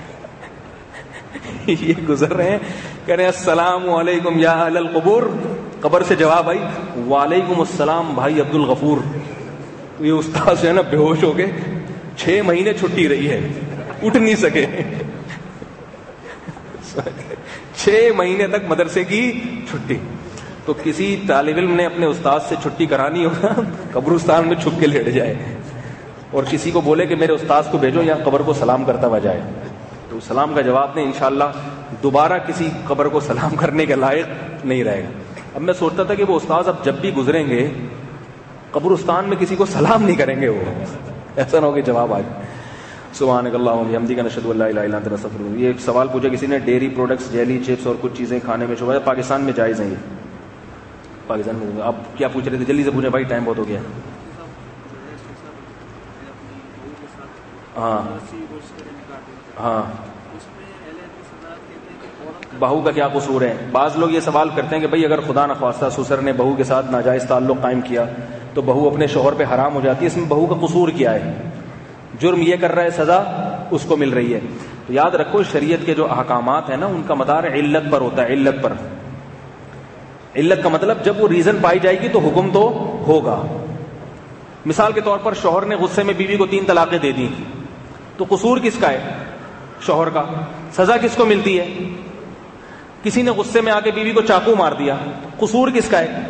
یہ گزر رہے ہیں، کہہ رہے ہیں السلام علیکم یا اہل القبور. قبر سے جواب آئی وعلیکم السلام بھائی عبد الغفور. یہ استاد جو ہے نا بے ہوش ہو گئے. 6 مہینے چھٹی رہی ہے، اٹھ نہیں سکے. 6 مہینے تک مدرسے کی چھٹی. تو کسی طالب علم نے اپنے استاد سے چھٹی کرانی ہوگا، قبرستان میں چھپ کے لیٹ جائے اور کسی کو بولے کہ میرے استاد کو بھیجو یا قبر کو سلام کرتا ہوا جائے. تو سلام کا جواب دیں، انشاءاللہ دوبارہ کسی قبر کو سلام کرنے کے لائق نہیں رہے گا. اب میں سوچتا تھا کہ وہ استاد اب جب بھی گزریں گے قبرستان میں کسی کو سلام نہیں کریں گے، وہ ایسا نہ ہو کہ جواب آئے. سبحانک اللہم وبحمدک نشہد ان لا الہ الا انت نستغفرک. یہ ایک سوال پوچھا کسی نے، ڈیری پروڈکٹس جیلی چپس اور کچھ چیزیں کھانے میں شبہ ہے، پاکستان میں جائز ہیں یہ؟ پاکستان میں آپ کیا پوچھ رہے تھے؟ جلدی سے پوچھیں بھائی، ٹائم بہت ہو گیا. ہاں ہاں، بہو کا کیا قصور ہے؟ بعض لوگ یہ سوال کرتے ہیں کہ بھئی اگر خدا نخواستہ سسر نے بہو کے ساتھ ناجائز تعلق قائم کیا تو بہو اپنے شوہر پہ حرام ہو جاتی ہے، اس میں بہو کا قصور کیا ہے؟ جرم یہ کر رہا ہے، سزا اس کو مل رہی ہے. تو یاد رکھو شریعت کے جو احکامات ہیں نا ان کا مدار علت پر ہوتا ہے. علت پر. علت کا مطلب جب وہ ریزن پائی جائے گی تو حکم تو ہوگا. مثال کے طور پر شوہر نے غصے میں بیوی کو 3 طلاقیں دے دی، تو قصور کس کا ہے؟ شوہر کا. سزا کس کو ملتی ہے؟ کسی نے غصے میں آ کے بیوی کو چاقو مار دیا، قصور کس کا ہے؟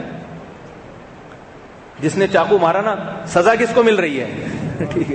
جس نے چاقو مارا نا. سزا کس کو مل رہی ہے؟ ٹھیک ہے.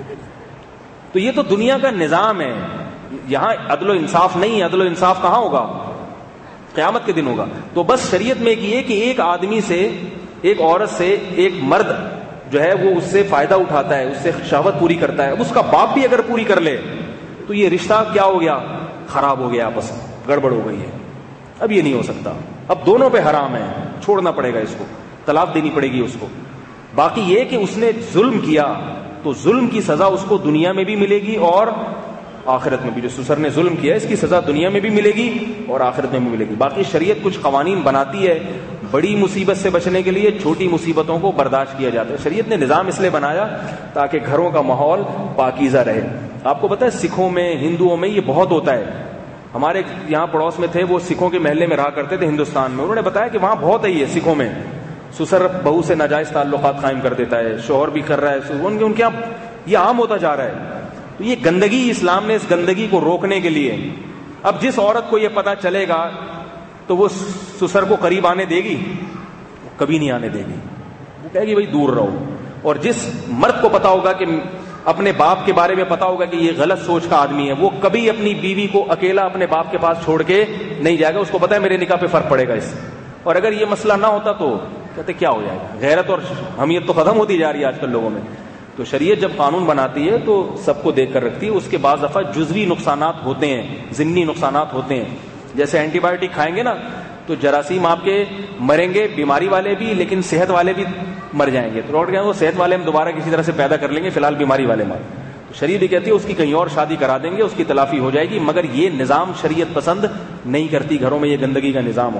تو یہ تو دنیا کا نظام ہے، یہاں عدل و انصاف نہیں ہے. عدل و انصاف کہاں ہوگا؟ قیامت کے دن ہوگا. تو بس شریعت میں یہ کہ ایک آدمی سے، ایک عورت سے ایک مرد جو ہے وہ اس سے فائدہ اٹھاتا ہے، اس سے شہوت پوری کرتا ہے، اس کا باپ بھی اگر پوری کر لے تو یہ رشتہ کیا ہو گیا؟ خراب ہو گیا، آپس میں گڑبڑ ہو گئی ہے. اب یہ نہیں ہو سکتا. اب دونوں پہ حرام ہے، چھوڑنا پڑے گا اس کو، طلاق دینی پڑے گی اس کو. باقی یہ کہ اس نے ظلم کیا تو ظلم کی سزا اس کو دنیا میں بھی ملے گی اور آخرت میں بھی. جو سسر نے ظلم کیا اس کی سزا دنیا میں بھی ملے گی اور آخرت میں بھی ملے گی. باقی شریعت کچھ قوانین بناتی ہے بڑی مصیبت سے بچنے کے لیے، چھوٹی مصیبتوں کو برداشت کیا جاتا ہے. شریعت نے نظام اس لیے بنایا تاکہ گھروں کا ماحول پاکیزہ رہے. آپ کو پتہ ہے سکھوں میں، ہندوؤں میں یہ بہت ہوتا ہے. ہمارے یہاں پڑوس میں تھے، وہ سکھوں کے محلے میں رہا کرتے تھے ہندوستان میں. انہوں نے بتایا کہ وہاں بہت ہے یہ سکھوں میں، سسر بہو سے ناجائز تعلقات قائم کر دیتا ہے، شوہر بھی کر رہا ہے، ان کے یہاں یہ عام ہوتا جا رہا ہے. تو یہ گندگی، اسلام نے اس گندگی کو روکنے کے لیے، اب جس عورت کو یہ پتا چلے گا تو وہ سسر کو قریب آنے دے گی؟ کبھی نہیں آنے دے گی. وہ کہے گی بھائی دور رہو. اور جس مرد کو پتا ہوگا کہ اپنے باپ کے بارے میں پتا ہوگا کہ یہ غلط سوچ کا آدمی ہے، وہ کبھی اپنی بیوی کو اکیلا اپنے باپ کے پاس چھوڑ کے نہیں جائے گا. اس کو پتا ہے میرے نکاح پہ فرق پڑے گا اس سے. اور اگر یہ مسئلہ نہ ہوتا تو کہتے کیا ہو جائے گا؟ غیرت اور حمیت تو ختم ہوتی جا رہی ہے آج کل لوگوں میں. تو شریعت جب قانون بناتی ہے تو سب کو دیکھ کر رکھتی ہے. اس کے بعض دفعہ جزوی نقصانات ہوتے ہیں، ضمنی نقصانات ہوتے ہیں. جیسے اینٹی بایوٹک کھائیں گے نا تو جراثیم آپ کے مریں گے، بیماری والے بھی، لیکن صحت والے بھی مر جائیں گے. تو ڈاکٹر کہیں وہ صحت والے ہم دوبارہ کسی طرح سے پیدا کر لیں گے، فی الحال بیماری والے مر. تو شریعت بھی کہتی ہے اس کی کہیں اور شادی کرا دیں گے، اس کی تلافی ہو جائے گی. مگر یہ نظام شریعت پسند نہیں کرتی، گھروں میں یہ گندگی کا نظام ہو.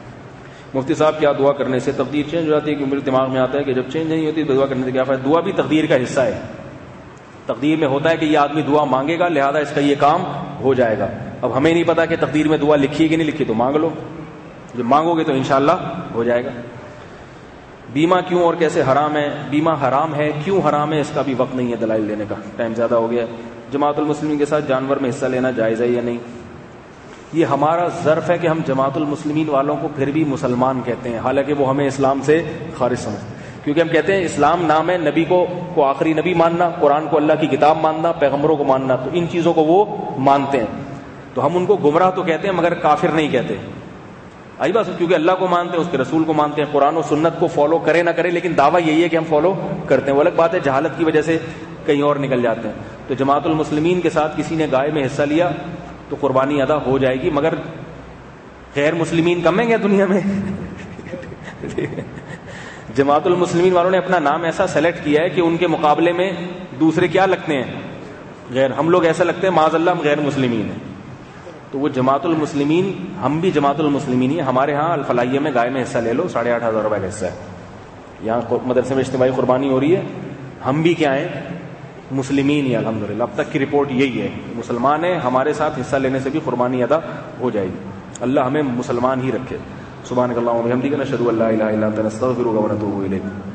مفتی صاحب کیا دعا کرنے سے تقدیر چینج ہو جاتی ہے؟ کہ میرے دماغ میں آتا ہے کہ جب چینج نہیں ہوتی تو دعا کرنے سے کیا فائدہ؟ دعا بھی تقدیر کا حصہ ہے. تقدیر میں ہوتا ہے کہ یہ آدمی دعا مانگے گا لہذا اس کا یہ کام ہو جائے گا. اب ہمیں نہیں پتا کہ تقدیر میں دعا لکھی ہے کہ نہیں لکھی، تو مانگ لو. جب مانگو گے تو انشاءاللہ ہو جائے گا. بیمہ کیوں اور کیسے حرام ہے؟ بیمہ حرام ہے، کیوں حرام ہے اس کا بھی وقت نہیں ہے دلائل دینے کا، ٹائم زیادہ ہو گیا ہے۔ جماعت المسلمین کے ساتھ جانور میں حصہ لینا جائز ہے یا نہیں؟ یہ ہمارا ظرف ہے کہ ہم جماعت المسلمین والوں کو پھر بھی مسلمان کہتے ہیں، حالانکہ وہ ہمیں اسلام سے خارج سمجھتے ہیں، کیونکہ ہم کہتے ہیں اسلام نام ہے نبی کو آخری نبی ماننا، قرآن کو اللہ کی کتاب ماننا، پیغمبروں کو ماننا، تو ان چیزوں کو وہ مانتے ہیں، تو ہم ان کو گمراہ تو کہتے ہیں مگر کافر نہیں کہتے۔ آئی بات، کیونکہ اللہ کو مانتے ہیں، اس کے رسول کو مانتے ہیں، قرآن و سنت کو فالو کرے نہ کرے، لیکن دعویٰ یہی ہے کہ ہم فالو کرتے ہیں۔ وہ الگ بات ہے جہالت کی وجہ سے کہیں اور نکل جاتے ہیں۔ تو جماعت المسلمین کے ساتھ کسی نے گائے میں حصہ لیا تو قربانی ادا ہو جائے گی، مگر غیر مسلمین کم ہیں کیا دنیا میں؟ جماعت المسلمین والوں نے اپنا نام ایسا سلیکٹ کیا ہے کہ ان کے مقابلے میں دوسرے کیا لگتے ہیں؟ غیر۔ ہم لوگ ایسا لگتے ہیں معاذ اللہ ہم غیر مسلمین ہیں، تو وہ جماعت المسلمین، ہم بھی جماعت المسلمین ہی ہیں۔ ہمارے ہاں الفلاحیہ میں گائے میں حصہ لے لو، 8,500 روپے کا حصہ ہے، یہاں مدرسے میں اجتماعی قربانی ہو رہی ہے، ہم بھی کیا ہیں؟ مسلمین ہی الحمدللہ۔ اب تک کی رپورٹ یہی ہے، مسلمان ہیں، ہمارے ساتھ حصہ لینے سے بھی قربانی ادا ہو جائے گی۔ اللہ ہمیں مسلمان ہی رکھے۔ سبحانک اللہم و بحمدک، نشہد ان لا الہ الا انت، نستغفرک و نتوب الیک۔